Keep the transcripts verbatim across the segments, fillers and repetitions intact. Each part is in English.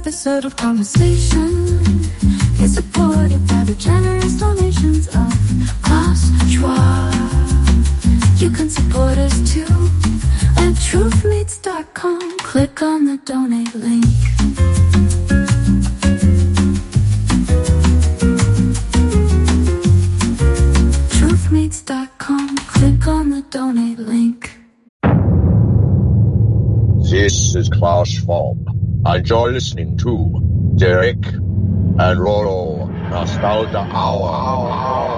episode of Conversation is supported by the generous donations of Klaus Schwab. You can support us too at truth meets dot com. Click on the donate link. truth meets dot com. Click on the donate link. This is Klaus Schwab, and you're listening to Derek and Rollo Nostalgia Hour.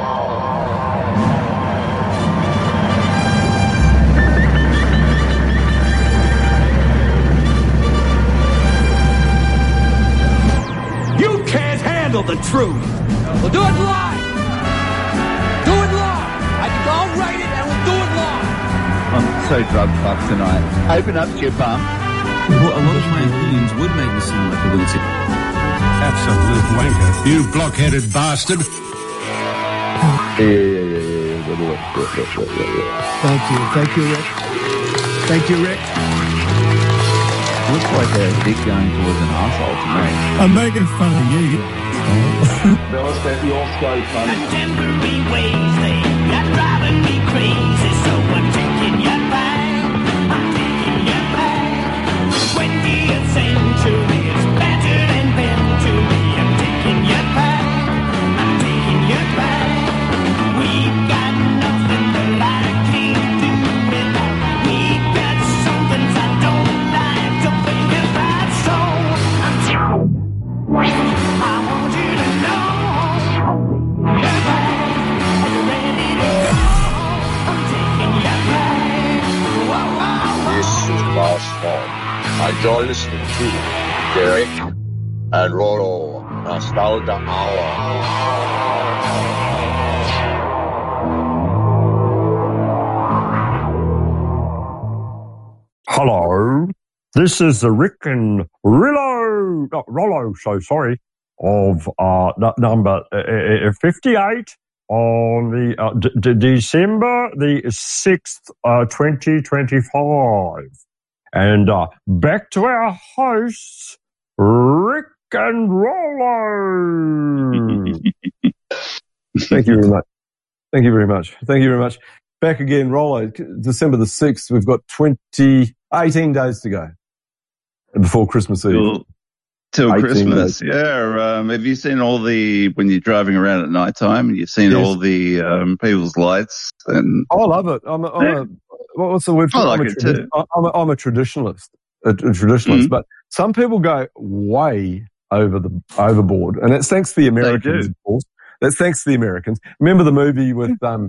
You can't handle the truth. We'll do it live. Do it live. I can, I'll write it and we'll do it live. I'm so drug fucked tonight. Open up to your bum. Well, a lot of my opinions would make me sound like a lunatic. Absolute wanker. You blockheaded bastard. Yeah, yeah, yeah, yeah, yeah. Thank you. Thank you, Rick. Thank you, Rick. Looks like a dick going towards an arsehole to me. I'm making fun of you. Bill, you're so funny. Contemporary ways, they got driving me crazy, so I'm taking you back. I'm taking you back. twentieth century is battered and bent to me. I'm taking you back. I'm taking you back. We've got nothing that I can't do without. We've got something I don't like to think about, so I'm taking I want you to know you're back. Are you ready to go? I'm taking you back. Whoa, whoa, whoa. This is Klaus Schwab, and you're listening to Derek and Rollo Nostalgia Hour. Hello, this is the Rick and Rillo, no, Rollo, so sorry, of uh, n- number uh, fifty-eight on the uh, d- d- December the sixth, uh, twenty twenty-five. And uh, back to our hosts, Rick and Rollo. Thank you very much. Thank you very much. Thank you very much. Back again, Rollo. December the sixth, we've got twenty, eighteen days to go before Christmas Eve. Till, till Christmas, days. yeah. Um, have you seen all the, when you're driving around at night time, and you've seen Yes. all the um, people's lights? And Oh, I love it. I'm a, I'm a, what's the word for I it? like I'm a it tradi- too. I'm a, I'm a traditionalist, a, a traditionalist. Mhm. But some people go way over the overboard, and it's thanks to the Americans, do. of course. That's thanks to the Americans. Remember the movie with um,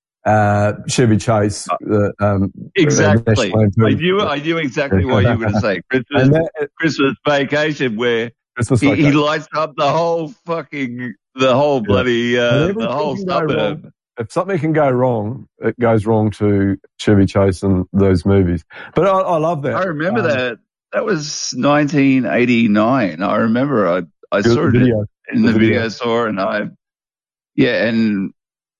uh, Chevy Chase? Uh, um, exactly. uh, I knew, I knew exactly what you were going to say. Christmas, And that, Christmas Vacation, where Christmas he, he Vacation. lights up the whole fucking, the whole bloody, uh, And the whole everything can go suburb. wrong. If something can go wrong, it goes wrong to Chevy Chase and those movies. But I, I love that. I remember Um, that. That was nineteen eighty-nine. I remember I, I the saw it video. in the the video video. store, and I, yeah, and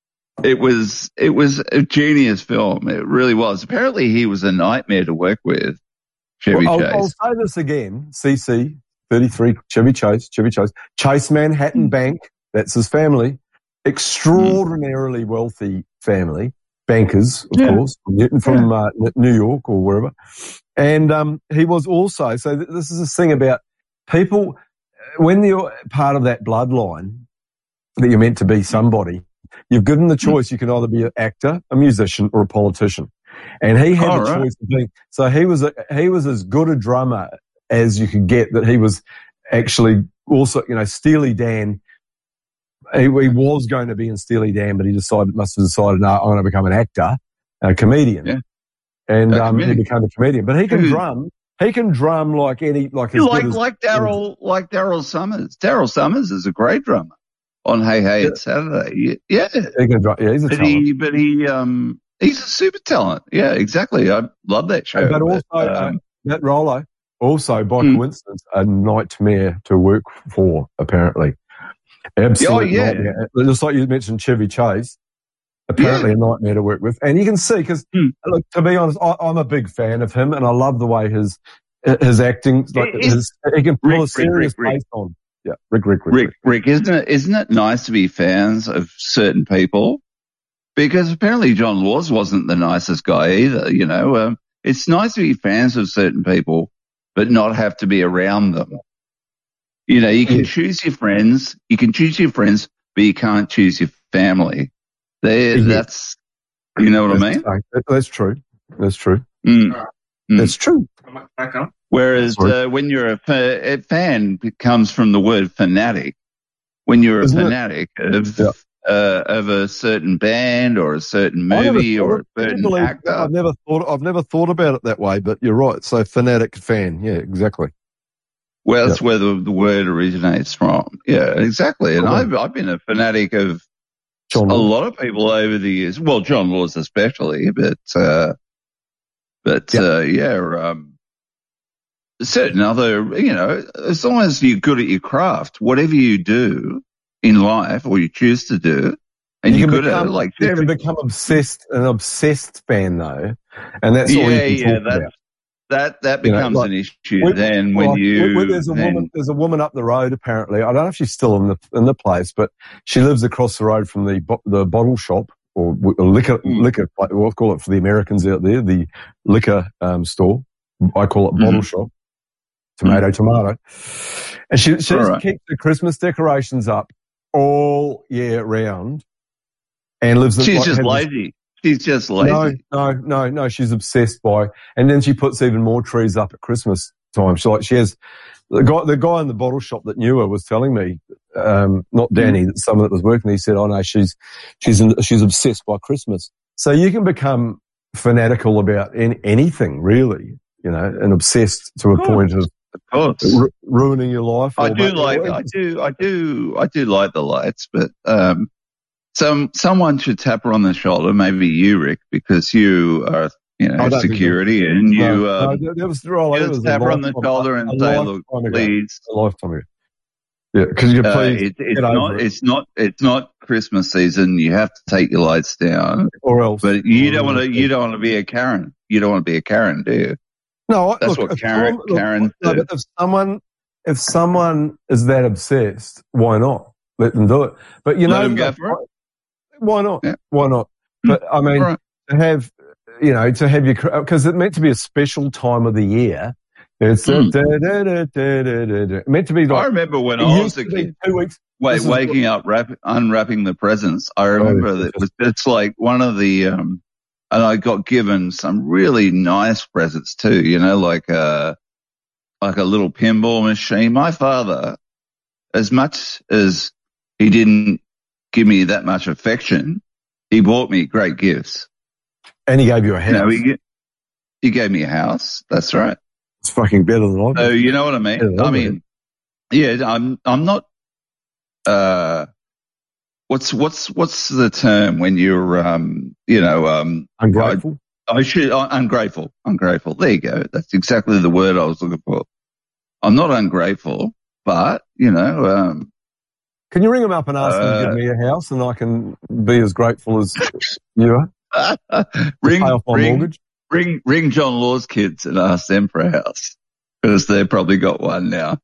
it was, it was a genius film. It really was. Apparently he was a nightmare to work with, Chevy Well, Chase. I'll, I'll say this again. C C thirty-three, Chevy Chase, Chevy Chase, Chase Manhattan Bank. That's his family. Extraordinarily wealthy family, bankers, of Yeah. course, from, from uh, New York or wherever. And um, he was also, so th- this is this thing about people, when you're part of that bloodline, that you're meant to be somebody, you've given the choice. You can either be an actor, a musician, or a politician. And he had Oh, the right. choice of being, so he was, a, he was as good a drummer as you could get, that he was actually also, you know, Steely Dan. He, he was going to be in Steely Dan, but he decided, must have decided, no, I'm going to become an actor, a comedian. Yeah. And A um, he comedian. became a comedian. But he can Who- drum. He can drum like any, like as You like, good as, like Daryl, like Daryl Summers. Daryl Summers is a great drummer on Hey Hey Yeah. It's Saturday. Yeah. He can drum. Yeah, he's a But talent. he, but he, um, he's a super talent. Yeah, exactly. I love that show. But also, But, uh, um, Matt Rollo, also by Hmm. coincidence, a nightmare to work for, apparently. Absolute Oh, yeah. nightmare. Just like you mentioned Chevy Chase, apparently a nightmare to work with. And you can see, because, Hmm. look, to be honest, I, I'm a big fan of him, and I love the way his his acting, like It- his, he can pull Rick, a Rick, serious Rick, Rick. face on. Yeah, Rick, Rick, Rick, Rick, Rick, isn't it, isn't it nice to be fans of certain people? Because apparently John Laws wasn't the nicest guy either, you know. Um, it's nice to be fans of certain people, but not have to be around them. You know, you can Yeah. choose your friends, you can choose your friends, but you can't choose your family. They, Yeah. that's, you know what I That's, mean? that- that's true. That's true. Mm. Mm. That's true. Whereas Sorry. uh, when you're a, fa- a fan, it comes from the word fanatic. When you're a Isn't it? fanatic of Yeah. uh, of a certain band or a certain I never movie thought or a of- can you certain believe- actor, I've never thought. I've never thought about it that way, but you're right. So fanatic fan. Yeah, exactly. well, that's where the, the word originates from. Yeah, exactly. And Okay. I've I've been a fanatic of John a Law. lot of people over the years. Well, John Laws especially, but uh, but Yeah. uh, yeah, um, certain other, you know, as long as you're good at your craft, whatever you do in life or you choose to do, and You you're can good become, at it, like you every- can become obsessed, an obsessed fan though, and that's all yeah, you can yeah, talk that about. that that You know, becomes like, an issue We- then well, when you we- we- there's a then, woman, there's a woman up the road. Apparently, I don't know if she's still in the in the place, but she lives across the road from the bo- the bottle shop or w- liquor Mm. liquor. We'll call it for the Americans out there, the liquor um, store. I call it bottle Mhm. shop. Tomato, tomato. And she she All just right. keeps the Christmas decorations up all year round, and lives. in- she's like, just has this- lazy. She's just No, lazy. no, no, no. She's obsessed by, and then she puts even more trees up at Christmas time. She like she has the guy, the guy in the bottle shop that knew her was telling me, um, not Danny, that someone that was working. He said, "Oh no, she's she's in, she's obsessed by Christmas." So you can become fanatical about any, anything, really, you know, and obsessed to a Of course. point of Of course. ru- ruining your life. I or do make- like, or- I do, I do, I do like the lights, but um, some someone should tap her on the shoulder, maybe you, Rick, because you are, you I know, don't think security, and you No, um, no, that was, well, that just was a tap her on the lifetime- shoulder a- and a say, "Look, lifetime ago. please." A lifetime ago. Yeah, because you Uh, please it, it's get over not, it, it's not, it's not Christmas season. You have to take your lights down, or else. but you or don't want to, else- you don't want to be a Karen. You don't want to be a Karen, do you? No, I- That's look, what if Karen- someone- look, Karens no, do. but if someone, if someone is that obsessed, why not let them do it? But you Let know, them go like, for it. why not? Yeah. Why not? But I mean, All right. to have, you know, to have your, because it's meant to be a special time of the year. It's Mm. da, da, da, da, da, da, da. meant to be I like remember when it I used was a to be kid. two weeks. Wait, This is waking up, wrap, unwrapping the presents. I remember that it was, it's like one of the, um, and I got given some really nice presents too, you know, like a, like a little pinball machine. My father, as much as he didn't give me that much affection, he bought me great gifts. And he gave you a You house. know, he, he gave me a house. That's right. It's fucking better than I So did. you know what I mean? Yeah, I mean, yeah, I'm, I'm not, uh, what's, what's, what's the term when you're, um, you know, um, Ungrateful. I should, uh, ungrateful, ungrateful. There you go. That's exactly the word I was looking for. I'm not ungrateful, but, you know, um, Can you ring him up and ask him to Uh, give me a house and I can be as grateful as you are? ring, Pay off my ring, mortgage. ring, ring John Law's kids and ask them for a house because they've probably got one now.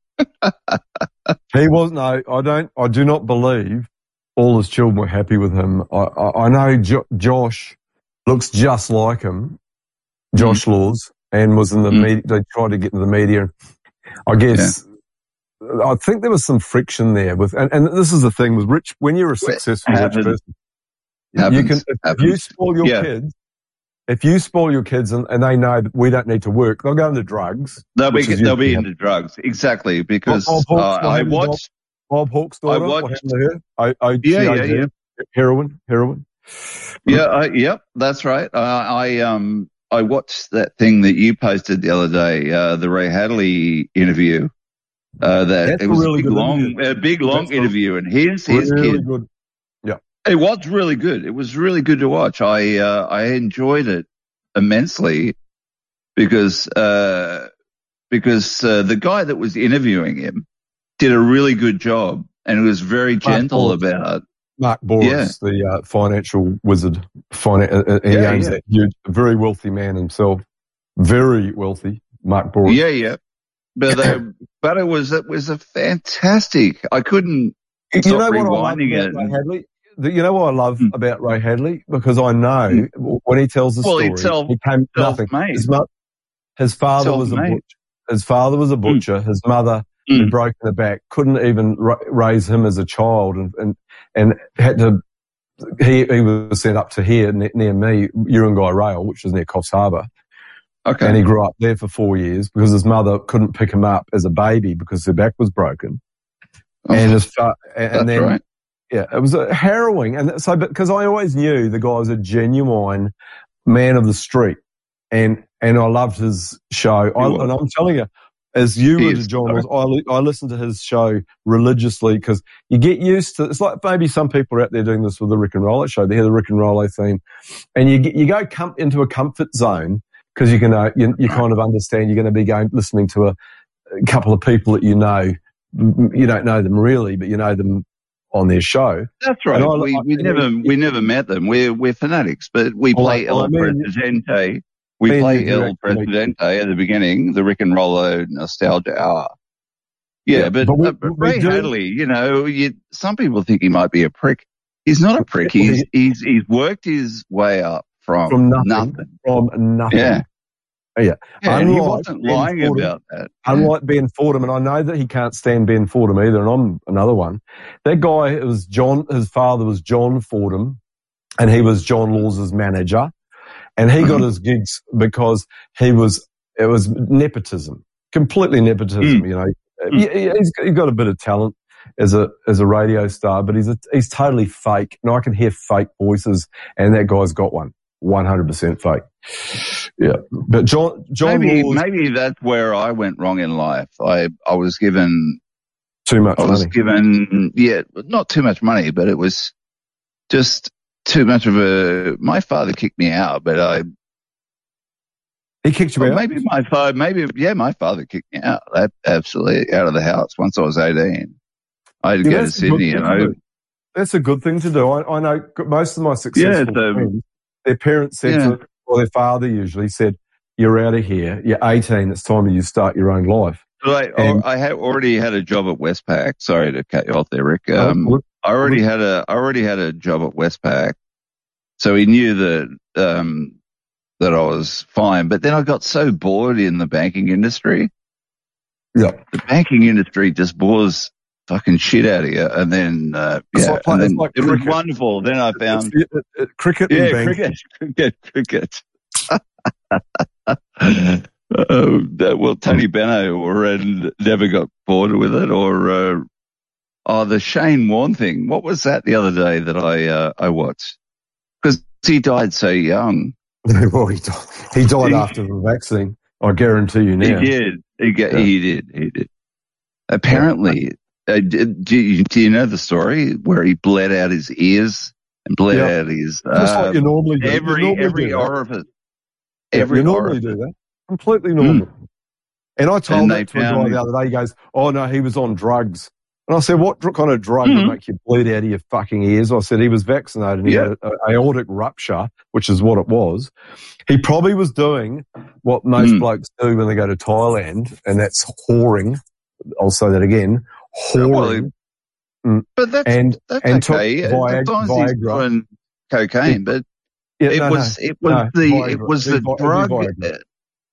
He was, no, I don't, I do not believe all his children were happy with him. I, I, I know jo- Josh looks just like him, Josh Laws, and was in the Mm. media, they tried to get into the media. I guess, I think there was some friction there with, and, and this is the thing with rich, when you're a successful rich happens. person, you Happens. can, if you Happens. spoil your Yeah. kids, if you spoil your kids and, and they know that we don't need to work, they'll go into drugs. They'll be, which is they'll be usually into drugs. Exactly. Because, Bob uh, Hawke's, what I happened to Bob? watched, Bob Hawke's daughter, I what watched- happened to her? I, I, Yeah, she yeah, owns yeah. Heroin, heroin. yeah, I, yep, that's right. Uh, I, um, I watched that thing that you posted the other day, uh, the Ray Hadley interview. Uh, that That's it a was really a big good long, interview. a big long That's a interview, and his his really kid. good. Yeah. It was really good. It was really good to watch. I uh, I enjoyed it immensely because uh, because uh, the guy that was interviewing him did a really good job and was very gentle Boris. about. Mark Boris, the uh, financial wizard. Finan- uh, uh, he Yeah, owns yeah. that huge, very wealthy man himself. Very wealthy. Mark Boris. Yeah, yeah. But they, but it was it was a fantastic. I couldn't You stop know what I love rewinding about it. Ray Hadley? The- You know what I love Hmm. about Ray Hadley? Because I know when he tells the Well, story, he's self- he came nothing. self-made. His, mo- his father was a Self-made. butcher. His father was a butcher. His mother Mm. had broken her back, couldn't even ra- raise him as a child, and and, and had to. He he was sent up to here ne- near me, Urungai Rail, which is near Coffs Harbour. Okay. And he grew up there for four years because his mother couldn't pick him up as a baby because her back was broken. Oh, and his fa- and, that's and then, right. yeah, it was a harrowing. And so, because I always knew the guy was a genuine man of the street, and and I loved his show. I, and I'm telling you, as you He were is, to John, Laws, I li- I listened to his show religiously because you get used to. It's like maybe some people are out there doing this with the Rick and Rollo show. They hear the Rick and Rollo theme, and you get, you go com- into a comfort zone. Because you can, uh, you, you kind of understand you're going to be going listening to a, a couple of people that you know. You don't know them really, but you know them on their show. That's right. And I- we I- we never we never met them. We're we're fanatics, but we Well, play well, El me and you- Presidente. We me and play you El direct to meet- Presidente at the beginning, the Rick and Rollo nostalgia hour. Yeah, Yeah, but, but we- uh, but we Ray do- Hadley, you know, you, some people think he might be a prick. He's not a prick. He's he's he's worked his way up from, from nothing, nothing. from nothing. Yeah. Yeah. Yeah, and he Unlike wasn't Ben lying Fordham- about that. Unlike Ben Fordham, and I know that he can't stand Ben Fordham either, and I'm another one. That guy was John, his father was John Fordham, and he was John Laws's manager. And he got Mhm. his gigs because he was, it was nepotism, completely nepotism, Mm. you know. He, he's, he's got a bit of talent as a, as a radio star, but he's a, he's totally fake. And I can hear fake voices, and that guy's got one. one hundred percent fake. Yeah. But John, John Maybe Laws, maybe that's where I went wrong in life. I I was given too much I was money. given yeah, not too much money, but it was just too much of a. My father kicked me out, but I He kicked you well, out? maybe my father maybe yeah, my father kicked me out. That, absolutely out of the house once I was eighteen. I had to Yeah, go to that's a good Sydney, thing and to I do. That's a good thing to do. I, I know most of my successful so- friends, their parents said Yeah. to, or their father usually said, "You're out of here. You're eighteen. It's time that you start your own life." But I, And- I had already had a job at Westpac. Sorry to cut you off there, Rick. Oh, Um, look, I already look. had a I already had a job at Westpac, so he knew that um, that I was fine. But then I got so bored in the banking industry. Yeah. The banking industry just bores fucking shit out of you, and then uh, It's yeah, like play- and it's then like it was cricket. wonderful. Then I found It's the- uh, uh, cricket and yeah, banking. cricket, cricket, cricket. Uh, that, well, Tony Benno or and never got bored with it, or uh, oh, the Shane Warne thing. What was that the other day that I uh, I watched? Because he died so young. Well, he died, he died He- after the vaccine. I guarantee you now. He did. He, ga- Yeah. he did. He did. Apparently, uh, did, do, you, do you know the story where he bled out his ears and bled Yeah. out his Just uh, like you normally do. You every normally every do that. orifice? Yeah, Every you normally orifice. do that. Completely normal. And I told And that they to a guy found- the other day. He goes, "Oh no, he was on drugs." And I said, "What dr- kind of drug Mhm. would make you bleed out of your fucking ears?" I said, "He was vaccinated. And he Yeah. had an aortic rupture, which is what it was. He probably was doing what most Mm. blokes do when they go to Thailand, and that's whoring. I'll say that again, whoring. But that's and that's and took okay. Viag- as long as he's Viagra. doing cocaine, but Yeah, it no, was no, it was no, the Viagra. it was It'd the be Vi- it'd be drug. Viagra. uh,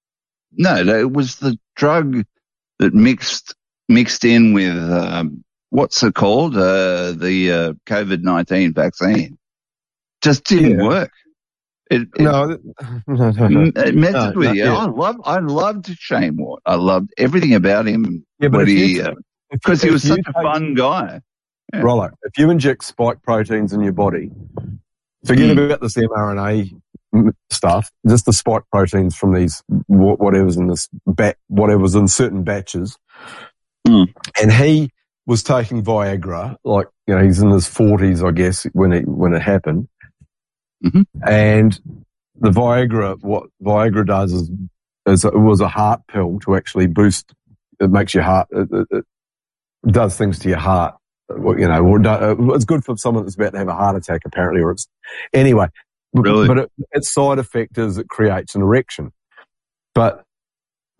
No, no, it was the drug that mixed mixed in with um, what's it called? Uh, the uh, COVID nineteen vaccine. Just didn't Yeah. work. It, it, No, no, no, no. m- it messes No, with no, you. yeah. I love I loved Shane Warne. I loved everything about him. Yeah, but What if you he take- uh, if you- because he if was you such a take- fun guy. Yeah. Rollo, if you inject spike proteins in your body, forget Mm. about this mRNA m- stuff, just the spike proteins from these, wh- whatever's in this bat, whatever's in certain batches. Mm. And he was taking Viagra, like, you know, he's in his forties, I guess, when it, when it happened. Mhm. And the Viagra, what Viagra does is, is it was a heart pill to actually boost, it makes your heart, it, it, it does things to your heart. Well, you know, or do- uh, it's good for someone that's about to have a heart attack, apparently, or it's, anyway. Really? But it, its side effect is it creates an erection. But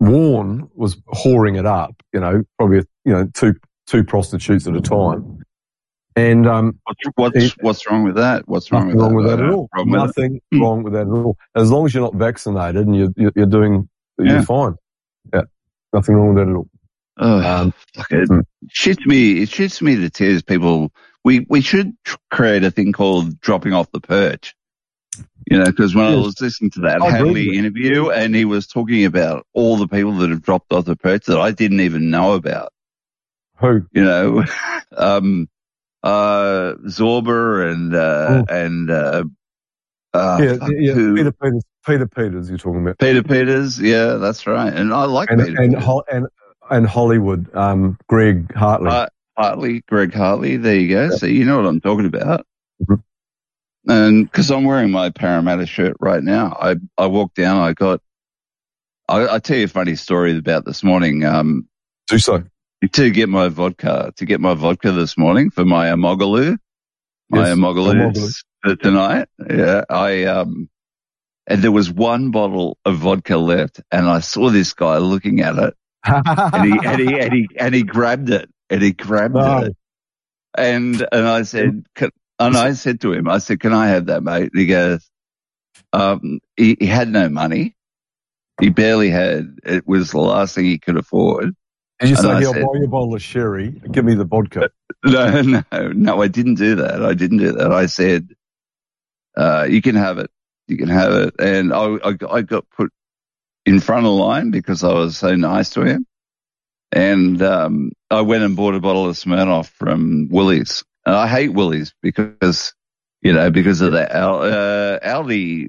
Warren was whoring it up, you know, probably, you know, two two prostitutes at a time. And um, what's what's, it, what's wrong with that? What's wrong nothing with wrong that? with that at all. Nothing with wrong with that at all. As long as you're not vaccinated and you're you're, you're doing, yeah. you're fine. Yeah, nothing wrong with that at all. Oh, um, it mm. shits me. It shits me to tears. People, we we should tr- create a thing called dropping off the perch. You know, because when yes. I was listening to that I Hadley interview, and he was talking about all the people that have dropped off the perch that I didn't even know about. Who? You know, um, uh, Zorba and uh, oh. and uh, uh, yeah, yeah. Who? Peter Peters. Peter Peters, you're talking about. Peter Peters, yeah, that's right. And I like and, Peter and, Peters. Ho- and and Hollywood, um, Greg Hartley. Uh, Hartley, Greg Hartley. There you go. Yeah. So you know what I'm talking about. Mm-hmm. And because I'm wearing my Parramatta shirt right now, I I walked down. I got. I I tell you a funny story about this morning. Um, Do so. To get my vodka, to get my vodka this morning for my Amogaloo, my yes, Amogaloo for tonight. Yeah, I um, and there was one bottle of vodka left, and I saw this guy looking at it, and he and he and he and he grabbed it, and he grabbed no. it, and and I said, can, and I said to him, I said, "Can I have that, mate?" And he goes, um, he, he had no money, he barely had. It was the last thing he could afford. Did you and say, I "Here, said, buy you a bottle of sherry, give me the vodka"? No, no, no, I didn't do that. I didn't do that. I said, uh, you can have it. You can have it. And I, I, I got put in front of the line because I was so nice to him. And, um, I went and bought a bottle of Smirnoff from Woolies. And I hate Woolies because, you know, because of that. Uh, Aldi,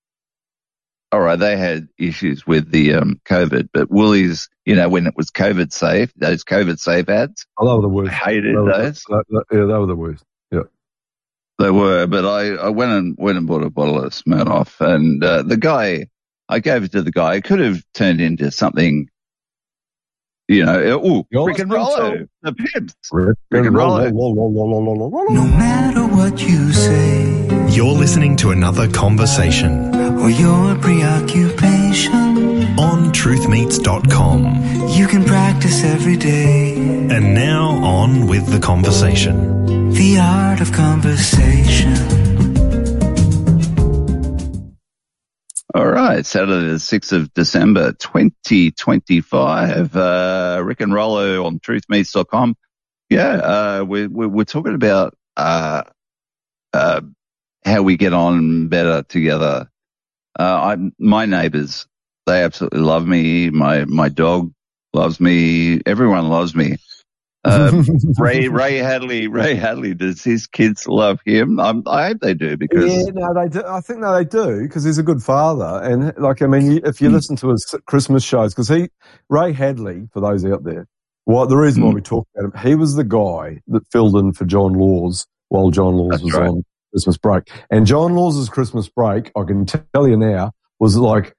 all right, they had issues with the, um, COVID, but Woolies, you know, when it was COVID safe, those COVID safe ads. Oh, they were the worst. I hated they were, those. They, they, yeah, they were the worst. Yeah. They were, but I, I went and went and bought a bottle of Smirnoff, and uh, the guy, I gave it to the guy. It could have turned into something, you know. Oh, Rick and Rollo, the pimps, Rick, Rick and Rollo. No matter what you say, you're listening to another conversation or your preoccupation on truth meets dot com. You can practice every day. And now on with the conversation. The art of conversation. All right, Saturday the sixth of December, twenty twenty-five. Uh, Rick and Rollo on truth meets dot com. Yeah, uh, we're, we're, we're talking about, uh, uh, how we get on better together. Uh, I, my neighbors, they absolutely love me. My, my dog loves me. Everyone loves me. Uh, Ray, Ray Hadley, Ray Hadley, does his kids love him? I'm, I hope they do because. Yeah, no, they do. I think no, they do because he's a good father. And like, I mean, if you listen to his Christmas shows, because he, Ray Hadley, for those out there, well, the reason why we talk about him, he was the guy that filled in for John Laws while John Laws That's was right. on Christmas break. And John Laws's Christmas break, I can tell you now, was like,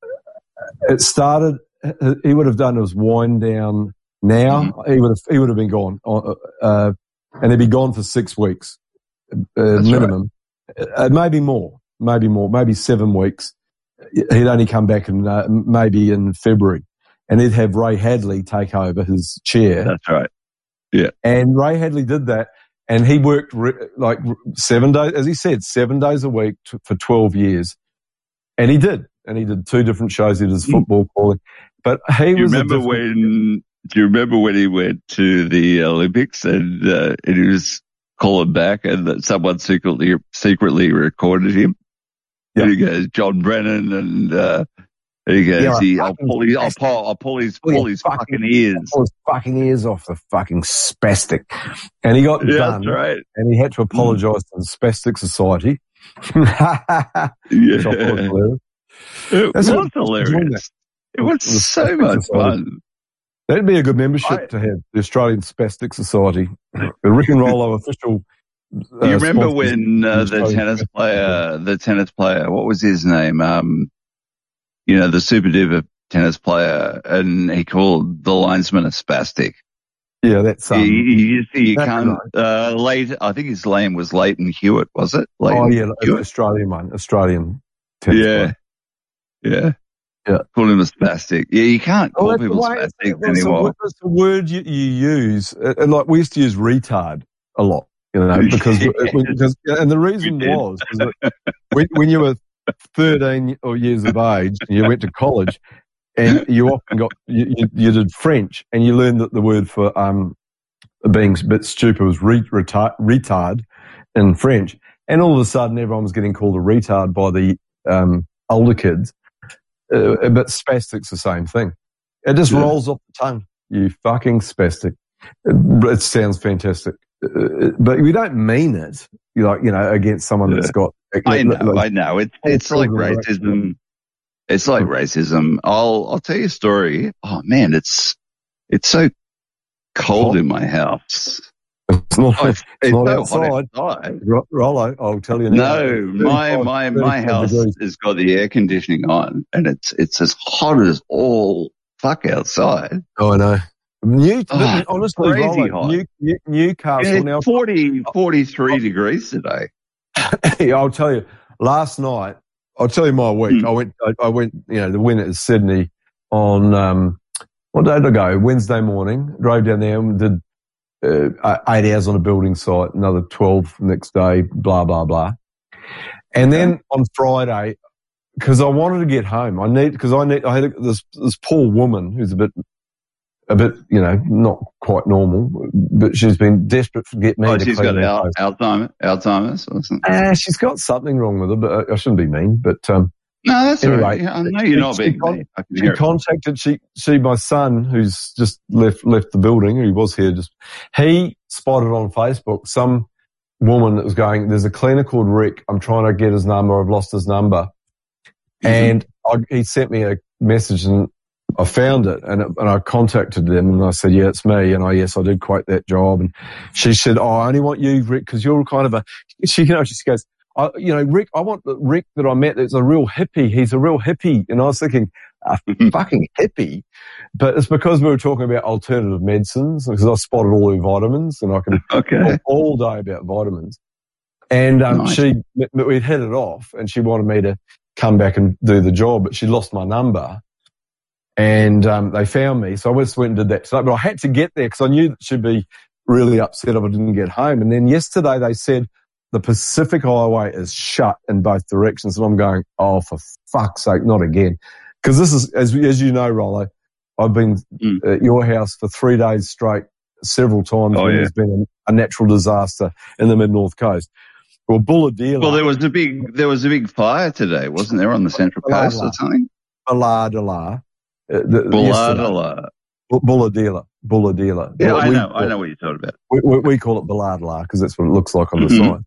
it started, he would have done his wind down now. Mm-hmm. He would have, he would have been gone, uh, and he'd be gone for six weeks, uh, minimum. Right. Uh, maybe more, maybe more, maybe seven weeks. He'd only come back in, uh, maybe in February. And he'd have Ray Hadley take over his chair. That's right. Yeah. And Ray Hadley did that. And he worked re- like seven days, as he said, seven days a week t- for twelve years. And he did. And he did two different shows. He did his football calling. But he do was. You remember when? Do you remember when he went to the Olympics and, uh, and he was calling back, and that someone secretly secretly recorded him? Yeah. And he goes, John Brennan, and uh, he goes, yeah, he, I'll pull his, I'll pull, I'll pull his, pull his fucking, fucking ears, pull his fucking ears off the fucking spastic. And he got yeah, done. That's right. And he had to apologise to the Spastic Society. Yeah. Which I thought was hilarious. It That's was hilarious. It was the so much Society. Fun. That'd be a good membership I, to have, the Australian Spastic Society. The Rick and Rollo official. Uh, you remember when uh, the tennis player, the tennis player, what was his name? Um, you know, the super duper tennis player, and he called the linesman a spastic. Yeah, that's um, you, you, you can't. Uh, late, I think his name was Leighton Hewitt, was it? Leighton oh yeah, Hewitt? Australian one, Australian tennis yeah, player. Yeah. Yeah. Call him a spastic. Yeah, you can't call Well, that's people the way- spastics that's the anymore. word- That's the word you, you use. Uh, and like we used to use retard a lot, you know, because, Yeah. because and the reason We did. was, was that when, when you were thirteen or years of age and you went to college and you often got, you, you, you did French and you learned that the word for um, being a bit stupid was re, retard, retard in French. And all of a sudden everyone was getting called a retard by the um, older kids. Uh, but spastic's the same thing. It just Yeah. rolls off the tongue. You fucking spastic. It, it sounds fantastic. Uh, but we don't mean it, you like, you know, against someone Yeah. that's got... I know, like, I know. It's it's like racism. It's like racism. I'll I'll tell you a story. Oh man, it's it's so cold in my house. It's not, Oh, it's it's not so hot outside. outside. Ro- Rollo, I'll tell you now. No, my my my thirty-five house degrees. has got the air conditioning on, and it's it's as hot as all fuck outside. Oh, I know. New, Oh, honestly, crazy Rollo, hot. New, New, Newcastle Yeah, now. it's forty, forty-three degrees today. Yeah, I'll tell you. Last night, I'll tell you my week. Hmm. I went. I, I went. You know, the win at Sydney on um, what day did I go? Wednesday morning. Drove down there and did uh, eight hours on a building site. Another twelve next day. Blah blah blah. And then on Friday, because I wanted to get home, I need because I need. I had a, this this poor woman who's a bit. A bit, you know, not quite normal, but she's been desperate to get me Oh, to she's clean got her al- place. Alzheimer's, Alzheimer's or something. Uh, she's got something wrong with her, but I, I shouldn't be mean. But um, No, that's all anyway, right. Yeah, I know you're not she, being she, con- mean. I can she hear it. contacted she she my son who's just left left the building. He was here just he spotted on Facebook some woman that was going. There's a cleaner called Rick. I'm trying to get his number. I've lost his number, Mm-hmm. and I, he sent me a message and. I found it and, it and I contacted them and I said, yeah, it's me. And I, yes, I did quote that job. And she said, oh, I only want you, Rick, because you're kind of a, she, you know, she goes, I, you know, Rick, I want the Rick that I met that's a real hippie. He's a real hippie. And I was thinking, a fucking hippie. But it's because we were talking about alternative medicines because I spotted all the vitamins and I can Okay. talk all day about vitamins. And um, Nice. she, we'd hit it off and she wanted me to come back and do the job, but she lost my number. And um, they found me, so I just went and did that today. But I had to get there because I knew that she'd be really upset if I didn't get home. And then yesterday they said the Pacific Highway is shut in both directions. And I'm going, oh, for fuck's sake, not again. Because this is, as as you know, Rollo, I've been Mm. at your house for three days straight several times Oh, when yeah. there's been a, a natural disaster in the mid-north coast. Well, Bulladila. Well, there was a big there was a big fire today, wasn't there, on the Central Coast or something? Bulladila. Uh, the- yesterday. Bulladila. Bu- Bulladila. Bulladila. Yeah, Well, I we- know. I know what you're talking about. We, we, we call it Bulladila because that's what it looks like on the Mhm.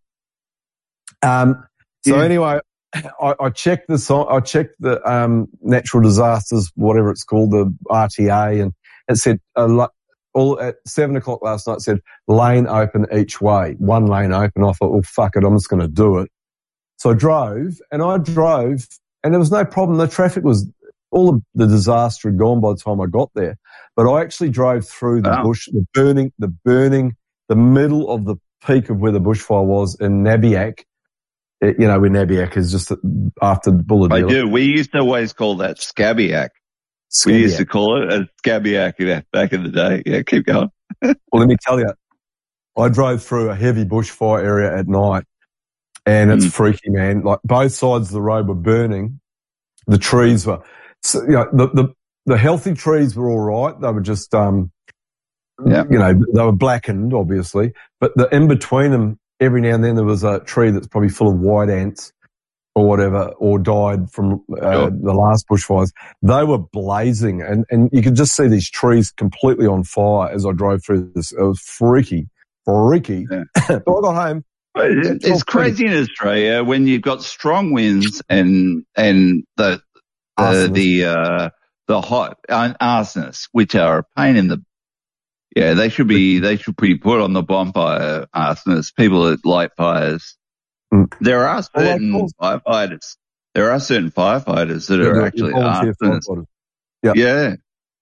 sign. Um, so Yeah. anyway, I, I checked the si- I checked the um, natural disasters, whatever it's called, the R T A, and it said uh, lo- all at seven o'clock last night. It said lane open each way, one lane open. I thought, well, fuck it, I'm just going to do it. So I drove, and I drove, and there was no problem. The traffic was all of the disaster had gone by the time I got there. But I actually drove through the Wow. bush, the burning, the burning, the middle of the peak of where the bushfire was in Nabiac. It, you know, where Nabiac is just after I Bulladila. do. We used to always call that Scabiac. We used to call it a Scabiac yeah, back in the day. Yeah, keep going. Well, let me tell you, I drove through a heavy bushfire area at night, and it's Mm. freaky, man. Like both sides of the road were burning. The trees were, so, you know, the, the, the healthy trees were all right. They were just, um, Yeah. you know, they were blackened, obviously, but the in between them, every now and then there was a tree that's probably full of white ants or whatever, or died from uh, Sure. the last bushfires. They were blazing, and, and you could just see these trees completely on fire as I drove through this. It was freaky, freaky. Yeah. But I got home. But It's, It's it's all pretty. crazy in Australia when you've got strong winds and and the the Arsonists. the uh, the hot uh, arsonists, which are a pain in the yeah. They should be they should be put on the bonfire. Arsonists, people that light fires. Mm. There are Well, of certain course. firefighters. There are certain firefighters that Yeah, are they're actually volunteer arsonists. firefighters. Yeah. Yeah.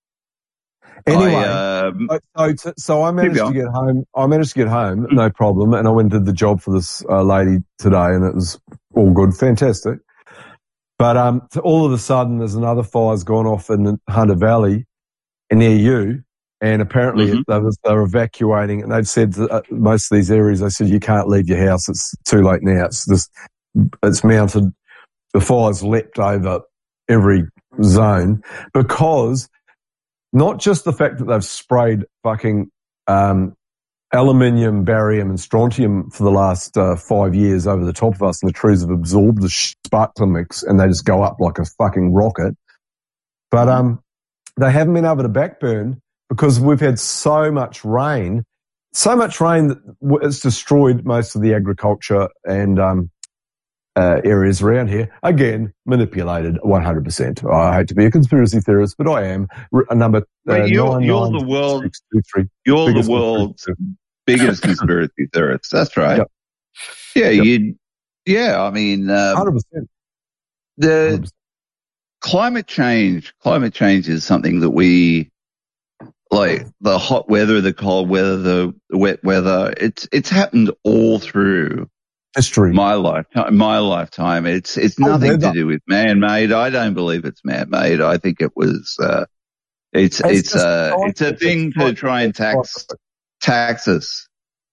Anyway, I, um, so, so, so I managed to going. get home. I managed to get home, no problem, and I went and did the job for this uh, lady today, and it was all good, fantastic. But um, so all of a sudden, there's another fire's gone off in the Hunter Valley near you, and apparently Mhm. they was, they're evacuating. And they've said that uh, most of these areas, they said you can't leave your house. It's too late now. It's this, it's mounted. The fire's leapt over every zone because not just the fact that they've sprayed fucking um, aluminium, barium, and strontium for the last uh, five years over the top of us, and the trees have absorbed the sparkler mix, and they just go up like a fucking rocket. But um, they haven't been able to backburn because we've had so much rain, so much rain that it's destroyed most of the agriculture and um, uh, areas around here. Again, manipulated one hundred percent. I hate to be a conspiracy theorist, but I am. A number. Uh, But you're, nine, you're nine, the world. six, two, three, You're biggest the world's conspiracy biggest conspiracy theorist. That's right. Yep. Yeah, Yep. you. Yeah, I mean, one um, hundred percent. the one hundred percent. climate change. Climate change is something that we like. The hot weather, the cold weather, the wet weather. It's it's happened all through History. my lifetime. My lifetime. It's it's Cold nothing to weather. do with man-made. I don't believe it's man-made. I think it was. Uh, it's It's it's just uh science. it's a thing It's to like- try and it's like- tax tax us.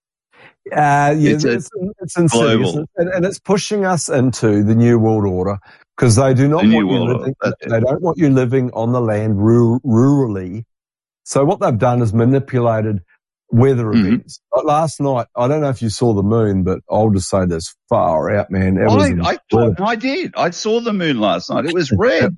Uh, yeah, It's it's, a it's, insidious, global. and, and it's pushing us into the new world order because they do not The new want you world living. order, that's They it. don't want you living on the land ru- rurally. So what they've done is manipulated weather Mhm. events. Like last night, I don't know if you saw the moon, but I'll just say this far out, man. It was I, I incredible. thought I did. I saw the moon last night. It was red.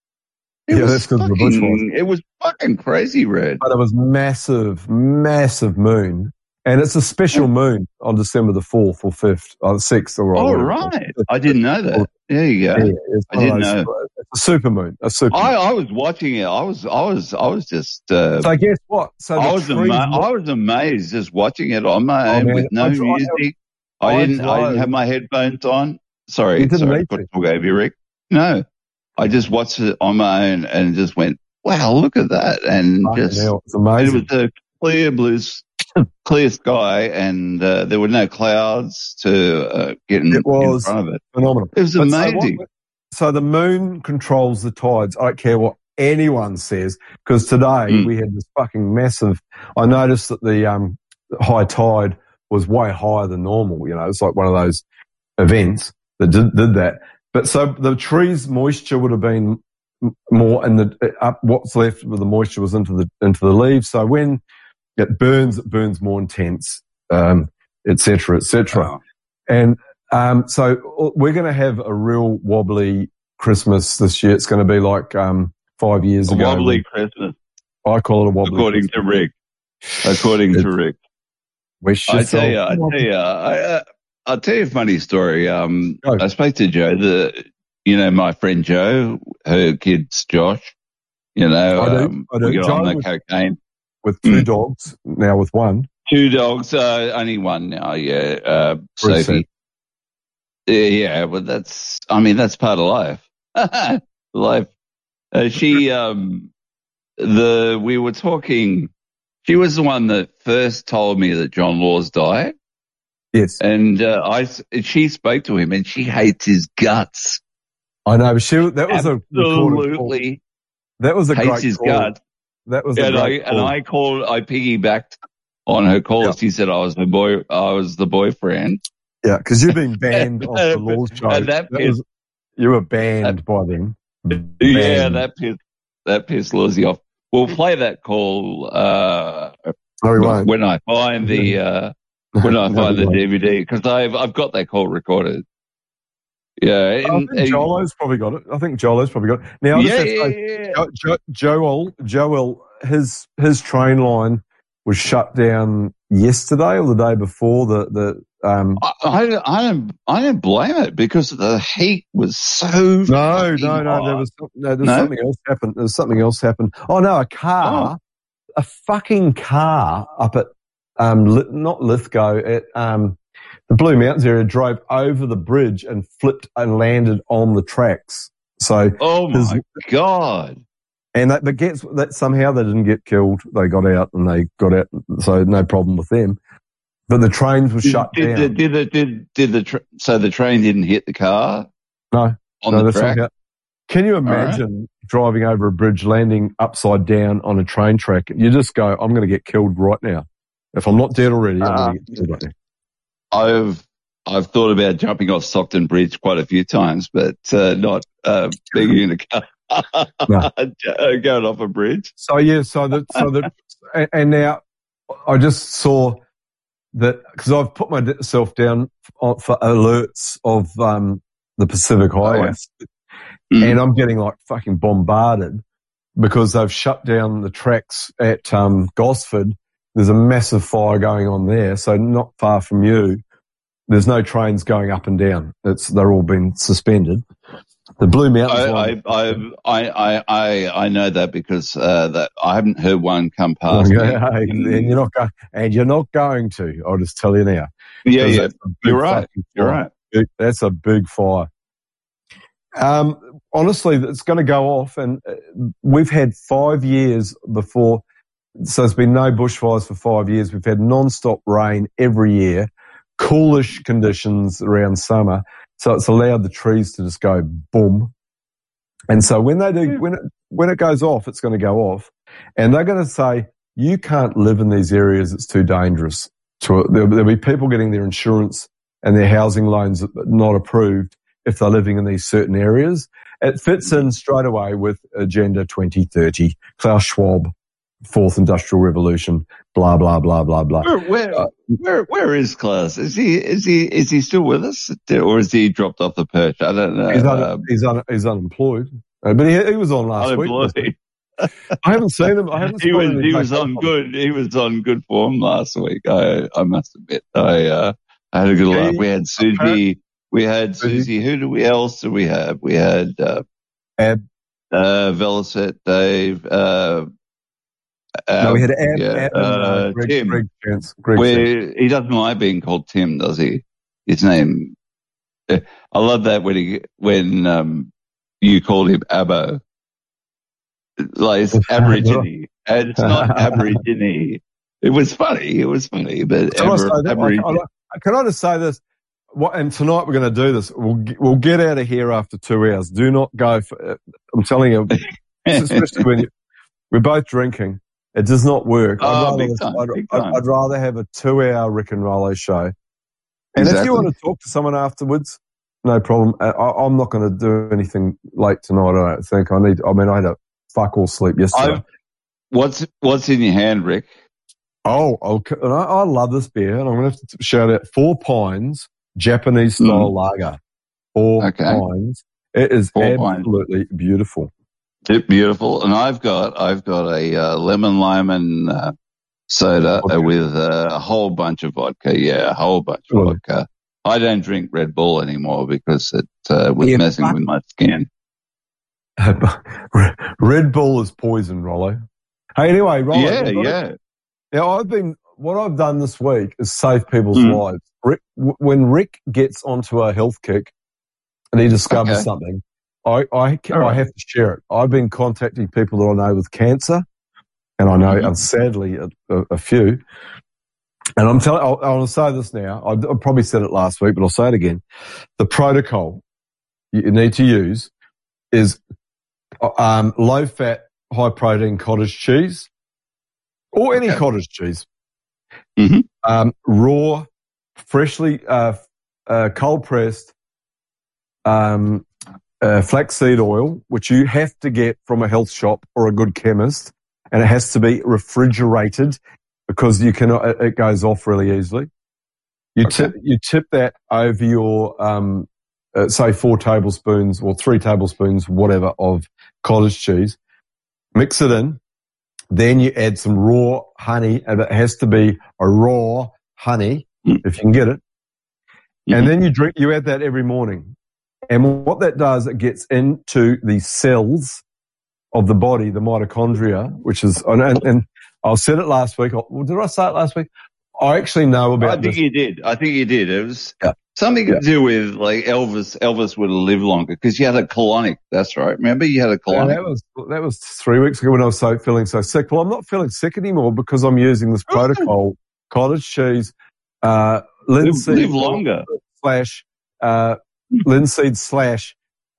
It Yeah, was that's 'cause of the fucking, it was fucking crazy red. But it was massive, massive moon. And it's a special moon on December the fourth or fifth or sixth or Oh, whatever. right. I didn't know that. There you go. Yeah, it's I one of didn't those- know. It's a super moon. A super I, moon. I was watching it. I was, I was, I was just, uh, So guess what? So I the was, trees ama- look- I was amazed just watching it on my Oh, own man, with no I dri- music. I, I didn't, I didn't drove- have my headphones on. Sorry, You didn't sorry, need to to. talk over you, Rick. No, I just watched it on my own and just went, wow, look at that. And Fucking just, hell, it's it amazing. was a clear blue, s- clear sky, and uh, there were no clouds to uh, get in, It was in front of it. phenomenal. It was But so amazing. what- So the moon controls the tides. I don't care what anyone says, because today Mm. we had this fucking massive. I noticed that the um, high tide was way higher than normal. You know, it's like one of those events that did, did that. But so the trees' moisture would have been m- more, and the up what's left of the moisture was into the into the leaves. So when it burns, it burns more intense, um, et cetera, et cetera. Oh. And um, so we're going to have a real wobbly Christmas this year. It's going to be like um, five years A ago. wobbly Christmas, I call it a wobbly. according to Christmas. Rick. According to Rick. Wish I yourself tell you, I wobbly. tell you, I, uh, I'll tell you a funny story. Um, Go. I spoke to Joe, the, you know, my friend Joe, her kid's Josh, you know, I do, um, I do. we got on Joe the was- cocaine. With two Mm. dogs, now with one. Two dogs, uh, only one now, yeah, uh, Very Sophie. Yeah, yeah, but that's, I mean, that's part of life. Life. Uh, she, um, the, we were talking, she was the one that first told me that John Laws died. Yes. And, uh, I, she spoke to him and she hates his guts. I know, but she, that was a recorded call. Absolutely That was a hates great his call. guts. That was a And I, great and call. I called, I piggybacked on her call. Yeah. She said I was the boy, I was the boyfriend. Yeah, because you've been banned off the And Laws show. that That pissed- was, you were banned by them. Yeah, Banned. that pissed, that pissed Lizzie off. We'll play that call, uh, No, we won't. when I find the, uh, when I No, find we the won't. D V D, because I've, I've got that call recorded. Yeah. I and- think Jolo's probably got it. I think Jolo's probably got it. Now, I just yeah, have to yeah, say, yeah. Jo- Jo- Joel, Joel, his his train line was shut down yesterday or the day before. The the um. I, I, I don't, I don't blame it because the heat was so. No, fucking no, no. There hot. was no, there's No? something else happened. There's something else happened. Oh no, a car, a fucking car up at um Li- not Lithgow at um the Blue Mountains area drove over the bridge and flipped and landed on the tracks. So Oh his- my god! and that, but gets that somehow they didn't get killed. They got out and they got out, so no problem with them. But the trains were shut did, down. The, did the did did the tra- so the train didn't hit the car no, on no, the they track? somehow Can you imagine right. driving over a bridge, landing upside down on a train track? You just go, I'm going to get killed right now. If I'm not dead already, I'm uh, going to get killed right now. I've I've thought about jumping off Stockton Bridge quite a few times, but uh, not uh, being in a car. No. Going off a bridge. So yeah, so that so that, and now I just saw that because I've put myself down for alerts of um, the Pacific Highway, oh, mm. and I'm getting like fucking bombarded because they've shut down the tracks at um, Gosford. There's a massive fire going on there, so not far from you. There's no trains going up and down. It's they're all been suspended. The Blue Mountains. I I, I I I I know that because uh, that I haven't heard one come past. Yeah, and you're not going, and you're not going to. I'll just tell you now. Yeah, yeah, you're right. You're right. Big, that's a big fire. Um, honestly, it's going to go off, and we've had five years before. So there's been no bushfires for five years. We've had non-stop rain every year, coolish conditions around summer. So it's allowed the trees to just go boom. And so when they do, when it, when it goes off, it's going to go off. And they're going to say, you can't live in these areas. It's too dangerous. So there'll, there'll be people getting their insurance and their housing loans not approved if they're living in these certain areas. It fits in straight away with Agenda twenty thirty, Klaus Schwab, Fourth Industrial Revolution, blah, blah, blah, blah, blah. Where, where, uh, where, where is Klaus? Is he, is he, is he still with us, or is he dropped off the perch? I don't know. He's, un, um, he's, un, he's unemployed, uh, but he, he was on last unemployed. week. I haven't seen him. I haven't. He was, he was on good. He was on good form last week. I, I must admit. I, uh, I had a good laugh. We had Susie. We had Susie. Who do we else do we have? We had uh, Ab, uh, Velocet, Dave. Uh, Um, no, we had Ab, yeah, Ab and, uh, uh, Greg, Tim. Greg Chance. Greg Where Chance. he doesn't like being called Tim, does he? His name. I love that when he when um, you called him Abbo. Like it's Aborigine, and it's not Aborigine. It was funny. It was funny, but Can, Aber, I, Aborigine. I, I, can I just say this? What, and tonight we're going to do this. We'll we'll get out of here after two hours. Do not go. For, I'm telling you, especially when you, we're both drinking. It does not work. Oh, I'd, rather, big time, I'd, big I'd, time. I'd rather have a two-hour Rick and Rollo show. And exactly. if you want to talk to someone afterwards, no problem. I, I'm not going to do anything late tonight. I don't think I need. I mean, I had a fuck all sleep yesterday. I've, what's what's in your hand, Rick? Oh, okay. And I, I love this beer, and I'm going to have to shout out Four Pines Japanese style mm. lager. Four okay. Pines. It is Four absolutely Pines. beautiful. It's beautiful, and I've got I've got a uh, lemon lime uh, soda okay. with uh, a whole bunch of vodka. Yeah, a whole bunch of really? vodka. I don't drink Red Bull anymore because it uh, was yeah, messing but- with my skin. Red Bull is poison, Rollo. Hey, anyway, Rollo. Yeah, yeah. Now, I've been, what I've done this week is save people's mm. lives. Rick, when Rick gets onto a health kick and he discovers okay. something, I, I, right. I have to share it. I've been contacting people that I know with cancer, and I know, mm-hmm. and sadly, a, a, a few. And I'm telling, I'll, I'll say this now. I, I probably said it last week, but I'll say it again. The protocol you need to use is um, low-fat, high-protein cottage cheese, or any okay. cottage cheese. Mm-hmm. Um, raw, freshly uh, uh, cold-pressed um, uh, flaxseed oil, which you have to get from a health shop or a good chemist, and it has to be refrigerated because you cannot. It goes off really easily. You okay. tip you tip that over your um, uh, say four tablespoons or three tablespoons, whatever, of cottage cheese. Mix it in. Then you add some raw honey, and it has to be a raw honey mm. if you can get it. Mm-hmm. And then you drink. You add that every morning. And what that does, it gets into the cells of the body, the mitochondria, which is, and, and I said it last week. Did I say it last week? I actually know about I think this. you did. I think you did. It was yeah. something yeah. to do with like Elvis. Elvis would have lived longer because you had a colonic. That's right. Remember, you had a colonic. Yeah, that was that was three weeks ago when I was so feeling so sick. Well, I'm not feeling sick anymore because I'm using this protocol: cottage cheese, uh, linseed live, live longer slash uh, linseed slash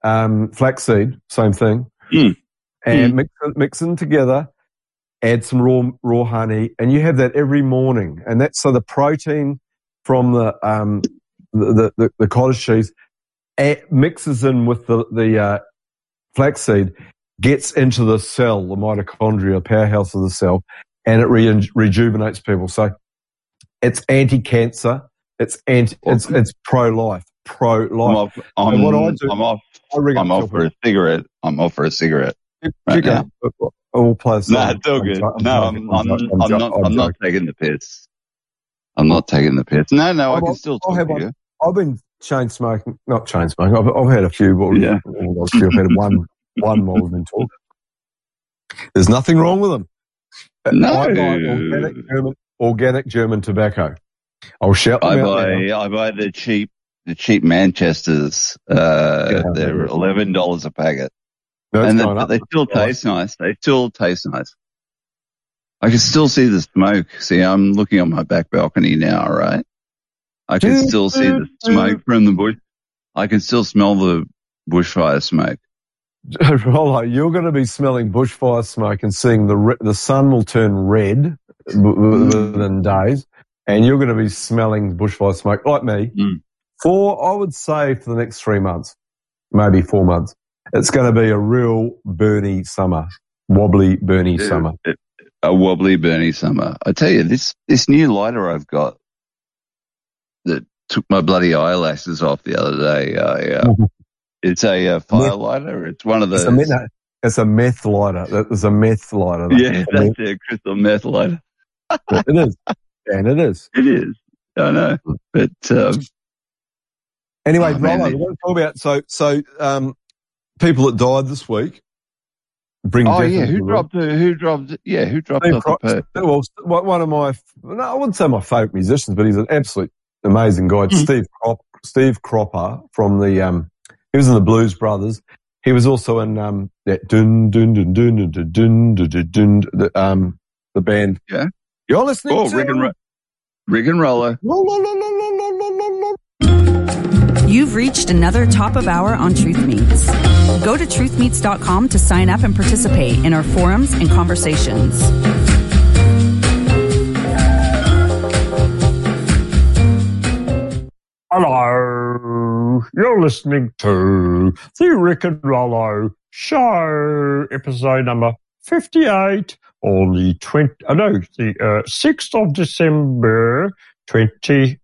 um, flaxseed, same thing, Mm. and Mm. mix, mix them together. Add some raw raw honey, and you have that every morning. And that's so the protein from the um, the, the the cottage cheese add, mixes in with the the uh, flaxseed, gets into the cell, the mitochondria, powerhouse of the cell, and it re- rejuvenates people. So it's anti-cancer. It's anti. It's it's pro-life. Pro-life. I'm off. I'm, and what I do, I'm off. I ring I'm up off for a cigarette. I'm off for a cigarette. Right Chicken. All plus. No, it's all good. No, I'm, I'm, I'm, I'm not. I'm not taking the piss. I'm not taking the piss. No, no, I can still talk to you. I've been chain smoking, not chain smoking. I've, I've had a few. But yeah. I've had one, one while we've been talking. There's nothing wrong with them. No. I buy organic German, organic German tobacco. I'll shout them I out buy. now. I buy the cheap, the cheap Manchesters. Uh, Yeah, they're eleven dollars a packet, No, and going they, up. they still taste nice. They still taste nice. I can still see the smoke. See, I'm looking on my back balcony now, right? I can still see the smoke from the bush. I can still smell the bushfire smoke. Rollo, you're going to be smelling bushfire smoke and seeing the re- the sun will turn red within days, and you're going to be smelling bushfire smoke like me Mm. for, I would say, for the next three months, maybe four months. It's going to be a real burny summer, wobbly burny Dude, summer. it- A wobbly burny summer. I tell you, this this new lighter I've got that took my bloody eyelashes off the other day. I, uh, it's a uh, fire Meth. lighter. It's one of those. It's a, meth, it's a meth lighter. It's a meth lighter. Yeah, It's a that's a crystal meth lighter. meth- It is. And it is. It is. I know. But um, Anyway, Oh, man, Rollo, they- we're going to talk about, so, so, um, people that died this week. Bring oh death yeah, into who the dropped? The, who dropped? Yeah, who dropped Steve off the Cro- perk? well, one of my, no, I wouldn't say my favourite musicians, but he's an absolute amazing guy. It's Mm. Steve Crop, Steve Cropper from the, um, he was in the Blues Brothers. He was also in, um, that dun, dun, dun, dun, dun, dun, dun, dun, dun, dun, the, um, the band. Yeah. You're listening Oh, to Rick and Ro- Rick and Roller. You've reached another top of hour on Truth Meets. Go to truth meets dot com to sign up and participate in our forums and conversations. Hello, you're listening to the Rick and Rollo Show, episode number fifty-eight, on the twenty, oh no, the uh, sixth of December, twenty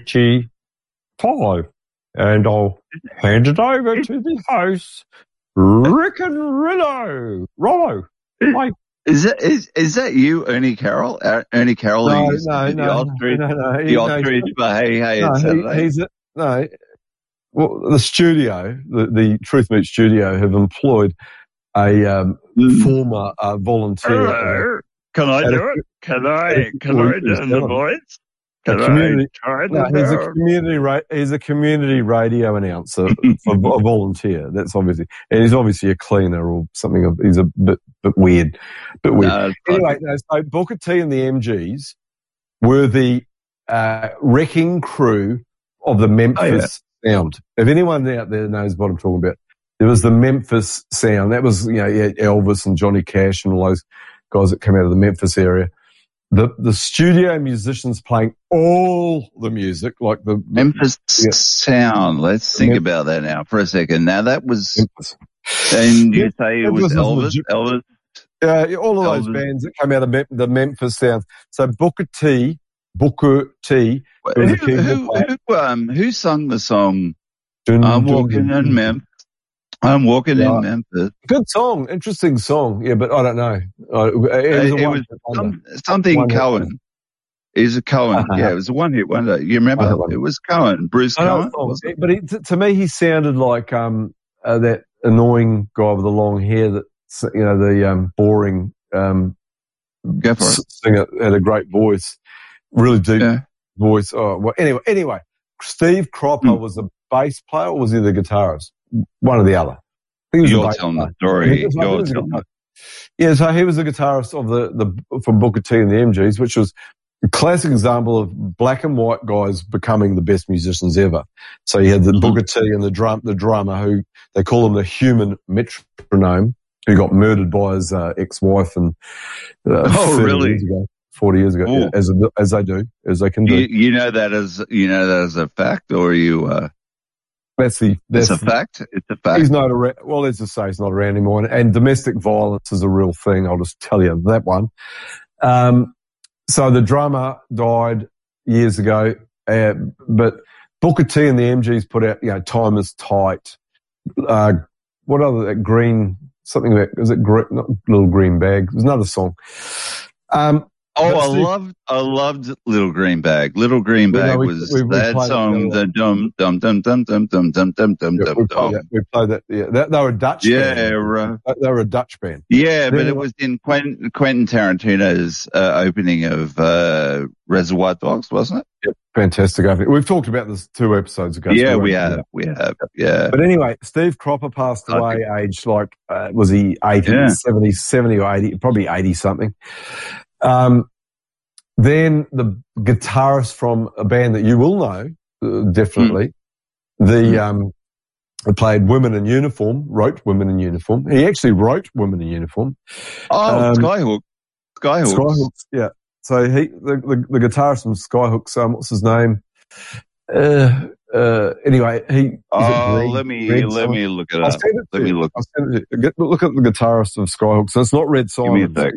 twenty-five. And I'll hand it over to the host, Rick and Rollo. Rollo, hi. Is that is is that you, Ernie Carroll? Er- Ernie Carroll, No, who used to no, do the no, ostrich, no, no, he- the no, ostrich, he's- but hey, hey, No, it's he, Saturday. he's a, no. Well, the studio, the, the Truth Meet studio, have employed a um, Mm. former uh, volunteer. Hello. Can I At a- do it? Can I, can Well, I you do can the tell him. voice? A Can community, I try to no, he's a do it? community. Ra- he's a community radio announcer, a, a volunteer. That's obviously, and he's obviously a cleaner or something. Of, he's a bit, bit weird, bit weird. No, it's Anyway, no, so Booker T and the M Gs were the uh, wrecking crew of the Memphis Sound. If anyone out there knows what I'm talking about, there was the Memphis Sound. That was, you know, yeah, Elvis and Johnny Cash and all those guys that came out of the Memphis area. The the studio musicians playing all the music, like the Memphis yeah. Sound. Let's think Mem- about that now for a second. Now that was, Memphis. and you say it Memphis was is Elvis. legit- Elvis. Uh, all of those Elvis. bands that came out of Mem- the Memphis Sound. So Booker T, Booker T, Who, who was a who, keyboard player. who, um, who sung the song? Dun, I'm dun, walking dun, in dun. Memphis. I'm walking Yeah. in Memphis. Good song, interesting song. Yeah, but I don't know. Uh, it was, a It one was hit wonder. some, something One hit Cohen. wonder. Is a Cohen. Uh-huh. Yeah, it was a one hit wonder. You remember? One hit wonder. It was Cohen. Bruce I know Cohen. the song, wasn't it? but he, to, to me, he sounded like um uh, that annoying guy with the long hair that you know the um boring um Go for it. s- singer had a great voice, really deep Yeah. voice. Oh, well, anyway, anyway, Steve Cropper Hmm. was the bass player, or was he the guitarist? One or the other. I think he was the You're bass telling player. the story. He was- I think he You're was the telling guitar- Yeah, so he was the guitarist of the, the from Booker T and the M Gs, which was classic example of black and white guys becoming the best musicians ever. So you had the Mm-hmm. Booker T and the drum, the drummer who they call him the human metronome, who got murdered by his uh, ex-wife and uh, Oh, thirty really? years ago, forty years ago, Ooh. yeah, as as they do, as they can do. You, you know that as you know that as a fact, or you? Uh, That's the that's it's a fact. It's a fact. He's not around. Well, let's just say he's not around anymore. And, and domestic violence is a real thing. I'll just tell you that one. Um, so the drummer died years ago, uh, but Booker T and the M Gs put out, you know, Time Is Tight. Uh, what other, that green, something about, is it green, not Little Green Bag? There's another song. Um, Oh, I Steve, loved, I loved Little Green Bag. Little Green We know Bag we- was we- we that played it song, the the dum dum dum dum dum dum dum dum dum yeah, dum we, played dum. that, we played that. Yeah, that, they were a Dutch Yeah, band. right. They- They were a Dutch band. Yeah, but Then- it was in Quentin, Quentin Tarantino's uh, opening of uh, Reservoir Dogs, wasn't it? Yep, fantastic. I think we've talked about this two episodes ago. Yeah, so we won't- have, we have, yeah. But anyway, Steve Cropper passed away aged like, uh, was he eighty, Yeah. seventy, seventy or eighty, probably eighty something. Um, then the guitarist from a band that you will know, uh, definitely, the, um, who played Women in Uniform, wrote Women in Uniform. He actually wrote Women in Uniform. Oh, Um, Skyhook. Skyhooks. Skyhooks, yeah. So he, the, the, the guitarist from Skyhooks, um, what's his name? Uh, uh, anyway, he, is it Oh, Greg- let me Greg let something? me look it I'll up. send it Let to me you. look. I'll send it to you. Get, look at the guitarist of Skyhooks. So it's not Red Give me a Simon. sec.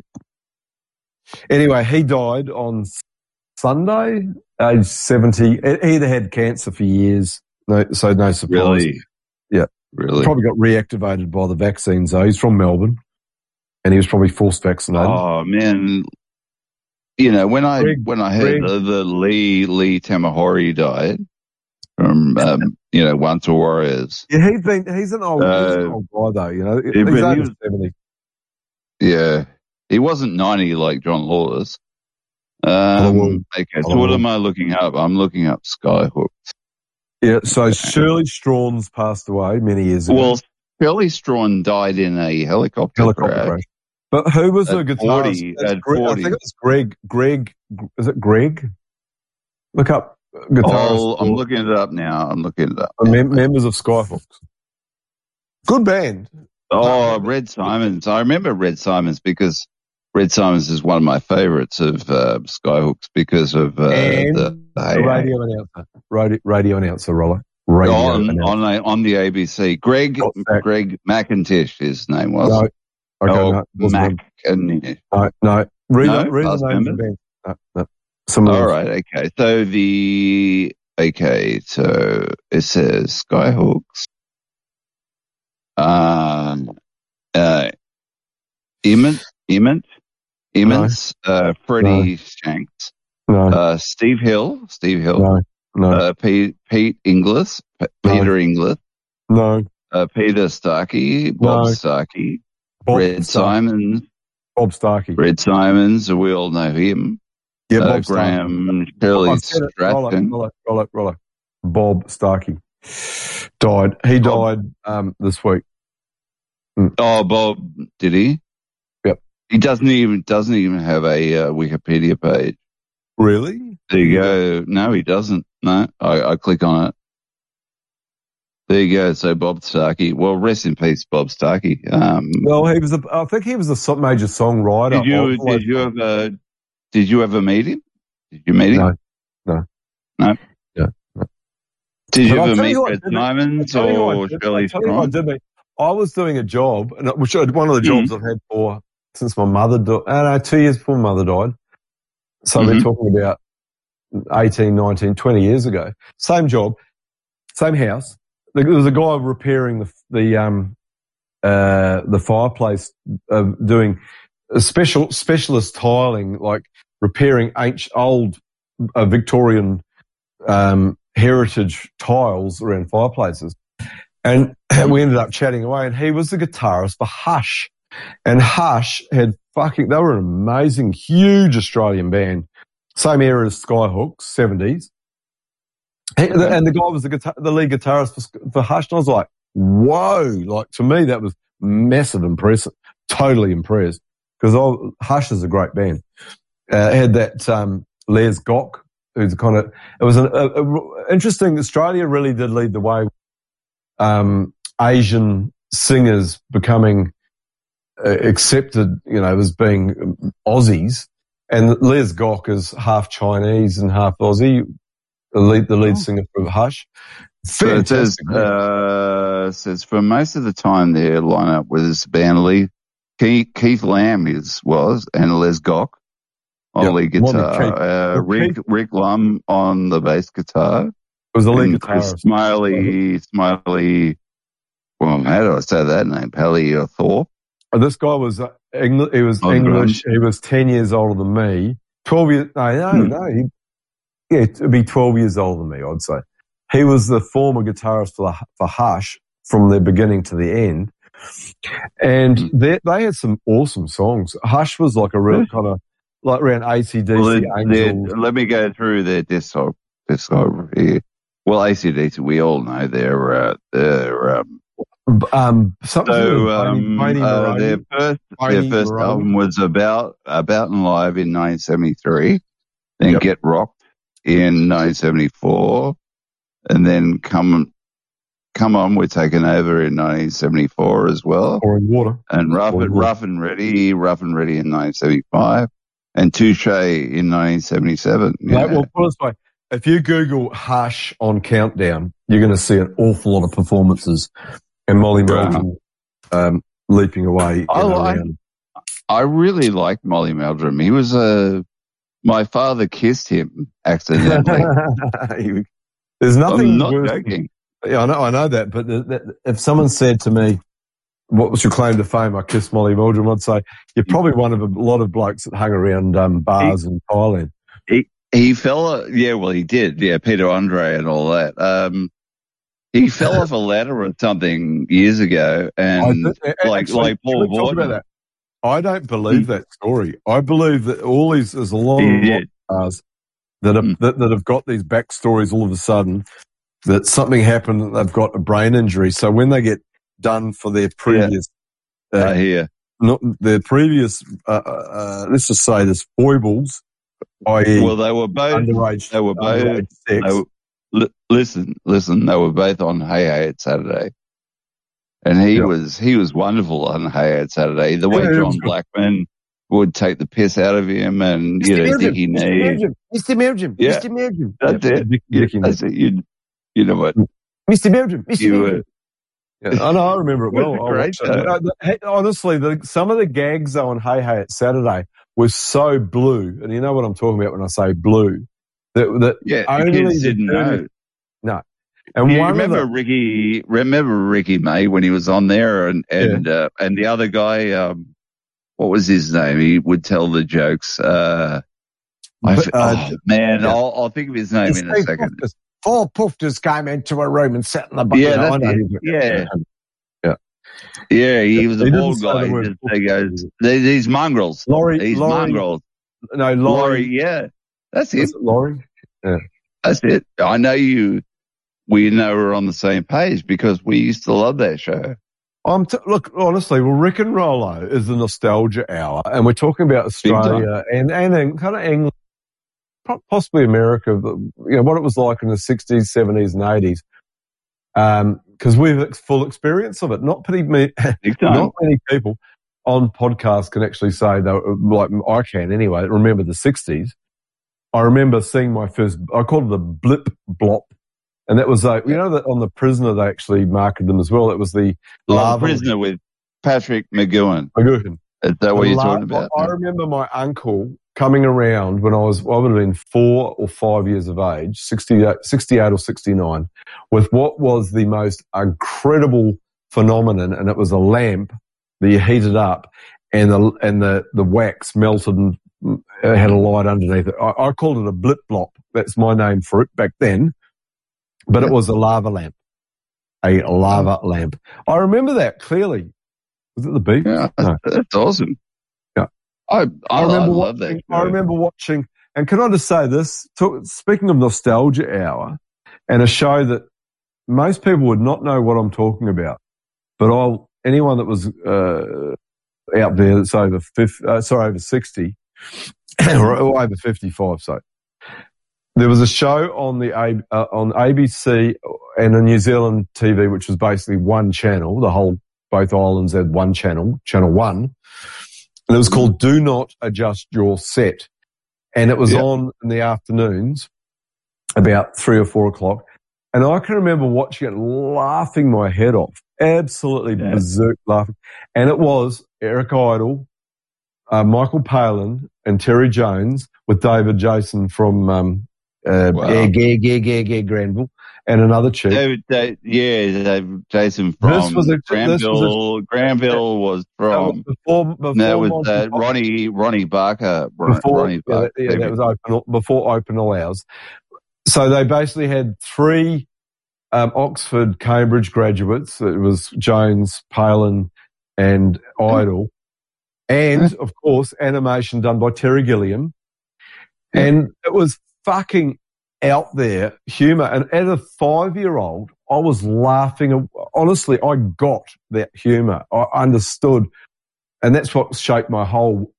Anyway, he died on Sunday, age seventy. He either had cancer for years, no, so no surprise. Really? Yeah. Really? Probably got reactivated by the vaccines, though. He's from Melbourne, and he was probably forced vaccinated. Oh man, you know when I Greg- when I heard Greg- the, the Lee Lee Tamahori died from um, you know One to Warriors. Yeah, he's been, he's an old, he's an Uh, old guy, though, you know. yeah, He's but he over was- seventy. Yeah, he wasn't ninety like John Lawless. Hollywood. Um, okay, so what Hollywood. am I looking up? I'm looking up Skyhook. Yeah, so Shirley Strawn's passed away many years ago. Well, Shirley Strawn died in a helicopter, Helicopter crash. crash. But who was the At guitarist? forty, That's at Greg, I forty. think it was Greg. Greg, is it Greg? Look up guitarist. Oh, I'm for- looking it up now. I'm looking it up. for mem- members of Skyhooks. Good band. Oh, Red Simons. I remember Red Simons because Red Simons is one of my favorites of uh, Skyhooks because of uh, and the, the the Hey Hey. radio announcer. Radio, radio announcer, Roller. Radio on announcer. on, a, on the A B C. Greg What's that? Greg McIntish, his name was. No. Okay, oh, no, wasn't him. McIntish. no, no. Read, No? the, read Last the name of the member? band. No, no. Someone All else. right, okay. So the okay, so it says Skyhooks. Um, uh, Emmett, Emmett, Emmett, uh, Freddie Shanks, No, uh, Steve Hill, Steve Hill, no, no, uh, Pete, Pete Inglis, P- No. Peter Inglis, no. uh, Peter Starkey, Bob No. Starkey, Bob Red Starkey. Simons, Bob Starkey. Red Simons, we all know him. Yeah, uh, Bob Starkey. Graham Shirley I said it. Roll it, Stratton. roll it, roll it, roll it. Bob Starkey died. He Bob. died um, this week. Oh, Bob, did he? Yep. He doesn't even doesn't even have a uh, Wikipedia page. Really? There you go. No, he doesn't. No, I, I click on it. There you go. So Bob Starkey. Well, rest in peace, Bob Starkey. Um, Well, he was. A, I think he was a so- major songwriter. did you of- did you ever did you ever meet him? Did you meet him? No, no, no. Yeah, no. Did you But I'll ever tell meet you what, Red didn't- Simons I'll tell you what or I did- Shirley I'll tell you what I Strong? did, mate. I was doing a job, and which was one of the jobs Mm. I've had for since my mother died. I don't know, two years before my mother died. So we're Mhm. talking about eighteen, nineteen, twenty years ago. Same job, same house. There was a guy repairing the the um uh the fireplace, uh, doing a special specialist tiling, like repairing ancient old uh, Victorian um heritage tiles around fireplaces. And we ended up chatting away, and he was the guitarist for Hush. And Hush had fucking, they were an amazing, huge Australian band. Same era as Skyhooks, seventies. And the, and the guy was the guitar, the lead guitarist for, for Hush. And I was like, whoa. Like, to me, that was massive impressive. Totally impressed. Because Hush is a great band. Uh, had that, um, Les Gock, who's kind of, it was an a, a, interesting, Australia really did lead the way, um, Asian singers becoming uh, accepted, you know, as being Aussies. And Les Gock is half Chinese and half Aussie, the lead, the lead singer for Hush. So it says, uh, says for most of the time their lineup was Banley, Keith, Keith Lamb is, was, and Les Gock on Yep. lead guitar, uh, Rick, Rick Lum on the bass guitar. It was the lead and Chris guitarist. Smiley, Smiley, well, how do I say that name? Pelly or Thorpe? Uh, This guy was uh, Engl- he was On English. drums. He was ten years older than me. Twelve years? No, no, Hmm. no. He, yeah, it'd be twelve years older than me. I'd say he was the former guitarist for the, for Hush from the beginning to the end, and Hmm. they they had some awesome songs. Hush was like a real kind of like around A C D C, Well, they're- Angels. they're- let me go through their discog discography. Well, A C D C, we all know they're uh, they're um, Um, something so with Boney- um, Boney uh, Maroney. their first Boney their first Maroney. album was about about and live in nineteen seventy-three, then Yep. Get Rocked in nineteen seventy-four, and then come come on, we're taking over in nineteen seventy-four as well, Pouring Water. and rough Pouring and Water. rough and ready, rough and ready in nineteen seventy-five, and Touche in nineteen seventy-seven. No, Yeah. well, put it this way. If you Google Hush on Countdown, you're going to see an awful lot of performances and Molly Wow. Meldrum um, leaping away I in like- around. I really liked Molly Meldrum. He was a. My father kissed him accidentally. There's nothing I'm not worse joking. Than, yeah, I know, I know that. But th- th- if someone said to me, "What was your claim to fame?" I kissed Molly Meldrum. I'd say you're probably one of a lot of blokes that hung around um, bars in Thailand. He he fell. Yeah, well, he did. Yeah, Peter Andre and all that. Um, he fell off a ladder or something years ago, and I did- like actually, like Paul can we talk Gordon. about that? I don't believe that story. I believe that all these, there's a lot He of rock did. stars that, have, Mm. that, that have got these backstories all of a sudden that something happened and they've got a brain injury. So when they get done for their previous, I uh, hear. not their previous, uh, uh, let's just say there's foibles, that is Well, they were both. underage, They were both. underage sex. They were, li- listen, listen. They were both on Hey Hey It's Saturday, and he Yeah. was he was wonderful on Hey Hey It's Saturday. The way Yeah, he was John good. Blackman would take the piss out of him, and you know, Dickie Knee. Mister Meldrum, Yeah. Mister Meldrum. That's Yeah, it. Dick- You, Dickie that's it. You, you know what? Mister Meldrum, Mister You Meldrum. were. Yeah, I know, I remember it It was well. a I great watched it. show. Uh, the- hey, honestly, the, some of the gags on Hey Hey It's Saturday were so blue, and you know what I'm talking about when I say blue. That, that Yeah, the only kids the didn't dirty- know. No, and You one remember of the, Ricky? Remember Ricky May when he was on there, and and uh, and the other guy, um, what was his name? He would tell the jokes. Uh, I f- uh, oh, man, yeah. I'll, I'll think of his name in a Steve second. Pufters. Four pufters came into a room and sat in the bucket. Yeah, You know, I that's know it. who- Yeah. yeah. Yeah, he was a He didn't bald say guy. the He word just he goes, "These these mongrels, Laurie, these Laurie, mongrels." no, Laurie, Laurie, yeah, that's it. was it Laurie? Yeah. That's it. I know you. We know we're on the same page because we used to love that show. I'm t- look, honestly, well, Rick and Rollo is the nostalgia hour, and we're talking about Australia and, and and kind of England, po- possibly America, but, you know, what it was like in the sixties, seventies, and eighties. Um, because we've ex- full experience of it. Not pretty many, Big time. not many people on podcasts can actually say they were, like I can anyway. Remember the sixties. I remember seeing my first. I called it a blip blop. And that was, uh, you know, that on The Prisoner, they actually marketed them as well. It was the Oh, lava. Prisoner with Patrick McGowan. McGowan. Is that what The you're la- talking about? I remember my uncle coming around when I was, I would have been four or five years of age, sixty-eight, sixty-eight or sixty-nine, with what was the most incredible phenomenon. And it was a lamp that you heated up and the, and the, the wax melted and it had a light underneath it. I, I called it a blip blop. That's my name for it back then. But it was a lava lamp, a lava lamp. I remember that clearly. Was it the beef? Yeah, No. that's awesome. Yeah. I I, I remember I love watching, that. I show. remember watching, and can I just say this? Talk, speaking of Nostalgia Hour, and a show that most people would not know what I'm talking about, but I'll anyone that was uh, out there that's over fifty, uh, sorry, over sixty or over fifty-five, so there was a show on the A, uh, on A B C and a New Zealand T V, which was basically one channel. The whole both islands had one channel, Channel One, and it was called "Do Not Adjust Your Set," and it was Yep. on in the afternoons, about three or four o'clock. And I can remember watching it, laughing my head off, absolutely Yeah. berserk laughing. And it was Eric Idle, uh, Michael Palin, and Terry Jones with David Jason from um, uh, Wow. Gare, Gare, Gare, Gare, Gare, Granville, and another chick. David, David, yeah, David Jason This from was a- this Granville. was Granville was That was from. before, before That was Monty uh, Python. Ronnie Ronnie Barker. Ron- before, Ronnie yeah, Barker. that, yeah, that was open before open allows. So they basically had three um, Oxford, Cambridge graduates. It was Jones, Palin, and Idle, and of course animation done by Terry Gilliam. And it was fucking out there humour. And as a five-year-old, I was laughing. Honestly, I got that humour. I understood, and that's what shaped my whole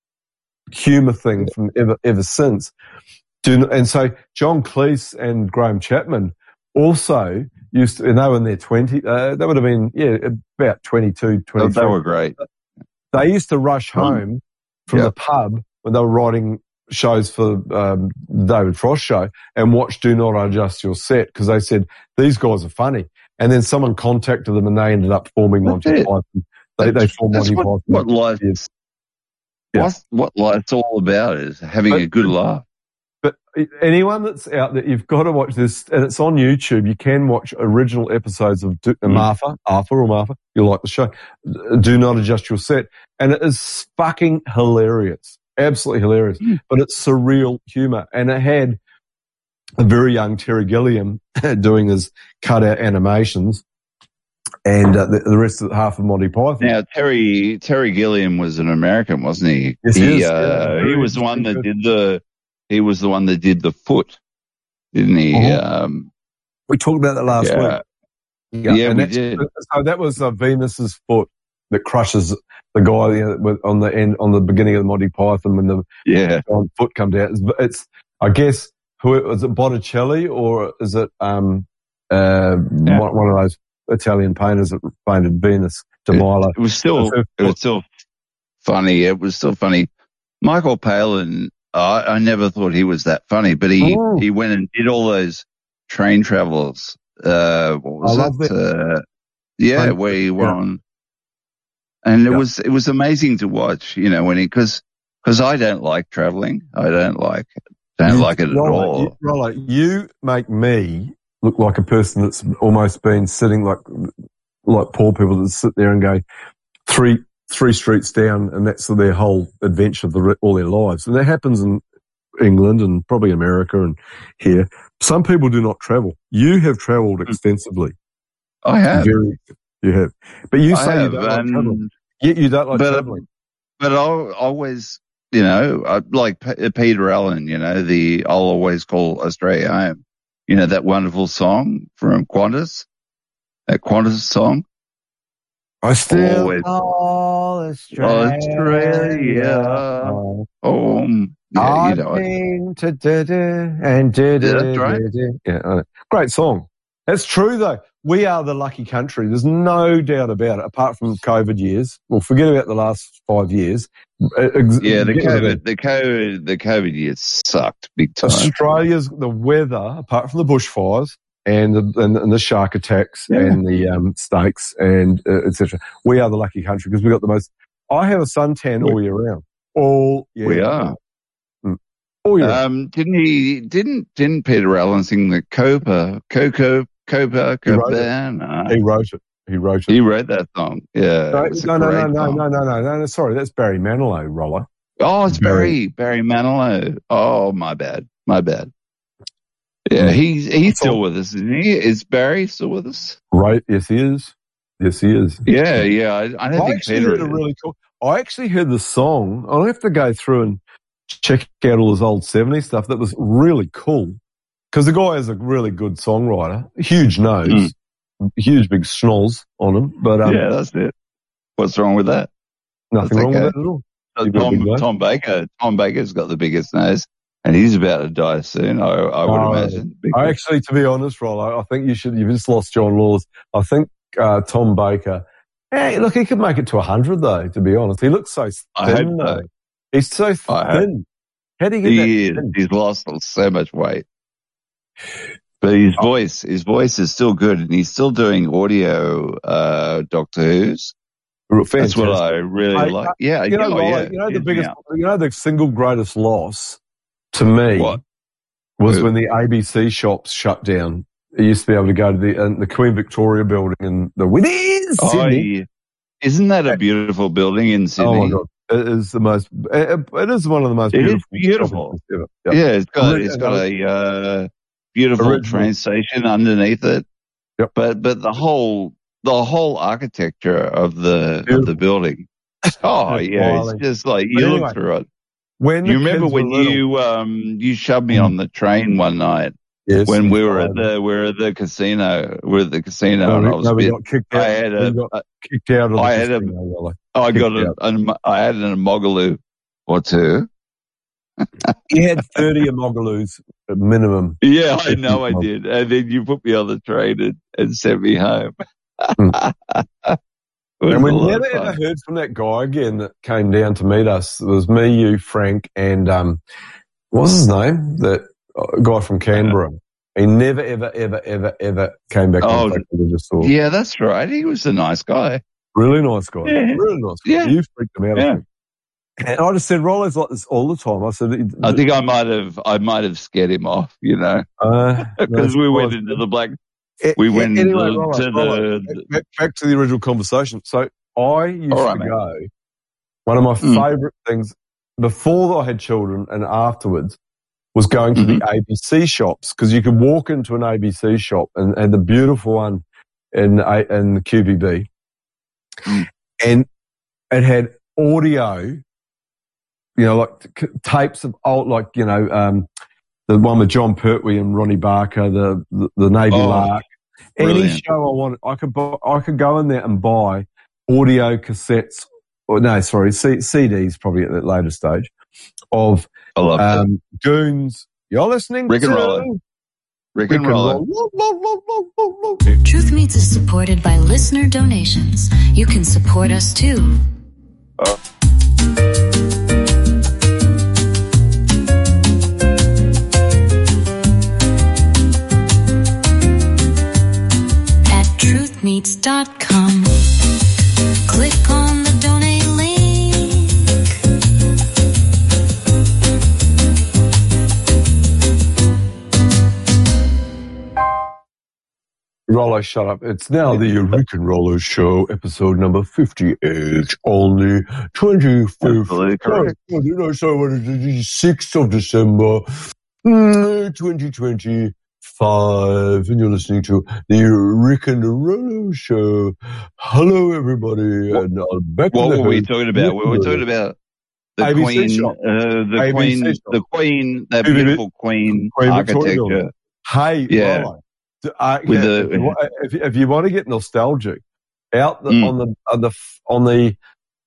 humour thing from ever ever since. Do, and so John Cleese and Graham Chapman also used to, and they were in their twenties, uh, they would have been, yeah, about twenty-two, They, twenty-three. they were great. They used to rush home from Yeah. the pub when they were writing shows for um, the David Frost show and watch Do Not Adjust Your Set because they said, these guys are funny. And then someone contacted them and they ended up forming That's Monty it. Python. They, they That's- formed that's Monty what, Python. what life is. Yeah. What, what life's all about is having But- a good laugh. But anyone that's out there, you've got to watch this, and it's on YouTube. You can watch original episodes of Do, Mm. Martha, Arthur or Martha. You'll like the show. Do Not Adjust Your Set. And it is fucking hilarious. Absolutely hilarious. Mm. But it's surreal humour. And it had a very young Terry Gilliam doing his cutout animations and uh, the, the rest of half of Monty Python. Now Terry Terry Gilliam was an American, wasn't he? Yes, he he, is, uh, yeah. he was the one that Very did the. He was the one that did the foot, didn't he? Uh-huh. Um, We talked about that last yeah, week. yeah, and we that's- did. So that was uh, Venus's foot that crushes the guy you know, with- on the end, on the beginning of the Monty Python when the Yeah, giant foot comes out. It's, it's I guess, who is it, Botticelli or is it um uh Yeah. one, one of those Italian painters that painted Venus de Milo? it was still That's her it was foot. still funny. It was still funny. Michael Palin, I, I never thought he was that funny, but he Oh. he went and did all those train travels. Uh, what was I love it? Uh, yeah, Train- where he went yeah. on, and it Yeah. was it was amazing to watch. You know, when he because because I don't like traveling. I don't like don't You- like it at Rollo, all. You, Rollo, you make me look like a person that's almost been sitting like like poor people that sit there and go three three streets down, and that's their whole adventure of the, re- all their lives. And that happens in England and probably America and here. Some people do not travel. You have travelled extensively. I have. Very, you have. But you I say have, you don't like and- travelling. Yet you don't like but, travelling. But I'll always, you know, I, like P- Peter Allen, you know, the I'll always call Australia home. You know, that wonderful song from Qantas, that Qantas song. I still always- call Australia. Australia. Um, yeah, you know, I've I- been to da da and da da. Yeah, that's right. da, da. Yeah, I know. Great song. That's true though. We are the lucky country. There's no doubt about it. Apart from COVID years, well, forget about the last five years. Ex- yeah, the get rid of it. COVID, the COVID, the COVID years sucked big time. Australia's the weather, apart from the bushfires and the, and, and the shark attacks Yeah. and the um, snakes and uh, et cetera. We are the lucky country because we got the most. I have a suntan all year round. All year We round. are. Mm. All year. round. Um, didn't he? Didn't didn't Peter Allen sing the Copa Coco Copa He wrote it. Cabana? He wrote it. He wrote it. He wrote that song. Yeah. No, it was a no, no, great no, no, song. no, no, no, no, no. Sorry, that's Barry Manilow, Roller. Oh, it's Barry. Barry Barry Manilow. Oh, my bad, my bad. Yeah, Mm. he's he's That's still all. with us, isn't he? Is Barry still with us? Right? Yes, he is. Yes, he is. Yeah, yeah. I, I don't I think actually Peter heard a is. really cool. I actually heard the song. I'll have to go through and check out all his old seventies stuff. That was really cool because the guy is a really good songwriter. Huge nose, huge big schnoz on him, but um, yeah, that's it. What's wrong with that? nothing that's wrong okay. with that at all. Uh, You've got a big Tom nose. Tom Baker. Tom Baker's got the biggest nose. and he's about to die soon. I, I would No, imagine. I actually, to be honest, Rollo, I think you should. You've just lost John Laws. I think uh, Tom Baker. Hey, look, he could make it to a hundred though. To be honest, he looks so I hope thin. so. Though. He's so I thin. How do you get He that is. thin? He's lost so much weight. But his voice, his voice is still good, and he's still doing audio uh, Doctor Who's. That's what I really I- like. I- Yeah, you know, yeah, Rollo, yeah. you know the Yes, biggest, yeah. you know the single greatest loss to me What? was Who? when the A B C shops shut down. You used to be able to go to the uh, the Queen Victoria building in the Whitties, Oh, Sydney. yeah. Isn't that a beautiful building in Sydney? Oh my god, it is the most. It, it is one of the most It is beautiful. beautiful. shopping Yeah, centres ever. it's got Ori- it's got a uh, beautiful Original. train station underneath it. Yep. But but the whole the whole architecture of the of Beautiful. the building. Oh It's yeah, it's smiling. just like But you anyway, look through it. when the You remember kids were when little, you um you shoved me on the train one night yes, when you we were at tried. the we were at the casino we were at the casino No, and we, I was no, a we bit got kicked I out. had We a got kicked out of the I had a casino, Rollo. I got Kicked a, out. an I had an Mogaloo or two. You had thirty Amogaloos at minimum. Yeah, I know I Mog- did. And then you put me on the train and, and sent me home. It was And we a lot never of fun. ever heard from that guy again that came down to meet us. It was me, you, Frank, and um, what was his name? That uh, guy from Canberra. He never, ever, ever, ever, ever came back Oh, on fact that we just saw. Yeah, that's right. He was a nice guy. Really nice guy. Yeah. Really nice guy. Yeah. You freaked him out, I Yeah. think. And I just said, Rollo's like this all the time. I said, I think I might have I might have scared him off, you know, uh, because we went into the black. We went anyway, into Rollo, to Rollo, the. back, back to the original conversation. So I used All right, to mate. go, one of my Mm. favourite things before I had children and afterwards was going to Mm-hmm. the A B C shops, because you could walk into an A B C shop and, and the beautiful one in, A- in the Q V B, Mm. and it had audio, you know, like t- tapes of old, like, you know, um, the one with John Pertwee and Ronnie Barker, the, the, the Navy Oh, Lark. Any brilliant. show I wanted, I could buy, I could go in there and buy audio cassettes, or no, sorry, C- CDs probably at that later stage, of I love it. um, Goons. You're listening Rick to and Roller. Rick and Roller. Truth Meets is supported by listener donations. You can support us too. Oh. At truth meets dot com. Click on the donate link. Rollo, shut up. It's now the Rick and Rollo Show, episode number fifty-eight, on the twenty-fifth. Absolutely correct. Oh, did I say what it is? The sixth of December, mm, twenty twenty-five, and you're listening to the Rick and Rollo Show. Hello, everybody. What, and uh, back what in the were we hood, talking about? We were talking about the A B C Queen, shop. uh, the A B C Queen, shop. the Queen, that Queen Vic- beautiful Queen, Queen Victoria building. architecture. Hey, Yeah. Rollo. Uh, With yeah, the- if, you want, if, if you want to get nostalgic, out the, Mm. on the on the on the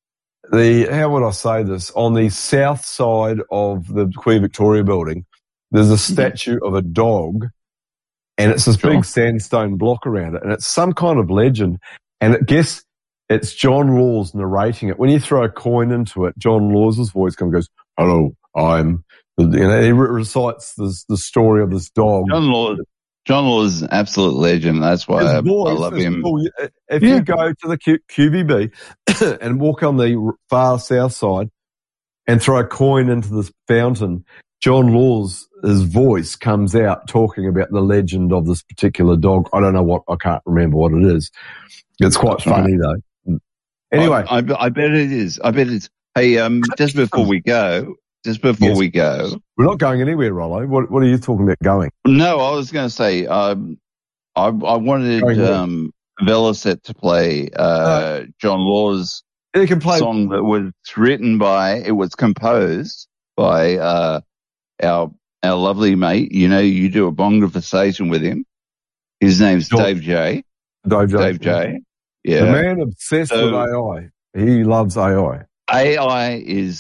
the how would I say this, on the south side of the Queen Victoria building, there's a statue of a dog, and it's this Sure. big sandstone block around it, and it's some kind of legend. And it guess it's John Laws narrating it. When you throw a coin into it, John Laws's voice comes and goes, "Hello, I'm." You know, he re- recites this, the story of this dog. John Law, John Law is an absolute legend. That's why His I, voice I love is him. cool. If Yeah. you go to the Q- QVB and walk on the far south side and throw a coin into this fountain, John Law's his voice comes out talking about the legend of this particular dog. I don't know what, I can't remember what it is. It's quite funny though. Anyway, I, I, I bet it is. I bet it's. Hey, um, just before we go, just before Yes. we go, we're not going anywhere, Rollo. What, what are you talking about going? no, I was going to say, um, I, I wanted Going where? um, Velocet to play uh, John Law's You can play. song that was written by, it was composed by uh, our our lovely mate. You know, you do a bong conversation with him. His name's Sure. Dave J. Dave J. Dave J. The Yeah. man obsessed So- with A I. He loves A I. A I is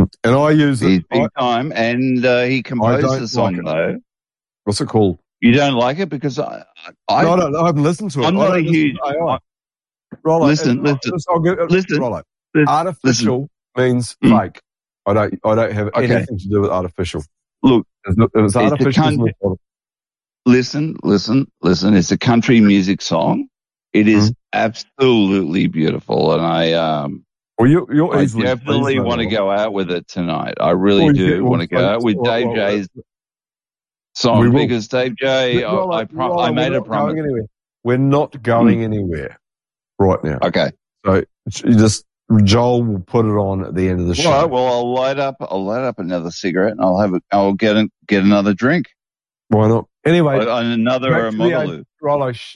And I use it. He's big I, time, and uh, he composed don't the song, like it. though. What's it called? You don't like it because I, I, no, I, don't, I haven't listened to it. I'm I not a don't listen huge. to A I. Rollo, listen, it- listen, I'll get, listen, Rollo, listen, artificial means Mm. fake. I don't. I don't have Okay. anything to do with artificial. Look, If it's it's a artificial, it's country- not- listen, listen, listen. It's a country music song. It is absolutely beautiful, and I um. Well, you, you're I easily definitely pleased, want to Rollo. go out with it tonight. I really Well, you do get- well, want to go so- out with well, Dave well, J's We song will. because Dave J. I, Rollo, I, pro- Rollo, I we're made a not promise. Going anywhere. We're not going anywhere right now. Okay. So you just Joel will put it on at the end of the show. Well, well, I'll light up. I'll light up another cigarette, and I'll have. A, I'll get a, get another drink. Why not? Anyway, Uh, and another back to the Mogaloo. Rollo, sh-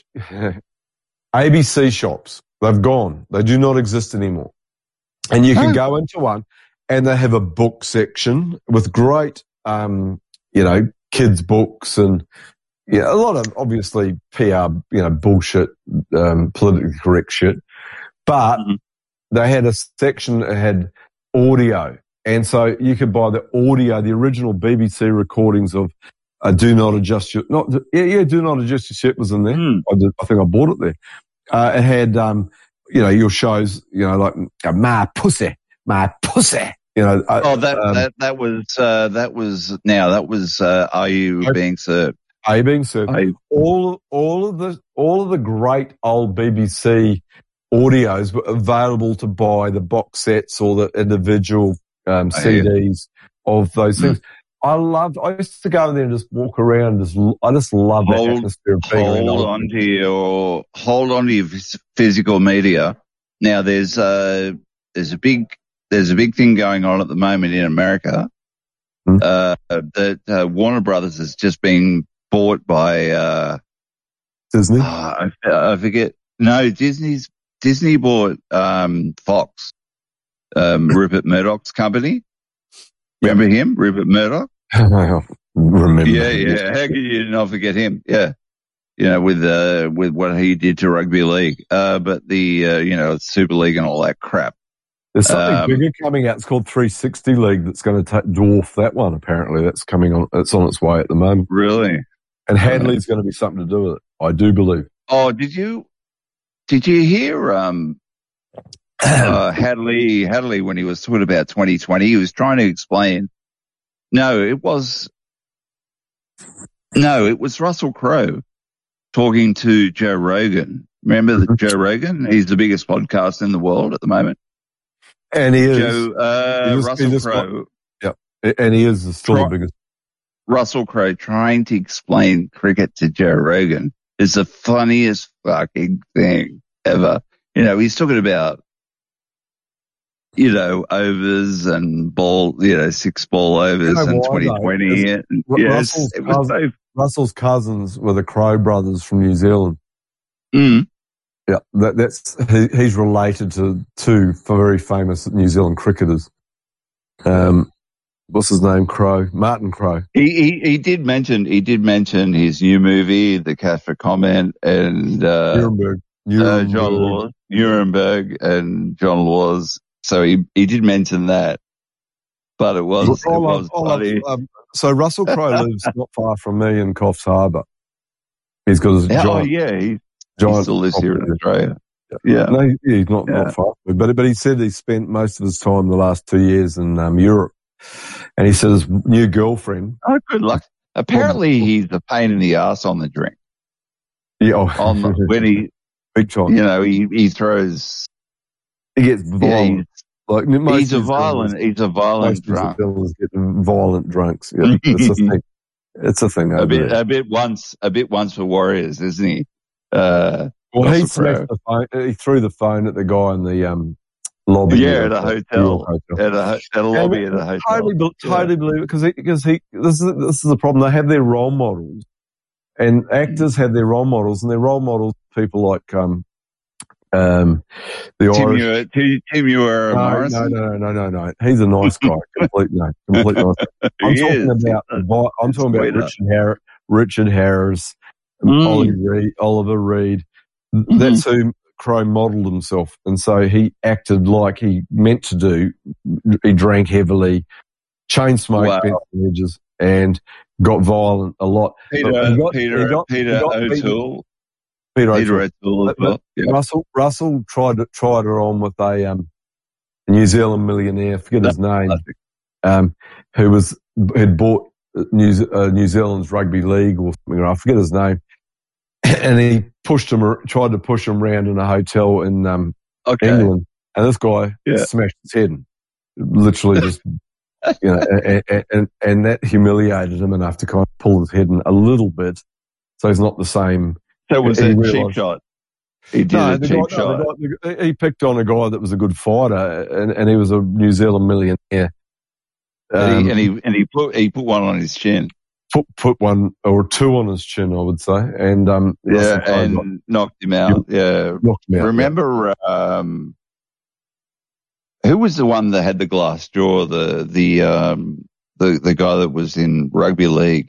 A B C shops. They've gone. They do not exist anymore. And you can Oh. go into one, and they have a book section with great, um, you know, kids' books and yeah, a lot of obviously P R, you know, bullshit, um, politically correct shit. But Mm-hmm. they had a section that had audio, and so you could buy the audio, the original B B C recordings of uh, "Do Not Adjust Your," not yeah, yeah, "Do Not Adjust Your Shit" was in there. Mm. I, did, I think I bought it there. Uh, it had, um, you know, your shows, you know, like uh, "My Pussy," "My Pussy," you know. Uh, Oh, that um, that that was uh, that was now that was uh, Are You Being Served? A being served. I- all all of the all of the great old B B C audios were available to buy, the box sets or the individual um, I hear. C Ds of those things. I loved. I used to go in there and just walk around. Just I just love that Hold, atmosphere of being around hold old on people. to your hold on to your phys- physical media. Now there's uh there's a big there's a big thing going on at the moment in America. Hmm. Uh, that uh, Warner Brothers has just been bought by uh, Disney. I, I forget. No, Disney's Disney bought um, Fox, um, Rupert Murdoch's company. Remember him, Rupert Murdoch? Remember? Yeah, yeah. How could you not forget him? Yeah, you know, with uh, with what he did to rugby league, uh, but the uh, you know Super League and all that crap. There's something Um, bigger coming out. It's called three sixty League that's going to ta- dwarf that one. Apparently, that's coming on. It's on its way at the moment. Really? And Hadley's going to be something to do with it. I do believe. Oh, did you did you hear um uh, Hadley Hadley when he was talking about twenty twenty? He was trying to explain. No, it was no, it was Russell Crowe talking to Joe Rogan. Remember that Joe Rogan? He's the biggest podcast in the world at the moment. And he is. Joe uh, He is- he Russell just got- Crowe. Yep. And he is still the Try- biggest. Russell Crowe trying to explain cricket to Joe Rogan is the funniest fucking thing ever. You know, he's talking about, you know, overs and ball, you know, six ball overs You know and why, twenty twenty. though? And Ru- yes, Russell's, it was cousin, so, Russell's cousins were the Crowe brothers from New Zealand. mm, Yeah, that, that's he, he's related to two very famous New Zealand cricketers. Um, what's his name? Crowe, Martin Crowe. he, he, he did mention, he did mention his new movie, The Casper Comment, and, uh, Nuremberg. uh, Nuremberg. John Laws, Nuremberg and John Laws. So he, he did mention that, but it was, it All was of- all of- funny. um, so Russell Crowe lives not far from me in Coffs Harbour. He's got his Yeah, oh giant, yeah, he, he giant still lives here in property. Australia. Yeah. No, he- he's not, Yeah. not far. But, but he said he spent most of his time the last two years in um, Europe. And he said his new girlfriend. Oh, good luck. Apparently, he's a pain in the ass on the drink. Yeah, oh, On the, when he, big time. you know, he he throws. He gets Yeah, violent. like most he's a of his violent. villains- He's a violent most of his drunk. villains get violent drunks. Yeah, it's a thing. It's a thing. A over bit, there. a bit once, a bit once for Warriors, isn't he? Uh, Well, he Russell smashed the phone. He threw the phone at the guy in the um, lobby. yeah, of at a the New hotel, York hotel. at a ho- at a lobby at a hotel. Totally, be- Yeah. totally believe it because he, because he, this is this is the problem. They have their role models, and actors have their role models, and their role models people like um, um, the Tim Irish. Ewart, Tim, Tim Ewart No, no, Morrison. no, no, no, no. He's a nice guy. Complete, no, complete nice. Guy. I'm He talking is. about. Vi- I'm talking about Sweetheart. Richard Harris, Richard Harris, Mm. Ollie Reed, Oliver Reed. Mm-hmm. That's who Crowe modelled himself, and so he acted like he meant to do. He drank heavily, chain smoked, Wow. bent the edges, and got violent a lot. Peter, But he got- Peter, he got- Peter he got beaten. O'Toole. Peter Peter O'Toole. O'Toole as But- well. but Yeah. Russell Russell tried to, tried her on with a um, New Zealand millionaire, I forget his name, um, who was had bought New, Ze- uh, New Zealand's rugby league or something. I forget his name, and he pushed him, ar- tried to push him around in a hotel in um, Okay. England, and this guy Yeah. smashed his head, and literally just. You know, and, and and that humiliated him enough to kind of pull his head in a little bit, so he's not the same. So was He it a cheap realised- shot? He did No, a the cheap guy, shot. no, the guy, the, he picked on a guy that was a good fighter, and, and he was a New Zealand millionaire. and, Um, he, and he and he put he put one on his chin. put put one or two on his chin, I would say, and um, Yeah, Russell Crowe and got- knocked him out. Yeah. knocked him out. Remember, um, who was the one that had the glass jaw? The the um the the guy that was in rugby league.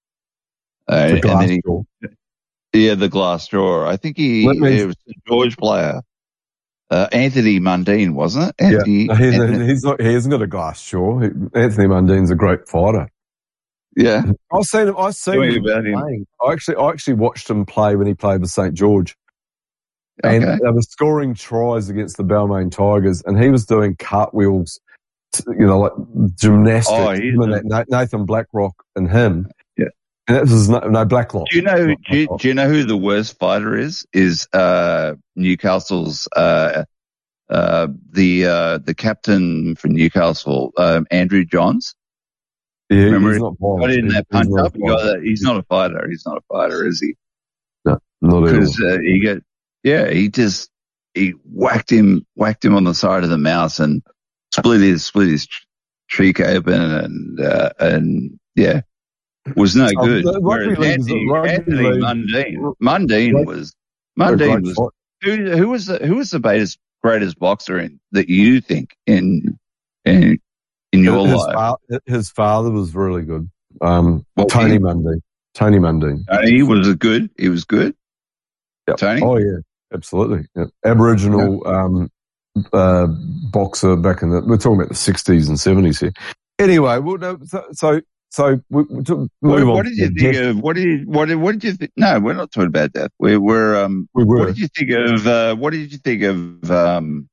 Uh, The and glass then he, jaw. yeah, the glass jaw. I think he, Let me- he was a George player. Uh, Anthony Mundine, wasn't it? Yeah, Anthony, no, he's, Anthony- he's not. He hasn't got a glass jaw. He, Anthony Mundine's a great fighter. yeah. I've seen him. I've seen Tell me him about him. playing. I actually, I actually watched him play when he played with Saint George, and Okay. they were scoring tries against the Balmain Tigers, and he was doing cartwheels, t- you know, like gymnastics. Oh, he's Him and a- that Nathan Blackrock and him. Yeah. And that was no, no Blacklock. Do you know? Do you, do you know who the worst fighter is? Is uh, Newcastle's uh, uh, the uh, the captain for Newcastle, um, Andrew Johns. Yeah, Remember, he's not got violent. in that He's- punch he's not up. He got violent. that. He's not a fighter. He's not a fighter, is he? No, not at all. Because uh, he get yeah, he just he whacked him whacked him on the side of the mouth and split his split his cheek open and uh, and yeah. Was no Oh, good. the rugby Whereas league is a Anthony, rugby Anthony league. Mundine, Mundine Rug- was What a Mundine great was fight. who, who was the who was the greatest greatest boxer in that you think in in in your his, life? fa- his father was really good. Um, Well, Tony he- Mundine. Tony Mundine. Uh, he was a good. He was good. Yep. Tony? Oh yeah, absolutely. Yep. Aboriginal um, uh, boxer back in the. We're talking about the sixties and seventies here. Anyway, well, no, so so, so we, we took, move What, on. what did you to think death. of? What did you, what did, what did you think? No, we're not talking about that. We we're um. We were. What did you think of? Uh, what did you think of? Um,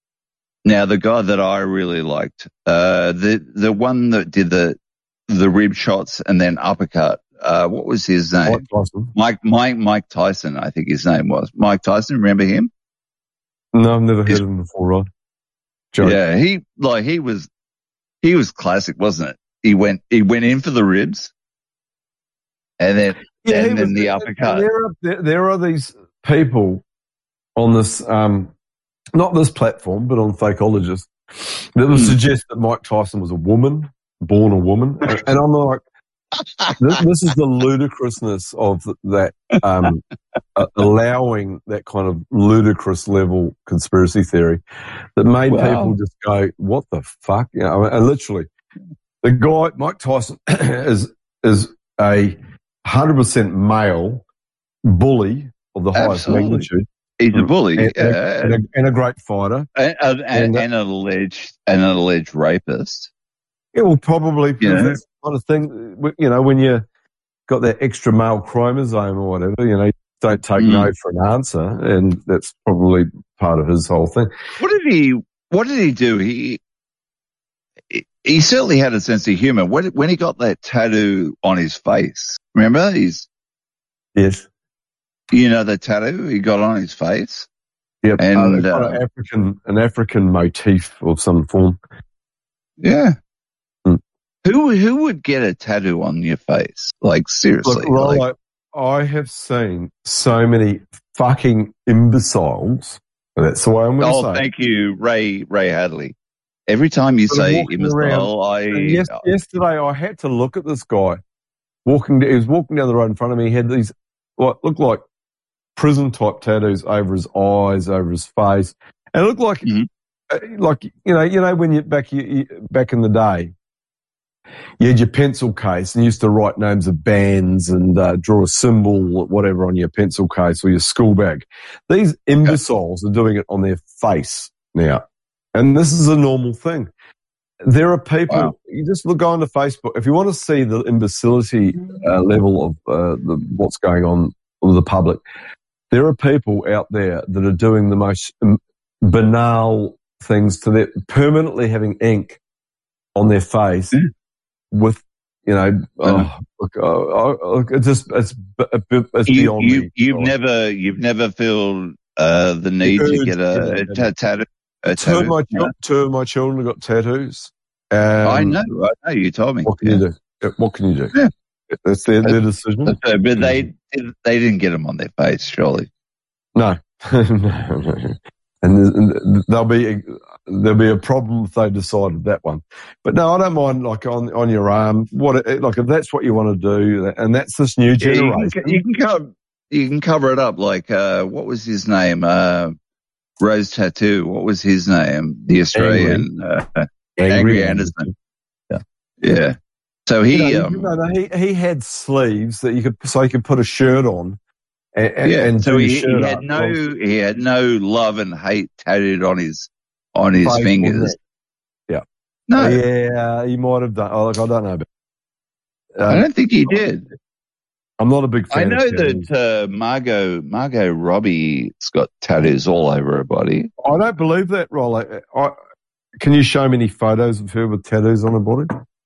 now the guy that I really liked, uh, the the one that did the the rib shots and then uppercut. Uh, what was his name? Mike Tyson. Mike Mike Mike Tyson, I think his name was Mike Tyson. Remember him? No, I've never heard His- of him before, Rod. Joke. Yeah, he like he was he was classic, wasn't it? He went he went in for the ribs, and then Yeah, he and then was- the uppercut. There are, there, there are these people on this, um, not this platform, but on Fakeologist, that would Hmm. suggest that Mike Tyson was a woman, born a woman. And and I'm like, this, this is the ludicrousness of that, um, uh, allowing that kind of ludicrous level conspiracy theory that made Wow. people just go, what the fuck? You know, and literally, the guy, Mike Tyson, is, is a one hundred percent male bully of the highest Absolutely. magnitude. He's a bully, And, yeah. and, a, and a great fighter. and, and, and, and- and an alleged and an alleged rapist. Yeah, well, probably, Yeah. that's the kind of thing, you know, when you got that extra male chromosome or whatever, you know, you don't take Mm. no for an answer, and that's probably part of his whole thing. What did he? What did he do? He he- he certainly had a sense of humor. When when he got that tattoo on his face, remember? He's Yes. you know the tattoo he got on his face. Yep. And, uh, they've got uh, an African, an African motif of some form. Yeah. Mm. Who who would get a tattoo on your face? Like seriously? Look, Rollo, like, I have seen so many fucking imbeciles. That's the way I'm going to oh, say. thank you, Ray Ray Hadley. Every time you Sort of say walking imbecile, I And yes, yesterday, I had to look at this guy walking. He was walking down the road in front of me. He had these what looked like prison type tattoos over his eyes, over his face, and it looked like, Mhm. uh, like you know, you know, when you back you, you, back in the day, you had your pencil case and you used to write names of bands and uh, draw a symbol or whatever on your pencil case or your school bag. These imbeciles are doing it on their face now. And this is a normal thing. There are people, wow. you just look on to Facebook, if you want to see the imbecility uh, level of uh, the, what's going on with the public, there are people out there that are doing the most banal things to their, permanently having ink on their face mm. with, you know, mm. oh, look, oh, oh, it's just, it's, it's you, beyond you, me. You've oh. never, you've never felt uh, the need to get a, a, a tattoo. Two of, my, no. two of my children have got tattoos. Um, I know, I know. You told me. What can yeah. you do? What can you do? Yeah. That's their, their decision. But they they didn't get them on their face, surely. No, no, no. And there'll be there'll be a problem if they decided that one. But no, I don't mind. Like on on your arm, what like if that's what you want to do, and that's this new generation. Yeah, you, can, you can cover you can cover it up. Like uh, what was his name? Uh, Rose Tattoo. What was his name? The Australian uh, Angry, Angry Anderson. Yeah, yeah. So he, you know, um, you know, he he had sleeves that you could so you could put a shirt on. And, yeah. and so he, he had up. no he had no love and hate tattooed on his on his Face fingers. Yeah. No. Uh, yeah, he might have done. Oh, look, I don't know. But, um, I don't think he did. I'm not a big fan. I know of that uh, Margot Margot Robbie's got tattoos all over her body. I don't believe that, Rollo. I, can you show me any photos of her with tattoos on her body?